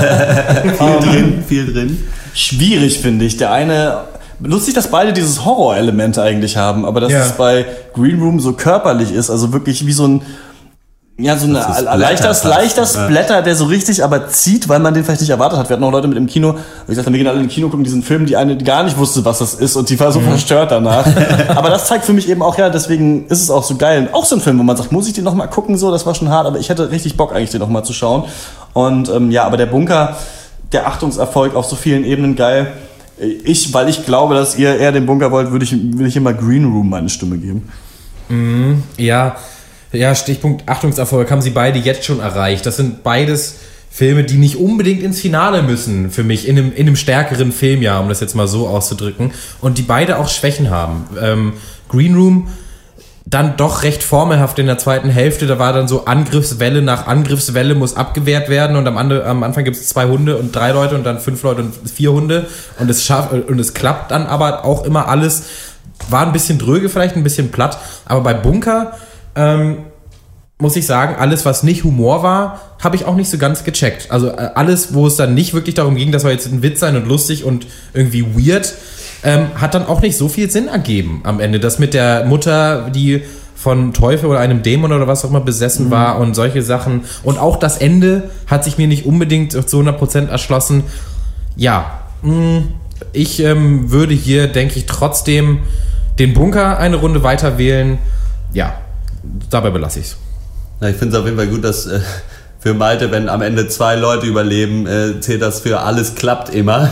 drin. Schwierig, finde ich. Der eine... Lustig, dass beide dieses Horrorelement eigentlich haben, aber dass es bei Green Room so körperlich ist, also wirklich wie so ein leichter Splatter, der so richtig aber zieht, weil man den vielleicht nicht erwartet hat. Wir hatten auch Leute mit im Kino, wie gesagt, wir gehen alle im Kino gucken diesen Film, die eine gar nicht wusste, was das ist und die war so verstört danach. Aber das zeigt für mich eben auch, deswegen ist es auch so geil. Auch so ein Film, wo man sagt, muss ich den nochmal gucken, so, das war schon hart, aber ich hätte richtig Bock eigentlich, den nochmal zu schauen. Und aber der Bunker, der Achtungserfolg auf so vielen Ebenen geil. Weil ich glaube, dass ihr eher den Bunker wollt, würde ich immer Green Room meine Stimme geben. Ja, Stichpunkt Achtungserfolg haben sie beide jetzt schon erreicht. Das sind beides Filme, die nicht unbedingt ins Finale müssen für mich, in einem stärkeren Filmjahr, um das jetzt mal so auszudrücken. Und die beide auch Schwächen haben. Green Room dann doch recht formelhaft in der zweiten Hälfte. Da war dann so Angriffswelle nach Angriffswelle muss abgewehrt werden und am Anfang gibt es 2 Hunde und 3 Leute und dann 5 Leute und 4 Hunde und es klappt dann aber auch immer alles. War ein bisschen dröge, vielleicht ein bisschen platt, aber bei Bunker muss ich sagen, alles, was nicht Humor war, habe ich auch nicht so ganz gecheckt. Also alles, wo es dann nicht wirklich darum ging, das soll jetzt ein Witz sein und lustig und irgendwie weird, hat dann auch nicht so viel Sinn ergeben am Ende. Das mit der Mutter, die von Teufel oder einem Dämon oder was auch immer besessen war und solche Sachen. Und auch das Ende hat sich mir nicht unbedingt zu 100% erschlossen. Ja, ich würde hier, denke ich, trotzdem den Bunker eine Runde weiter wählen. Ja, dabei belasse ich es. Ja, ich finde es auf jeden Fall gut, dass für Malte, wenn am Ende 2 Leute überleben, zählt das für alles klappt immer.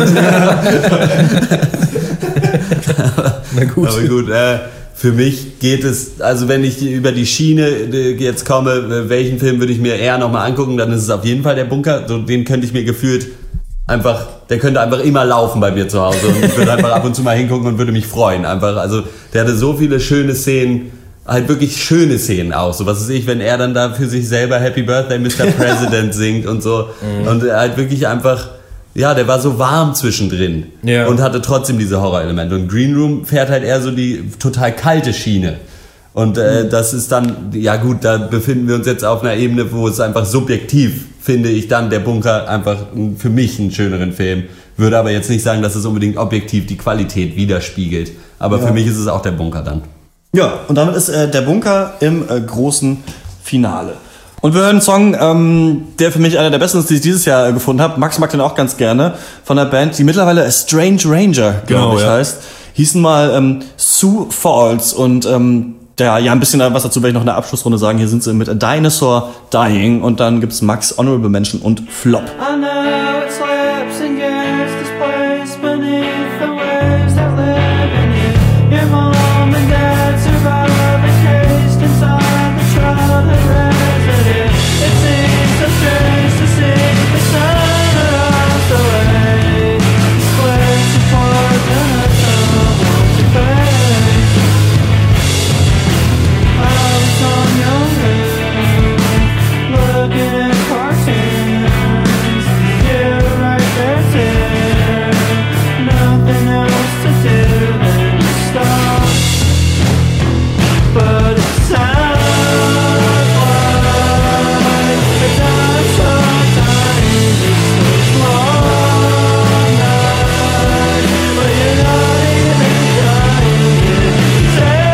Na gut. Aber gut, für mich geht es, also wenn ich über die Schiene jetzt komme, welchen Film würde ich mir eher nochmal angucken, dann ist es auf jeden Fall der Bunker. So, den könnte ich mir gefühlt einfach, der könnte einfach immer laufen bei mir zu Hause und ich würde einfach ab und zu mal hingucken und würde mich freuen. Einfach, also der hatte so viele schöne Szenen, halt wirklich schöne Szenen auch. So was weiß ich, wenn er dann da für sich selber Happy Birthday Mr. President singt und so. Und halt wirklich einfach, ja, der war so warm zwischendrin und hatte trotzdem diese Horrorelemente. Und Green Room fährt halt eher so die total kalte Schiene. Und das ist dann, ja gut, da befinden wir uns jetzt auf einer Ebene, wo es einfach subjektiv, finde ich dann, der Bunker einfach für mich einen schöneren Film. Würde aber jetzt nicht sagen, dass es unbedingt objektiv die Qualität widerspiegelt. Aber für mich ist es auch der Bunker dann. Ja, und damit ist der Bunker im großen Finale. Und wir hören einen Song, der für mich einer der besten ist, die ich dieses Jahr gefunden habe. Max mag den auch ganz gerne. Von der Band, die mittlerweile Strange Ranger, glaube ich, heißt. Hießen mal Sioux Falls. Und ja, ein bisschen was dazu werde ich noch in der Abschlussrunde sagen. Hier sind sie mit A Dinosaur Dying. Und dann gibt's Max Honorable Mention und Flop. I know it slips and gets displaced beneath the waves that live in you. Your mom and dad survived encased inside the childhood residue. It seems so strange to see the sun around the way. Way to part and a someone to face. I was on your roof, looking at cartoons. You're right there too. Nothing else to do than to stop. But it sounds like the dinosaur dying. It's those long nights where you're not even trying to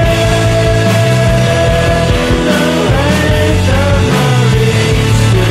save the length of my reach to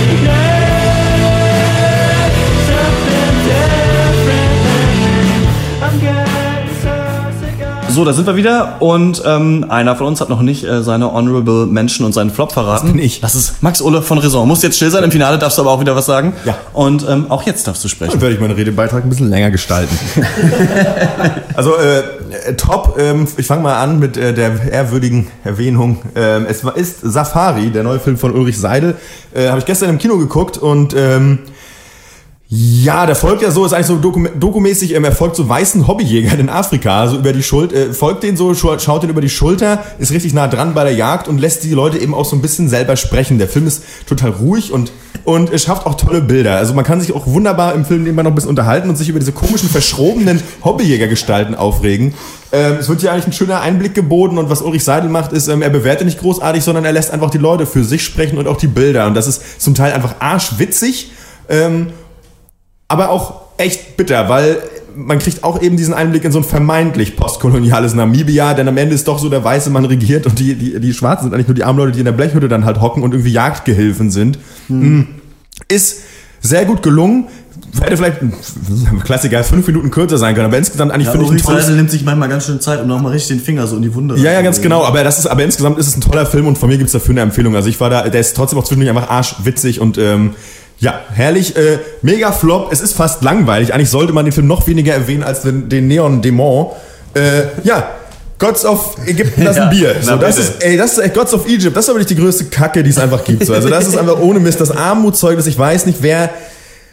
get something different than me. I'm getting so sick of. So, da sind wir wieder und einer von uns hat noch nicht seine Honorable Mention und seinen Flop verraten. Das bin ich. Das ist Max Ulle von Raison. Muss jetzt still sein, im Finale darfst du aber auch wieder was sagen. Ja. Und auch jetzt darfst du sprechen. Dann werde ich meinen Redebeitrag ein bisschen länger gestalten. Also top, ich fange mal an mit der ehrwürdigen Erwähnung. Es ist Safari, der neue Film von Ulrich Seidel. Habe ich gestern im Kino geguckt und ja, der folgt ja so, ist eigentlich so dokumäßig, er folgt so weißen Hobbyjägern in Afrika, also über die Schulter, folgt denen so, schaut denen über die Schulter, ist richtig nah dran bei der Jagd und lässt die Leute eben auch so ein bisschen selber sprechen. Der Film ist total ruhig und es schafft auch tolle Bilder. Also man kann sich auch wunderbar im Film nebenbei noch ein bisschen unterhalten und sich über diese komischen, verschrobenen Hobbyjägergestalten aufregen. Es wird hier eigentlich ein schöner Einblick geboten und was Ulrich Seidel macht, ist, er bewertet nicht großartig, sondern er lässt einfach die Leute für sich sprechen und auch die Bilder. Und das ist zum Teil einfach arschwitzig, aber auch echt bitter, weil man kriegt auch eben diesen Einblick in so ein vermeintlich postkoloniales Namibia, denn am Ende ist doch so, der weiße Mann regiert und die Schwarzen sind eigentlich nur die armen Leute, die in der Blechhütte dann halt hocken und irgendwie Jagdgehilfen sind. Ist sehr gut gelungen. Hätte vielleicht Klassiker 5 Minuten kürzer sein können, aber insgesamt eigentlich finde ich ein tolles... Seidel nimmt sich manchmal ganz schön Zeit, um nochmal richtig den Finger so in die Wunde Ja, ganz genau, aber insgesamt ist es ein toller Film und von mir gibt es dafür eine Empfehlung. Also ich war da, der ist trotzdem auch zwischendurch einfach arschwitzig und ja, herrlich, mega Flop, es ist fast langweilig. Eigentlich sollte man den Film noch weniger erwähnen als den Neon Dämon. Ja, Gods of Ägypten, das ist ein Bier. So, das ist echt Gods of Egypt, das ist aber nicht die größte Kacke, die es einfach gibt. So. Also das ist einfach ohne Mist das Armutszeugnis. Ich weiß nicht, wer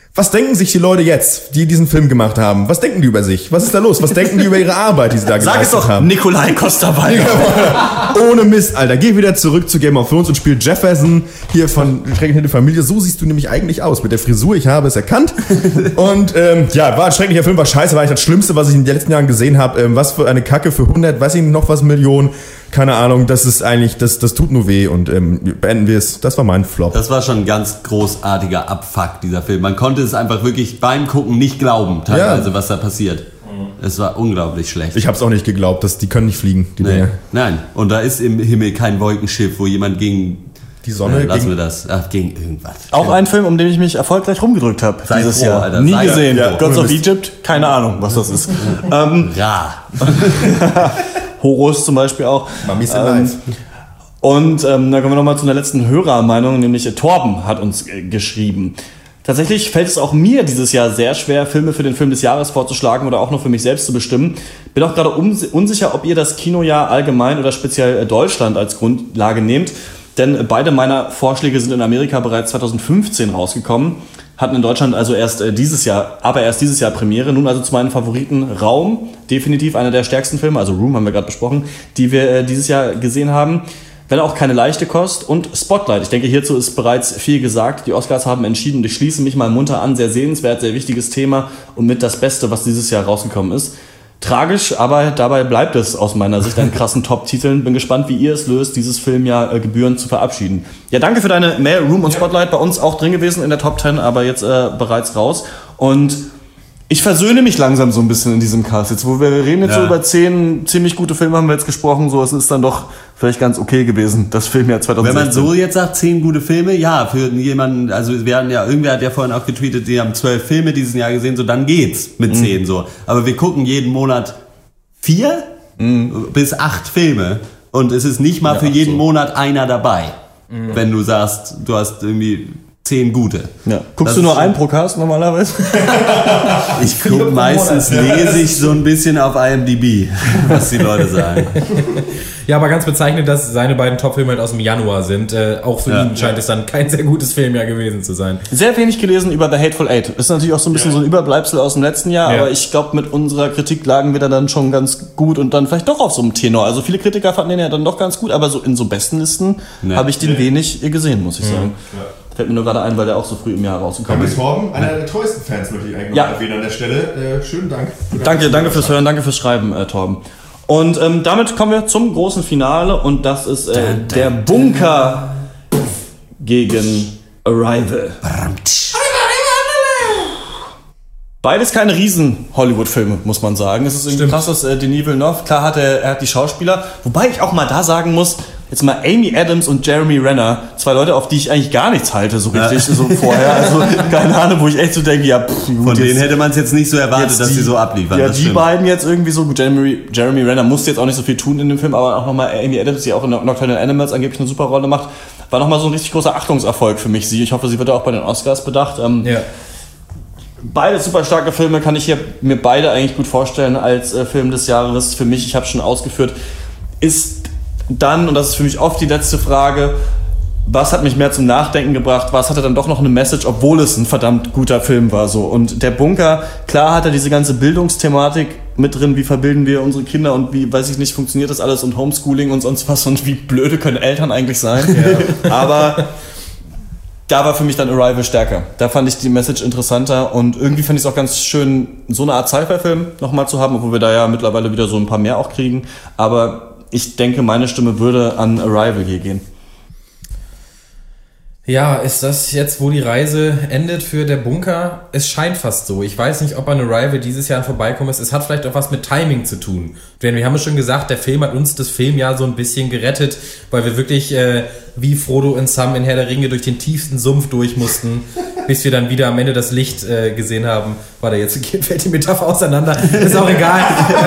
Was denken sich die Leute jetzt, die diesen Film gemacht haben? Was denken die über sich? Was ist da los? Was denken die über ihre Arbeit, die sie da geleistet haben? Sag es doch, Nikolai Coster-Waldau. Ohne Mist, Alter. Geh wieder zurück zu Game of Thrones und spiel Jefferson hier von Schrecklich nette Familie. So siehst du nämlich eigentlich aus. Mit der Frisur, ich habe es erkannt. Und war ein schrecklicher Film, war scheiße, war eigentlich das Schlimmste, was ich in den letzten Jahren gesehen habe. Was für eine Kacke für 100, weiß ich nicht, noch was Millionen. Keine Ahnung, das ist eigentlich, das tut nur weh und beenden wir es. Das war mein Flop. Das war schon ein ganz großartiger Abfuck, dieser Film. Man konnte es einfach wirklich beim Gucken nicht glauben, teilweise, was da passiert. Es war unglaublich schlecht. Ich hab's auch nicht geglaubt, die können nicht fliegen, die Dinger. Nein, und da ist im Himmel kein Wolkenschiff, wo jemand gegen die Sonne lassen wir das. Gegen irgendwas. Auch ein Film, um den ich mich erfolgreich rumgedrückt habe dieses Jahr. Alter. Nie gesehen. Ja, Gods of Egypt, keine Ahnung, was das ist. Horus zum Beispiel auch. Mami's Alive. Und dann kommen wir nochmal zu einer letzten Hörermeinung, nämlich Torben hat uns geschrieben. Tatsächlich fällt es auch mir dieses Jahr sehr schwer, Filme für den Film des Jahres vorzuschlagen oder auch nur für mich selbst zu bestimmen. Bin auch gerade unsicher, ob ihr das Kinojahr allgemein oder speziell Deutschland als Grundlage nehmt. Denn beide meiner Vorschläge sind in Amerika bereits 2015 rausgekommen. Hatten in Deutschland also erst dieses Jahr Premiere. Nun also zu meinen Favoriten Raum, definitiv einer der stärksten Filme, also Room haben wir gerade besprochen, die wir dieses Jahr gesehen haben. Wenn auch keine leichte Kost. Und Spotlight. Ich denke, hierzu ist bereits viel gesagt. Die Oscars haben entschieden und ich schließe mich mal munter an. Sehr sehenswert, sehr wichtiges Thema und mit das Beste, was dieses Jahr rausgekommen ist. Tragisch, aber dabei bleibt es aus meiner Sicht an krassen Top-Titeln. Bin gespannt, wie ihr es löst, dieses Filmjahr gebührend zu verabschieden. Ja, danke für deine Mail. Room und Spotlight bei uns auch drin gewesen in der Top 10, aber jetzt bereits raus. Und ich versöhne mich langsam so ein bisschen in diesem Cast. Jetzt, wo wir reden jetzt so über 10 ziemlich gute Filme, haben wir jetzt gesprochen. So, es ist dann doch vielleicht ganz okay gewesen, das Filmjahr 2016. Wenn man so jetzt sagt, 10 gute Filme, ja, für jemanden, also wir hatten ja, irgendwer hat ja vorhin auch getweetet, die haben 12 Filme dieses Jahr gesehen, so dann geht's mit 10 so. Aber wir gucken jeden Monat 4 bis 8 Filme und es ist nicht mal für jeden Monat einer dabei. Wenn du sagst, du hast irgendwie 10 gute. Ja. Guckst du nur einen pro Cast normalerweise? Ich gucke meistens, lese ich so ein bisschen auf IMDb, was die Leute sagen. Ja, aber ganz bezeichnend, dass seine beiden Top-Filme halt aus dem Januar sind. Auch für ihn scheint es dann kein sehr gutes Filmjahr gewesen zu sein. Sehr wenig gelesen über The Hateful Eight. Ist natürlich auch so ein bisschen so ein Überbleibsel aus dem letzten Jahr, aber ich glaube, mit unserer Kritik lagen wir da dann schon ganz gut und dann vielleicht doch auf so einem Tenor. Also viele Kritiker fanden den ja dann doch ganz gut, aber so in so Bestenlisten habe ich den wenig gesehen, muss ich sagen. Fällt mir nur gerade ein, weil der auch so früh im Jahr rausgekommen ist. Torben, einer der treuesten Fans, möchte ich eigentlich noch erwähnen an der Stelle. Schönen Dank. Danke fürs Hören, danke fürs Schreiben, Torben. Und damit kommen wir zum großen Finale und das ist der Bunker gegen Arrival. Beides keine Riesen-Hollywood-Filme, muss man sagen. Es ist irgendwie krass, dass Denis Villeneuve, klar er hat die Schauspieler, wobei ich auch mal da sagen muss, jetzt mal Amy Adams und Jeremy Renner, 2 Leute, auf die ich eigentlich gar nichts halte, so richtig, so vorher. Also, keine Ahnung, wo ich echt so denke, ja, von denen hätte man es jetzt nicht so erwartet, dass sie so abliefern. Ja, die beiden jetzt irgendwie so, gut, Jeremy Renner musste jetzt auch nicht so viel tun in dem Film, aber auch nochmal Amy Adams, die auch in Nocturnal Animals angeblich eine super Rolle macht, war nochmal so ein richtig großer Achtungserfolg für mich. Ich hoffe, sie wird auch bei den Oscars bedacht. Beide super starke Filme, kann ich mir beide eigentlich gut vorstellen als Film des Jahres. Für mich, ich habe schon ausgeführt, ist dann, und das ist für mich oft die letzte Frage, was hat mich mehr zum Nachdenken gebracht, was hatte dann doch noch eine Message, obwohl es ein verdammt guter Film war. So. Und der Bunker, klar hat er diese ganze Bildungsthematik mit drin, wie verbilden wir unsere Kinder und wie, weiß ich nicht, funktioniert das alles und Homeschooling und sonst was und wie blöde können Eltern eigentlich sein. Aber da war für mich dann Arrival stärker. Da fand ich die Message interessanter und irgendwie fand ich es auch ganz schön, so eine Art Sci-Fi-Film nochmal zu haben, obwohl wir da ja mittlerweile wieder so ein paar mehr auch kriegen. Aber ich denke, meine Stimme würde an Arrival hier gehen. Ja, ist das jetzt, wo die Reise endet für der Bunker? Es scheint fast so. Ich weiß nicht, ob an Arrival dieses Jahr vorbeikommen ist. Es hat vielleicht auch was mit Timing zu tun. Denn wir haben es schon gesagt, der Film hat uns das Filmjahr so ein bisschen gerettet, weil wir wirklich wie Frodo und Sam in Herr der Ringe durch den tiefsten Sumpf durch mussten, bis wir dann wieder am Ende das Licht gesehen haben. Warte, jetzt fällt die Metapher auseinander. Ist auch egal.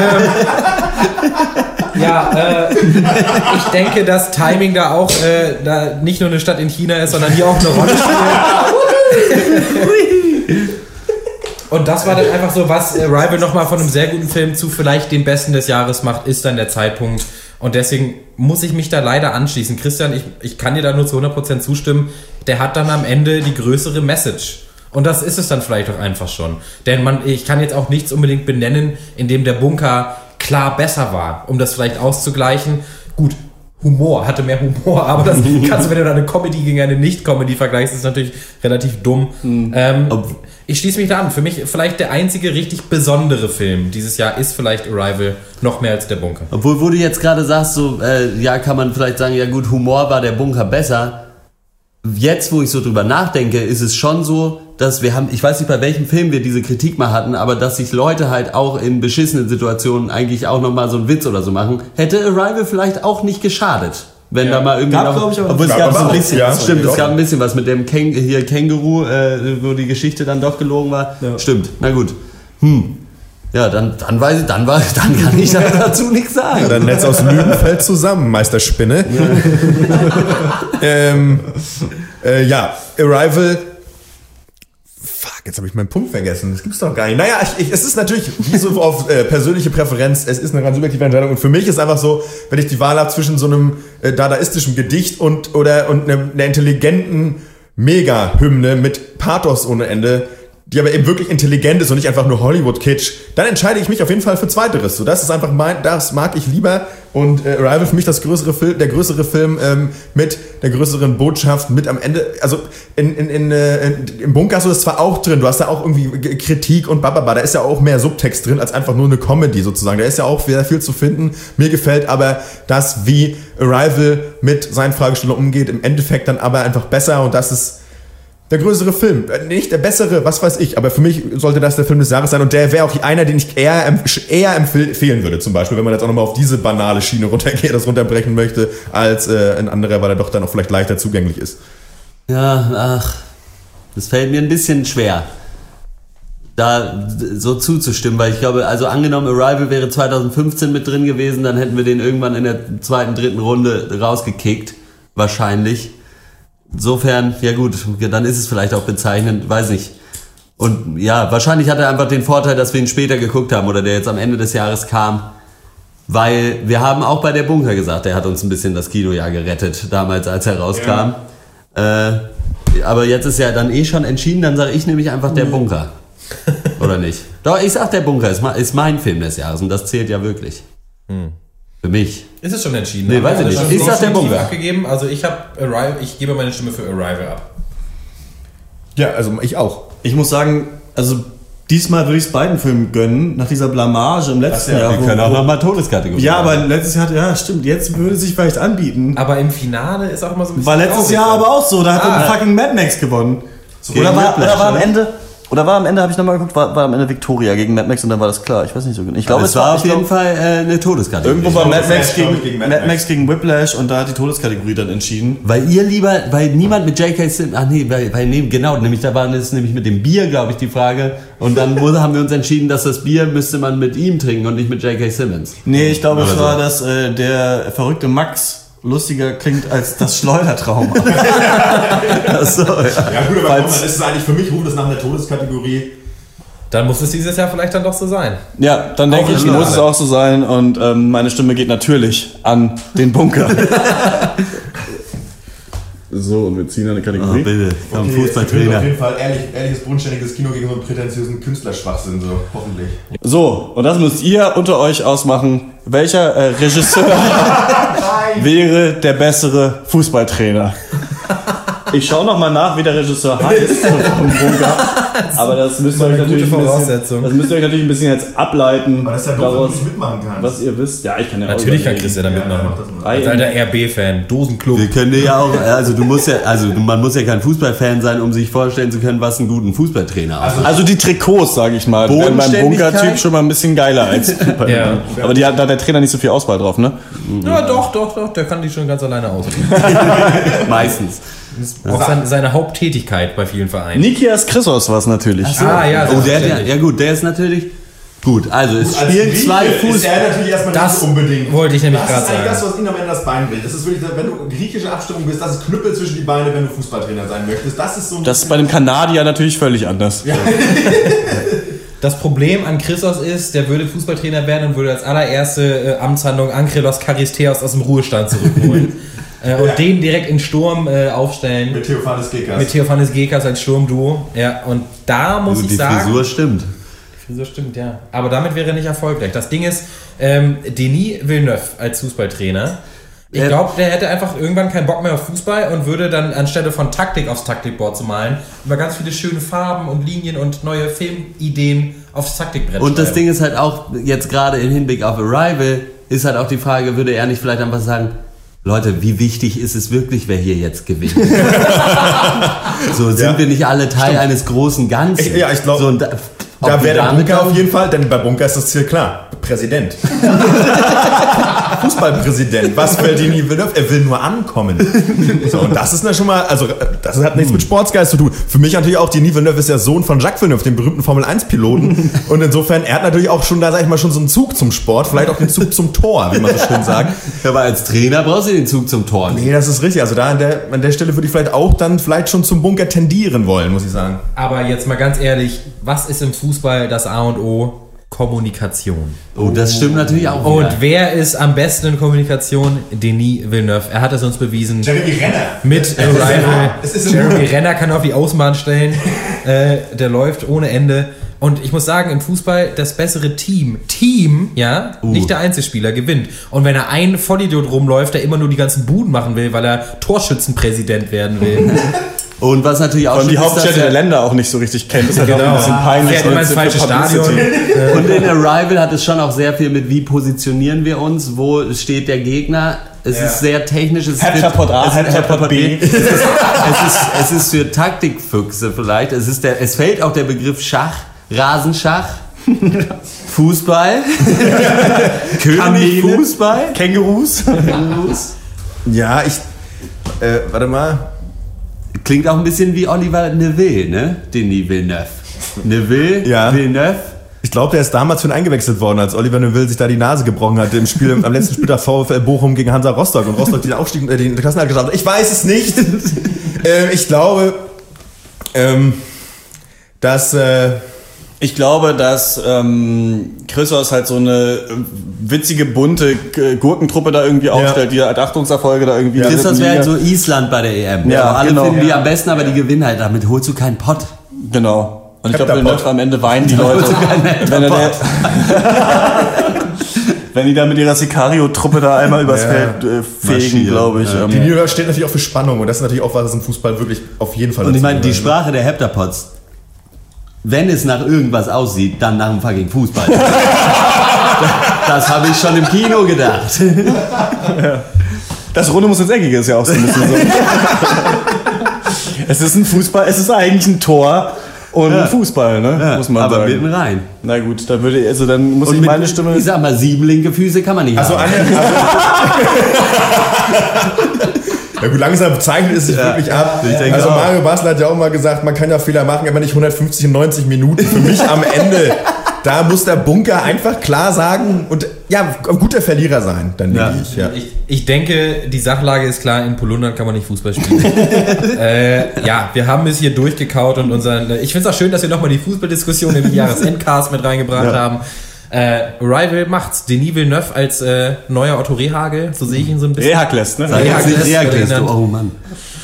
Ich denke, dass Timing da auch da nicht nur eine Stadt in China ist, sondern hier auch eine Rolle spielt. Und das war dann einfach so, was Arrival nochmal von einem sehr guten Film zu vielleicht dem Besten des Jahres macht, ist dann der Zeitpunkt. Und deswegen muss ich mich da leider anschließen. Christian, ich kann dir da nur zu 100% zustimmen. Der hat dann am Ende die größere Message. Und das ist es dann vielleicht auch einfach schon. Denn ich kann jetzt auch nichts unbedingt benennen, in dem der Bunker klar besser war, um das vielleicht auszugleichen. Gut, hatte mehr Humor, aber das kannst du, wenn du eine Comedy gegen eine Nicht-Comedy vergleichst, ist natürlich relativ dumm. Ich schließe mich da an. Für mich vielleicht der einzige richtig besondere Film dieses Jahr ist vielleicht Arrival, noch mehr als der Bunker. Obwohl, wo du jetzt gerade sagst, so, ja, kann man vielleicht sagen, ja gut, Humor war der Bunker besser. Jetzt, wo ich so drüber nachdenke, ist es schon so, dass wir haben, ich weiß nicht, bei welchem Film wir diese Kritik mal hatten, aber dass sich Leute halt auch in beschissenen Situationen eigentlich auch nochmal so einen Witz oder so machen, hätte Arrival vielleicht auch nicht geschadet. Wenn da mal irgendwie gab, noch, ich, obwohl es gab so ein bisschen, ja, stimmt, es gab ein bisschen was mit dem Känguru, wo die Geschichte dann doch gelogen war. Ja. Stimmt, na gut. Ja, dann kann ich dazu nichts sagen. Ja, dann Netz aus Lügen fällt zusammen, Meister Spinne. Ja, Arrival. Fuck, jetzt habe ich meinen Punkt vergessen. Das gibt's doch gar nicht. Naja, es ist natürlich wie so auf persönliche Präferenz. Es ist eine ganz subjektive Entscheidung. Und für mich ist einfach so, wenn ich die Wahl habe zwischen so einem dadaistischen Gedicht und einer intelligenten Mega-Hymne mit Pathos ohne Ende, die aber eben wirklich intelligent ist und nicht einfach nur Hollywood-Kitsch, dann entscheide ich mich auf jeden Fall für Zweiteres. So, das ist einfach das mag ich lieber. Und Arrival für mich der größere Film mit der größeren Botschaft, mit am Ende, also im Bunker hast du das zwar auch drin, du hast da auch irgendwie Kritik und bababa, da ist ja auch mehr Subtext drin als einfach nur eine Comedy sozusagen, da ist ja auch sehr viel zu finden. Mir gefällt aber das, wie Arrival mit seinen Fragestellungen umgeht, im Endeffekt dann aber einfach besser, und das ist der größere Film. Nicht der bessere, was weiß ich, aber für mich sollte das der Film des Jahres sein, und der wäre auch einer, den ich eher empfehlen würde, zum Beispiel, wenn man jetzt auch nochmal auf diese banale Schiene runterbrechen möchte, als ein anderer, weil er doch dann auch vielleicht leichter zugänglich ist. Ja, das fällt mir ein bisschen schwer, da so zuzustimmen, weil ich glaube, also angenommen Arrival wäre 2015 mit drin gewesen, dann hätten wir den irgendwann in der zweiten, dritten Runde rausgekickt, wahrscheinlich. Insofern, ja gut, dann ist es vielleicht auch bezeichnend, weiß nicht. Und ja, wahrscheinlich hat er einfach den Vorteil, dass wir ihn später geguckt haben oder der jetzt am Ende des Jahres kam, weil wir haben auch bei der Bunker gesagt, der hat uns ein bisschen das Kinojahr gerettet, damals als er rauskam. Ja. Aber jetzt ist ja dann schon entschieden, dann sage ich nämlich einfach der Bunker. Oder nicht? Doch, ich sag der Bunker ist mein Film des Jahres, und das zählt ja wirklich. Für mich. Ist es schon entschieden? Nee, weiß ich nicht. Ich sag der Bunker. Abgegeben. Also ich gebe meine Stimme für Arrival ab. Ja, also ich auch. Ich muss sagen, also diesmal würde ich es beiden Filmen gönnen, nach dieser Blamage im letzten Jahr. Wir können auch nochmal Todeskategorie. Ja, aber letztes Jahr, ja stimmt, jetzt würde es sich vielleicht anbieten. Aber im Finale ist auch immer so ein bisschen... War letztes Jahr aber auch so, da hat fucking Mad Max gewonnen. So, oder war am Ende, habe ich nochmal geguckt, war am Ende Victoria gegen Mad Max, und dann war das klar. Ich weiß nicht so genau. Ich glaube, es war auf jeden Fall eine Todeskategorie. Irgendwo war Mad Max gegen Whiplash, und da hat die Todeskategorie dann entschieden. Weil niemand mit J.K. Simmons, genau, nämlich da war es nämlich mit dem Bier, glaube ich, die Frage. Und dann haben wir uns entschieden, dass das Bier müsste man mit ihm trinken und nicht mit J.K. Simmons. Nee, ich glaube, es war, dass der verrückte Max lustiger klingt als das Schleudertrauma. Achso, ja. Ja gut, aber dann ist es eigentlich, für mich ruft es nach einer Todeskategorie. Dann muss es dieses Jahr vielleicht dann doch so sein. Ja, dann denke ich, muss es auch so sein, und meine Stimme geht natürlich an den Bunker. So, und wir ziehen eine Kategorie. Oh, bitte, komm, okay, Fußballtrainer. Auf jeden Fall ehrliches, bodenständiges Kino gegen so einen prätentiösen Künstlerschwachsinn, so, hoffentlich. So, und das müsst ihr unter euch ausmachen. Welcher Regisseur wäre der bessere Fußballtrainer? Ich schaue nochmal nach, wie der Regisseur heißt vom Bunker. Aber das müsst ihr euch natürlich ein bisschen jetzt ableiten. Aber das ist ja doof, wenn du nicht mitmachen kannst. Was ihr wisst. Ja, ich kann ja auch. Natürlich kann Chris ja da mitmachen. Als alter RB-Fan, Dosenclub. Wir können dir ja auch, man muss ja kein Fußballfan sein, um sich vorstellen zu können, was einen guten Fußballtrainer ausmacht. Also die Trikots, sage ich mal, wären beim Bunker-Typ schon mal ein bisschen geiler als ja. Aber da hat der Trainer nicht so viel Auswahl drauf, ne? Ja, doch, der kann die schon ganz alleine auswählen. Meistens. Das ist auch seine Haupttätigkeit bei vielen Vereinen. Nikias Chrysos war es natürlich. So. Ja, der ist natürlich gut. Also es spielen zwei Fußball. Ist er natürlich erstmal das nicht unbedingt. Wollte ich nämlich gerade sagen. Das ist eigentlich das, was ihn am Ende das Bein bringt. Das ist wirklich, wenn du griechische Abstimmung bist, das ist Knüppel zwischen die Beine, wenn du Fußballtrainer sein möchtest. Das ist so. Das ist bei dem Kanadier natürlich völlig anders. Ja. Das Problem an Chrysos ist, der würde Fußballtrainer werden und würde als allererste Amtshandlung Ankrelos Charisteos aus dem Ruhestand zurückholen. Und den direkt in Sturm aufstellen. Mit Theophanes Gekas. Mit Theophanes Gekas als Sturmduo. Ja, und da muss ich sagen... Die Frisur stimmt. Die Frisur stimmt, ja. Aber damit wäre er nicht erfolgreich. Das Ding ist, Denis Villeneuve als Fußballtrainer, ich glaube, der hätte einfach irgendwann keinen Bock mehr auf Fußball und würde dann anstelle von Taktik aufs Taktikboard zu malen, über ganz viele schöne Farben und Linien und neue Filmideen aufs Taktikbrett Und das Ding ist halt auch, jetzt gerade im Hinblick auf Arrival, ist halt auch die Frage, würde er nicht vielleicht einfach sagen, Leute, wie wichtig ist es wirklich, wer hier jetzt gewinnt? So, sind wir nicht alle Teil eines großen Ganzen? Ja, ich glaube, so, da wäre der Bunker auf jeden Fall, denn bei Bunker ist das Ziel klar. Präsident. Fußballpräsident. Was will Denis Villeneuve? Er will nur ankommen. So, und das ist dann schon mal, also das hat nichts mit Sportsgeist zu tun. Für mich natürlich auch, Denis Villeneuve ist ja Sohn von Jacques Villeneuve, dem berühmten Formel-1-Piloten. Und insofern, er hat natürlich auch schon da, sag ich mal, schon so einen Zug zum Sport, vielleicht auch den Zug zum Tor, wie man so schön sagt. Ja, aber als Trainer brauchst du den Zug zum Tor. Nee, das ist richtig. Also da an der Stelle würde ich vielleicht auch dann vielleicht schon zum Bunker tendieren wollen, muss ich sagen. Aber jetzt mal ganz ehrlich, was ist im Fußball das A und O? Kommunikation. Oh, das stimmt natürlich auch. Und wer ist am besten in Kommunikation? Denis Villeneuve. Er hat es uns bewiesen. Jeremy Renner. Mit Arrival. Jeremy Renner kann auf die Außenbahn stellen. Der läuft ohne Ende. Und ich muss sagen, im Fußball das bessere Team, ja, nicht der Einzelspieler, gewinnt. Und wenn er ein Vollidiot rumläuft, der immer nur die ganzen Buden machen will, weil er Torschützenpräsident werden will. Und was natürlich auch schon die Hauptstädte der Länder auch nicht so richtig kennt. Das ist halt auch ein bisschen peinlich. Fährt immer ins falsche Stadion. Und in Arrival hat es schon auch sehr viel mit, wie positionieren wir uns, wo steht der Gegner. Es ist sehr technisch. Es ist für Taktikfüchse vielleicht. Es fällt auch der Begriff Schach, Rasenschach, Fußball, König Fußball, Kängurus. Ja, warte mal. Klingt auch ein bisschen wie Oliver Neville, ne? Denis Villeneuve. Villeneuve. Ich glaube, der ist damals schon eingewechselt worden, als Oliver Neville sich da die Nase gebrochen hat im Spiel am letzten Spieltag VfL Bochum gegen Hansa Rostock und Rostock den Aufstieg, den Klassenerhalt geschafft hat. Ich weiß es nicht. Ich glaube, dass Chrysos halt so eine witzige, bunte Gurkentruppe da irgendwie aufstellt, die halt Achtungserfolge da irgendwie... Chrysos wäre halt so Island bei der EM. Ja, alle finden die am besten, aber die gewinnen halt. Damit holst du keinen Pott. Genau. Und ich glaube, am Ende weinen die Leute. Wenn die da mit ihrer Sicario-Truppe da einmal übers Feld fegen, glaube ich. Die Niederlage steht natürlich auch für Spannung und das ist natürlich auch was, was im Fußball wirklich auf jeden Fall... Und ich meine, die Sprache der Heptapods, wenn es nach irgendwas aussieht, dann nach dem fucking Fußball. Das habe ich schon im Kino gedacht. Das Runde muss ins Eckige, ist ja auch so ein bisschen so. Es ist ein Fußball, es ist eigentlich ein Tor und ein Fußball, ne? Muss man aber sagen. mitten rein. Na gut, dann muss ich meine Stimme... Ich sag mal, 7 linke Füße kann man nicht haben. Ja gut, langsam zeichnet es sich wirklich ab. Also Mario Basler hat ja auch mal gesagt, man kann ja Fehler machen, aber nicht 150 und 90 Minuten. Für mich am Ende, da muss der Bunker einfach klar sagen und ja, ein guter Verlierer sein, dann denke ich. Ja. Ich denke, die Sachlage ist klar, in Polundern kann man nicht Fußball spielen. Wir haben es hier durchgekaut und ich finde es auch schön, dass wir nochmal die Fußballdiskussion im Jahresendcast mit reingebracht haben. Arrival macht's. Denis Villeneuve als neuer Otto Rehhagel, so sehe ich ihn so ein bisschen. Rehhagles, ne? Rehhagles, oh Mann.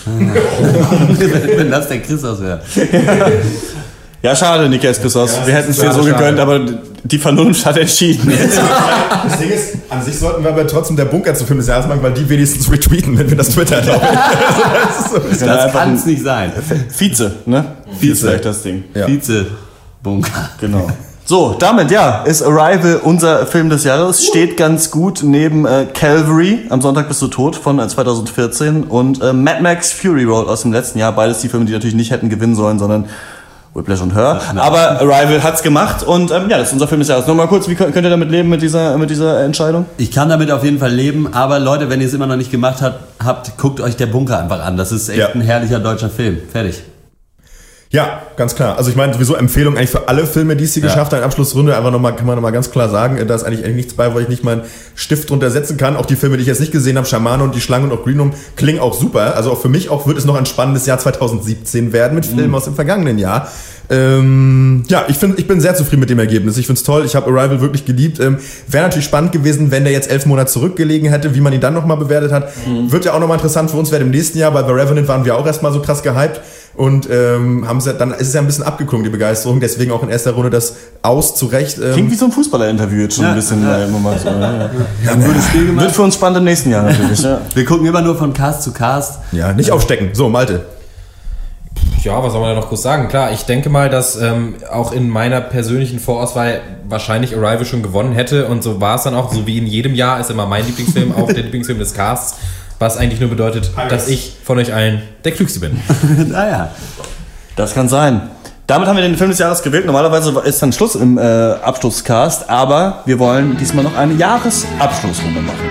Wenn das der Chrysos wäre. Ja, schade, Niklas Chrysos. Wir hätten es dir so gegönnt, aber die Vernunft hat entschieden. Das Ding ist, an sich sollten wir aber trotzdem der Bunker zu Film des Jahres machen, weil die wenigstens retweeten, wenn wir das Twitter glauben. Das kann es nicht sein. Vize, ne? Vize ist das Ding. Ja. Vize-Bunker. Genau. So, damit ist Arrival unser Film des Jahres. Steht ganz gut neben Calvary, Am Sonntag bist du tot, von 2014 und Mad Max Fury Road aus dem letzten Jahr. Beides die Filme, die natürlich nicht hätten gewinnen sollen, sondern Whiplash und Her. Aber Arrival hat's gemacht und das ist unser Film des Jahres. Nochmal kurz, wie könnt ihr damit leben mit dieser Entscheidung? Ich kann damit auf jeden Fall leben, aber Leute, wenn ihr es immer noch nicht gemacht habt, guckt euch Der Bunker einfach an. Das ist echt ein herrlicher deutscher Film. Fertig. Ja, ganz klar. Also ich meine, sowieso Empfehlung eigentlich für alle Filme, die es hier geschafft haben. In Abschlussrunde einfach kann man nochmal ganz klar sagen, da ist eigentlich nichts bei, wo ich nicht meinen Stift drunter setzen kann. Auch die Filme, die ich jetzt nicht gesehen habe, Schamane und Die Schlange und auch Green Room, klingen auch super. Also auch für mich wird es noch ein spannendes Jahr 2017 werden mit Filmen aus dem vergangenen Jahr. Ja, ich bin sehr zufrieden mit dem Ergebnis. Ich find's toll. Ich habe Arrival wirklich geliebt. Wäre natürlich spannend gewesen, wenn der jetzt 11 Monate zurückgelegen hätte, wie man ihn dann nochmal bewertet hat. Wird ja auch nochmal interessant für uns werden im nächsten Jahr, weil bei Revenant waren wir auch erstmal so krass gehypt und dann ist es ja ein bisschen abgeklungen, die Begeisterung. Deswegen auch in erster Runde das zurecht. Klingt wie so ein Fußballer-Interview jetzt schon ein bisschen. Mal so, Ja, ein gutes Spiel gemacht. Wird für uns spannend im nächsten Jahr natürlich. Wir gucken immer nur von Cast zu Cast. Ja, nicht aufstecken. So, Malte. Ja, was soll man da noch groß sagen? Klar, ich denke mal, dass auch in meiner persönlichen Vorauswahl wahrscheinlich Arrival schon gewonnen hätte und so war es dann auch, so wie in jedem Jahr ist immer mein Lieblingsfilm auch der Lieblingsfilm des Casts, was eigentlich nur bedeutet, dass ich von euch allen der Klügste bin. Naja, das kann sein. Damit haben wir den Film des Jahres gewählt. Normalerweise ist dann Schluss im Abschlusscast, aber wir wollen diesmal noch eine Jahresabschlussrunde machen.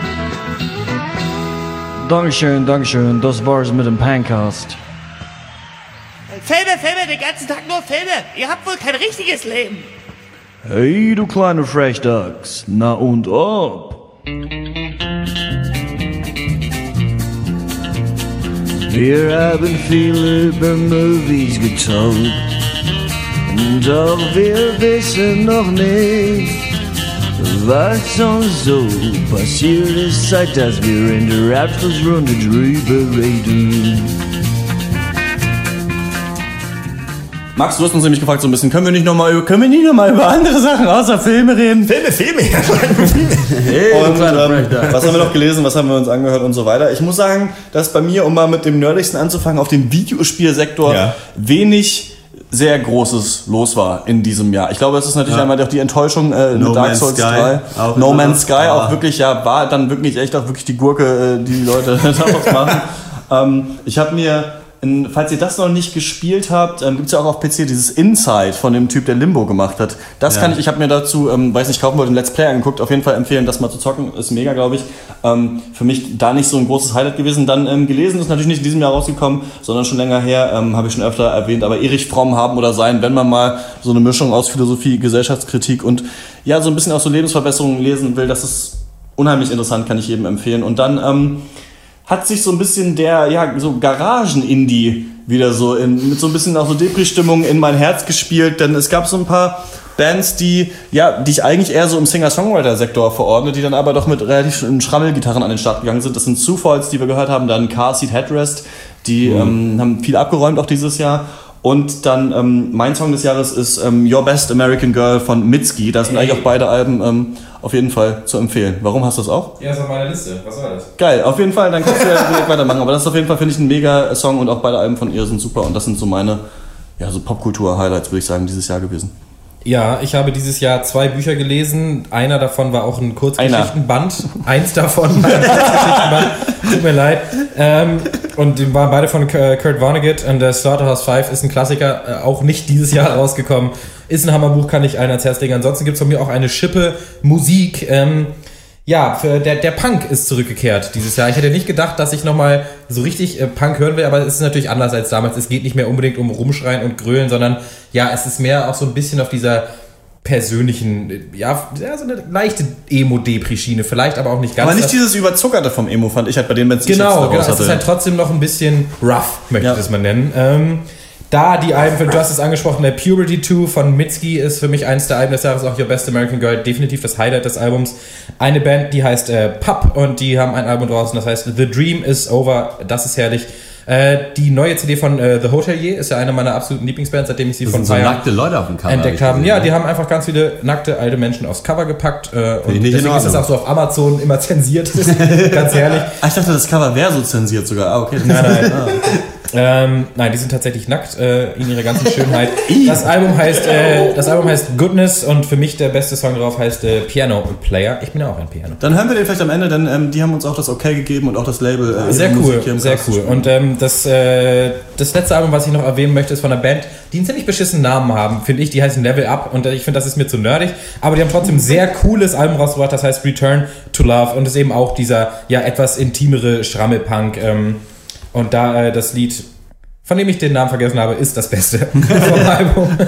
Dankeschön, das war's mit dem Pancast. Filme, den ganzen Tag nur Filme. Ihr habt wohl kein richtiges Leben. Hey, du kleine Frechdachs, na und ob? Wir haben viel über Movies getalkt, doch wir wissen noch nicht, was uns so passiert ist, seit dass wir in der Abschlussrunde drüber reden. Max, du hast uns nämlich gefragt so ein bisschen, können wir nicht noch mal über andere Sachen außer Filme reden? Filme. Und was haben wir noch gelesen, was haben wir uns angehört und so weiter. Ich muss sagen, dass bei mir, um mal mit dem Nerdigsten anzufangen, auf dem Videospielsektor wenig sehr Großes los war in diesem Jahr. Ich glaube, es ist natürlich einmal auch die Enttäuschung mit Dark Souls 3. No Man's Sky auch wirklich, war dann wirklich echt auch wirklich die Gurke, die Leute daraus machen. Ich habe mir, falls ihr das noch nicht gespielt habt, gibt es ja auch auf PC dieses Inside von dem Typ, der Limbo gemacht hat. Das kann ich habe mir dazu, weiß nicht, kaufen wollte, ein Let's Play angeguckt, auf jeden Fall empfehlen, das mal zu zocken, ist mega, glaube ich. Für mich da nicht so ein großes Highlight gewesen. Dann gelesen, ist natürlich nicht in diesem Jahr rausgekommen, sondern schon länger her, habe ich schon öfter erwähnt, aber Erich Fromm haben oder sein, wenn man mal so eine Mischung aus Philosophie, Gesellschaftskritik und ja, so ein bisschen auch so Lebensverbesserungen lesen will, das ist unheimlich interessant, kann ich jedem empfehlen. Und dann hat sich so ein bisschen der, so Garagen-Indie wieder so mit so ein bisschen auch so Depri-Stimmung in mein Herz gespielt, denn es gab so ein paar Bands, die ich eigentlich eher so im Singer-Songwriter-Sektor verordne, die dann aber doch mit relativ Schrammelgitarren an den Start gegangen sind. Das sind Sioux Falls, die wir gehört haben, dann Car Seat Headrest, die haben viel abgeräumt auch dieses Jahr. Und dann mein Song des Jahres ist Your Best American Girl von Mitski. Da sind eigentlich auch beide Alben auf jeden Fall zu empfehlen. Warum hast du das auch? Ja, ist auf meiner Liste. Was war das? Geil, auf jeden Fall. Dann kannst du ja direkt weitermachen. Aber das ist auf jeden Fall, finde ich, ein mega Song und auch beide Alben von ihr sind super. Und das sind so meine so Popkultur-Highlights, würde ich sagen, dieses Jahr gewesen. Ja, ich habe dieses Jahr 2 Bücher gelesen. Einer davon war auch ein Kurzgeschichtenband. Eins davon war ein Kurzgeschichtenband. Tut mir leid. Und die waren beide von Kurt Vonnegut. Und der Slaughterhouse 5 ist ein Klassiker, auch nicht dieses Jahr rausgekommen. Ist ein Hammerbuch, kann ich allen ans Herz legen. Ansonsten gibt es von mir auch eine Schippe Musik. Der Punk ist zurückgekehrt dieses Jahr. Ich hätte nicht gedacht, dass ich nochmal so richtig Punk hören will, aber es ist natürlich anders als damals. Es geht nicht mehr unbedingt um Rumschreien und Grölen, sondern es ist mehr auch so ein bisschen auf dieser persönlichen, so eine leichte Emo-Depri-Schiene, vielleicht aber auch nicht ganz. Aber nicht dieses Überzuckerte vom Emo, fand ich halt bei den Bands, die ich jetzt Genau, daraus es hatte. ist halt trotzdem noch ein bisschen rough, möchte ich das mal nennen. Da die Alben, du hast es angesprochen, der Puberty 2 von Mitski ist für mich eines der Alben des Jahres, auch Your Best American Girl, definitiv das Highlight des Albums. Eine Band, die heißt Pup und die haben ein Album draußen, das heißt The Dream is Over, das ist herrlich. Die neue CD von The Hotelier ist ja eine meiner absoluten Lieblingsbands, seitdem ich sie von so nackte Leute auf dem Cover entdeckt habe. Ja, die haben einfach ganz viele nackte alte Menschen aufs Cover gepackt und deswegen ist es auch so auf Amazon immer zensiert. Das ist ganz herrlich. Ich dachte, das Cover wäre so zensiert sogar. Okay. Nein. Nein, die sind tatsächlich nackt in ihrer ganzen Schönheit. Das Album heißt Goodness und für mich der beste Song drauf heißt Piano Player. Ich bin ja auch ein Piano. Dann hören wir den vielleicht am Ende, denn die haben uns auch das Okay gegeben und auch das Label. Sehr cool. Und das letzte Album, was ich noch erwähnen möchte, ist von einer Band, die einen ziemlich beschissenen Namen haben, finde ich. Die heißen Level Up und ich finde, das ist mir zu nerdig. Aber die haben trotzdem ein sehr cooles Album rausgebracht, das heißt Return to Love und ist eben auch dieser etwas intimere Schrammelpunk. Und da das Lied, von dem ich den Namen vergessen habe, ist das Beste vom Album.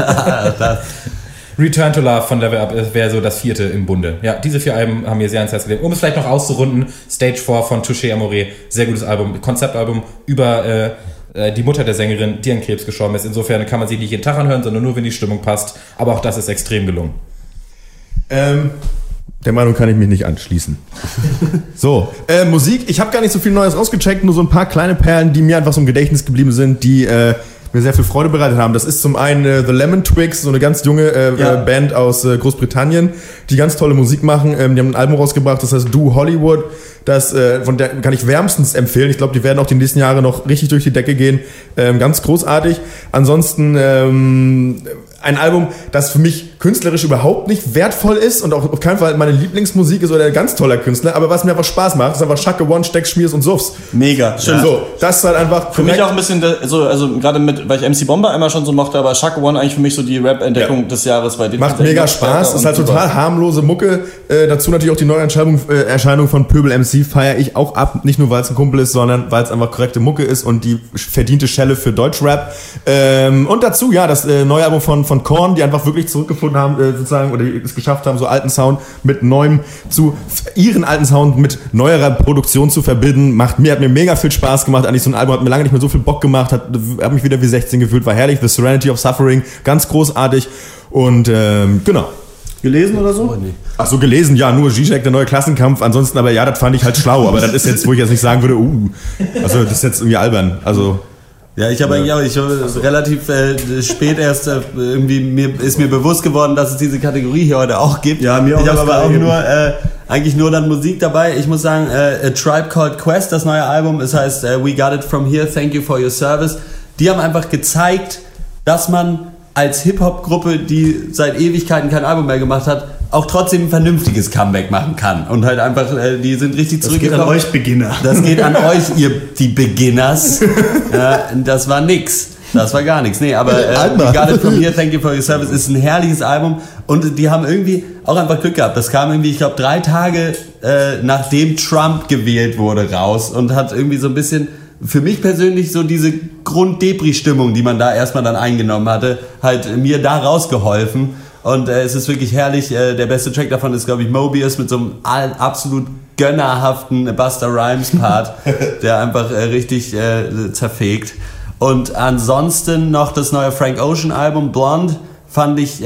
Return to Love von Level Up wäre so das 4. im Bunde. Ja, diese 4 Alben haben mir sehr ans Herz gelegt. Um es vielleicht noch auszurunden, Stage 4 von Touché Amoré, sehr gutes Album, Konzeptalbum über die Mutter der Sängerin, die an Krebs gestorben ist. Insofern kann man sie nicht jeden Tag anhören, sondern nur, wenn die Stimmung passt. Aber auch das ist extrem gelungen. Der Meinung kann ich mich nicht anschließen. So, Musik. Ich habe gar nicht so viel Neues rausgecheckt, nur so ein paar kleine Perlen, die mir einfach so im Gedächtnis geblieben sind, die mir sehr viel Freude bereitet haben. Das ist zum einen The Lemon Twigs, so eine ganz junge Band aus Großbritannien, die ganz tolle Musik machen. Die haben ein Album rausgebracht, das heißt Do Hollywood. Von der kann ich wärmstens empfehlen. Ich glaube, die werden auch die nächsten Jahre noch richtig durch die Decke gehen. Ganz großartig. Ansonsten ein Album, das für mich künstlerisch überhaupt nicht wertvoll ist und auch auf keinen Fall meine Lieblingsmusik ist oder ein ganz toller Künstler, aber was mir einfach Spaß macht, ist einfach Shaka One, Stecks, Schmiers und Suffs. Mega. Schön. So, das ist halt einfach für mich auch ein bisschen, also gerade mit, weil ich MC Bomber immer schon so mochte, aber Shaka One eigentlich für mich so die Rap-Entdeckung des Jahres. Weil die macht mega Spaß, ist halt total harmlose Mucke. Dazu natürlich auch die Neuerscheinung von Pöbel MC feiere ich auch ab, nicht nur weil es ein Kumpel ist, sondern weil es einfach korrekte Mucke ist und die verdiente Schelle für Deutschrap. Und dazu, ja, das neue Album von Korn, die einfach wirklich zurückgefunden haben, sozusagen, oder es geschafft haben, so alten Sound mit neuem ihren alten Sound mit neuerer Produktion zu verbinden, hat mir mega viel Spaß gemacht. Eigentlich so ein Album hat mir lange nicht mehr so viel Bock gemacht, hat mich wieder wie 16 gefühlt, war herrlich. The Serenity of Suffering, ganz großartig und genau. Gelesen oder so? Ach so, gelesen, ja, nur Zizek, der neue Klassenkampf. Ansonsten, aber ja, das fand ich halt schlau. Aber das ist jetzt, wo ich jetzt nicht sagen würde, also das ist jetzt irgendwie albern. Also ja, ich habe eigentlich auch, relativ spät erst irgendwie ist mir bewusst geworden, dass es diese Kategorie hier heute auch gibt. Ja, mir auch. Ich habe aber auch eigentlich nur dann Musik dabei. Ich muss sagen, A Tribe Called Quest, das neue Album, es heißt We Got It From Here, Thank You For Your Service. Die haben einfach gezeigt, dass man als Hip-Hop-Gruppe, die seit Ewigkeiten kein Album mehr gemacht hat, auch trotzdem ein vernünftiges Comeback machen kann. Und halt einfach, die sind richtig zurückgekommen. Das geht an euch Beginner. Das geht an euch, ihr die Beginners. Das war nix. Das war gar nichts. Nee, aber We Got It From Here, Thank You For Your Service ist ein herrliches Album. Und die haben irgendwie auch einfach Glück gehabt. Das kam irgendwie, ich glaube, 3 Tage nachdem Trump gewählt wurde, raus. Und hat irgendwie so ein bisschen für mich persönlich so diese Grund-Depri-Stimmung, die man da erstmal dann eingenommen hatte, halt mir da rausgeholfen. Und es ist wirklich herrlich. Der beste Track davon ist, glaube ich, Mobius mit so einem absolut gönnerhaften Busta Rhymes Part, der einfach richtig zerfegt. Und ansonsten noch das neue Frank Ocean Album, Blonde, fand ich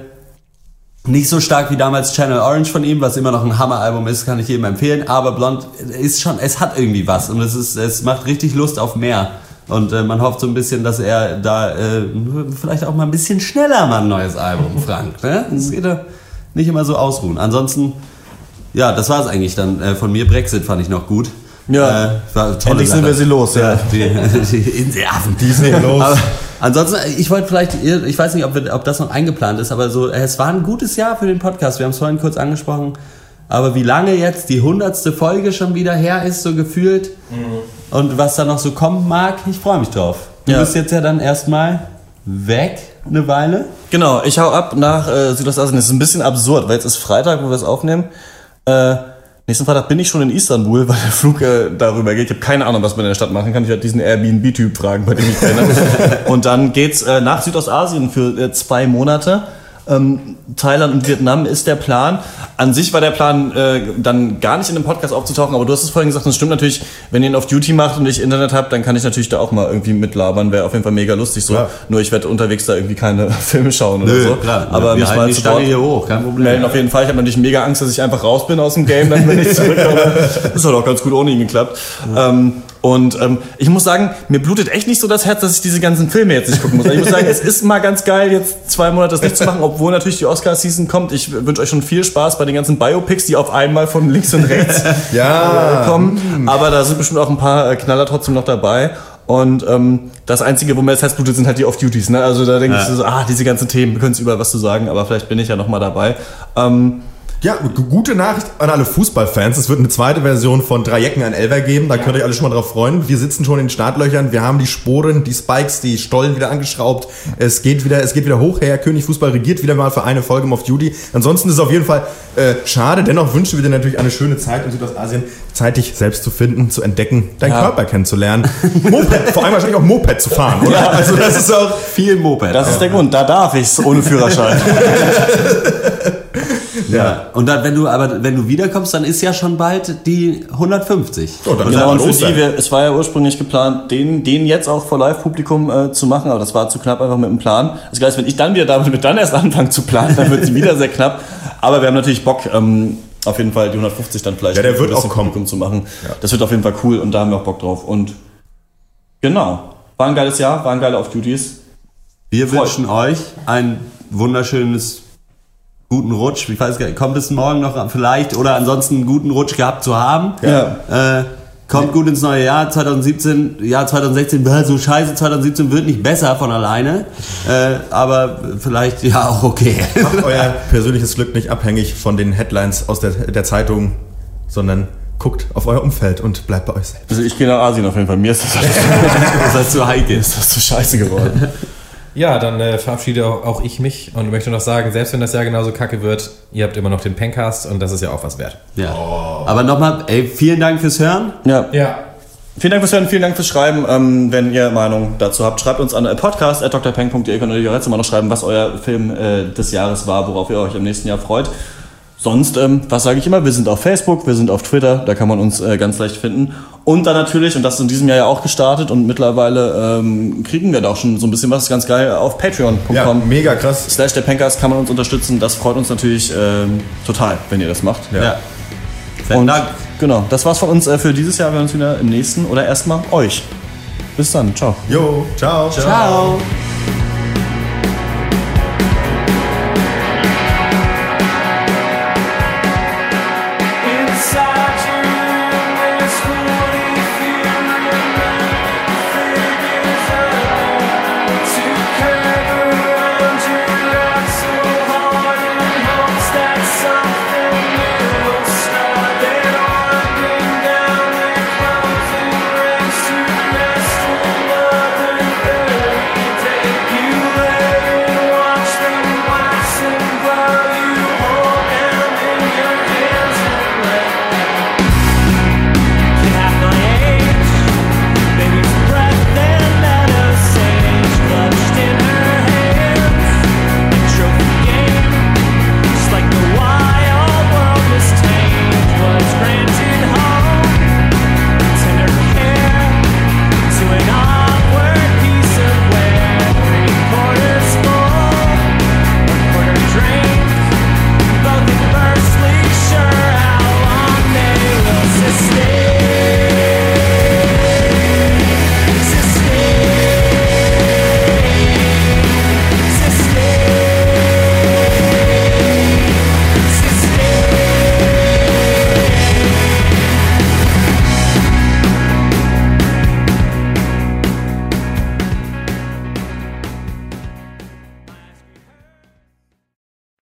nicht so stark wie damals Channel Orange von ihm, was immer noch ein Hammeralbum ist, kann ich jedem empfehlen. Aber Blonde ist schon, es hat irgendwie was und es macht richtig Lust auf mehr. Und man hofft so ein bisschen, dass er da vielleicht auch mal ein bisschen schneller mal ein neues Album, Frank. Ne? Das geht ja nicht immer so ausruhen. Ansonsten, ja, das war es eigentlich dann von mir. Brexit fand ich noch gut. Ja, endlich sind wir sie los. Ja. Die Inselaffen. Die sind los. Aber ansonsten, ich wollte vielleicht, ich weiß nicht, ob das noch eingeplant ist, aber so, es war ein gutes Jahr für den Podcast. Wir haben es vorhin kurz angesprochen. Aber wie lange jetzt die 100. Folge schon wieder her ist, so gefühlt, und was da noch so kommen mag, ich freue mich drauf. Du bist jetzt ja dann erstmal weg, eine Weile. Genau, ich hau ab nach Südostasien. Das ist ein bisschen absurd, weil jetzt ist Freitag, wo wir es aufnehmen. Nächsten Freitag bin ich schon in Istanbul, weil der Flug darüber geht. Ich habe keine Ahnung, was man in der Stadt machen kann. Ich werde diesen Airbnb-Typ fragen, bei dem ich kenne. Und dann geht's nach Südostasien für 2 Monate. Thailand und Vietnam ist der Plan. An sich war der Plan, dann gar nicht in dem Podcast aufzutauchen, aber du hast es vorhin gesagt, das stimmt natürlich, wenn ihr ihn auf Duty macht und ich Internet habt, dann kann ich natürlich da auch mal irgendwie mitlabern, wäre auf jeden Fall mega lustig so. Ja. Nur ich werde unterwegs da irgendwie keine Filme schauen oder so. Klar. Aber wir halten die Stange hier hoch, kein Problem. Melden auf jeden Fall. Ich habe natürlich mega Angst, dass ich einfach raus bin aus dem Game, dann wenn ich zurückkomme. Das hat auch ganz gut ohne ihn geklappt. Und ich muss sagen, mir blutet echt nicht so das Herz, dass ich diese ganzen Filme jetzt nicht gucken muss. Ich muss sagen, es ist mal ganz geil, jetzt 2 Monate das nicht zu machen, obwohl natürlich die Oscar-Season kommt. Ich wünsche euch schon viel Spaß bei den ganzen Biopics, die auf einmal von links und rechts kommen. Aber da sind bestimmt auch ein paar Knaller trotzdem noch dabei. Und das Einzige, wo mir das Herz blutet, sind halt die Off-Duties. Ne? Also da denke ich so, diese ganzen Themen, wir können es überall was zu sagen, aber vielleicht bin ich ja noch mal dabei. Ja, gute Nachricht an alle Fußballfans. Es wird eine zweite Version von 3 Jecken, ein Elfer geben. Da könnt ihr euch alle schon mal drauf freuen. Wir sitzen schon in den Startlöchern. Wir haben die Sporen, die Spikes, die Stollen wieder angeschraubt. Es geht wieder hoch her. König Fußball regiert wieder mal für eine Folge im Off Duty. Ansonsten ist es auf jeden Fall schade. Dennoch wünschen wir dir natürlich eine schöne Zeit in Südostasien. Zeit, dich selbst zu finden, zu entdecken, deinen Körper kennenzulernen. Moped, vor allem wahrscheinlich auch Moped zu fahren, oder? Ja, also das ist auch viel Moped. Das ist der Grund. Da darf ich's ohne Führerschein. Ja. Und dann, wenn du wiederkommst, dann ist ja schon bald die 150. Oh, dann Genau, und für die, es war ja ursprünglich geplant, den jetzt auch vor Live-Publikum zu machen, aber das war zu knapp einfach mit dem Plan. Das heißt, wenn ich dann wieder damit dann erst anfange zu planen, dann wird es wieder sehr knapp. Aber wir haben natürlich Bock, auf jeden Fall die 150 dann vielleicht der wird auch Publikum zu machen. Ja. Das wird auf jeden Fall cool und da haben wir auch Bock drauf. Und genau, war ein geiles Jahr, waren geile Off-Duties. Wir wünschen euch ein wunderschönes, guten Rutsch. Ich weiß gar nicht, kommt es morgen noch vielleicht oder ansonsten einen guten Rutsch gehabt zu haben. Ja. Kommt gut ins neue Jahr 2017. Ja, 2016 war so scheiße. 2017 wird nicht besser von alleine. Aber vielleicht ja auch okay. Macht euer persönliches Glück nicht abhängig von den Headlines aus der Zeitung, sondern guckt auf euer Umfeld und bleibt bei euch selbst. Also ich gehe nach Asien auf jeden Fall. Mir ist das zu heikel. Ist das zu scheiße geworden. Ja, dann verabschiede auch ich mich und möchte noch sagen, selbst wenn das Jahr genauso kacke wird, ihr habt immer noch den Pencast und das ist ja auch was wert. Ja. Aber nochmal, vielen Dank fürs Hören. Ja. Vielen Dank fürs Hören, vielen Dank fürs Schreiben. Wenn ihr Meinung dazu habt, schreibt uns an podcast@drpeng.de. Ihr könnt natürlich auch jetzt immer noch schreiben, was euer Film des Jahres war, worauf ihr euch im nächsten Jahr freut. Sonst, was sage ich immer, wir sind auf Facebook, wir sind auf Twitter, da kann man uns ganz leicht finden. Und dann natürlich, und das ist in diesem Jahr ja auch gestartet und mittlerweile kriegen wir da auch schon so ein bisschen was, ganz geil, auf patreon.com. Ja, mega krass. /der Pencast kann man uns unterstützen, das freut uns natürlich total, wenn ihr das macht. Ja. Und genau, das war's von uns für dieses Jahr, wir hören uns wieder im nächsten oder erstmal euch. Bis dann, ciao. Jo, ciao. Ciao.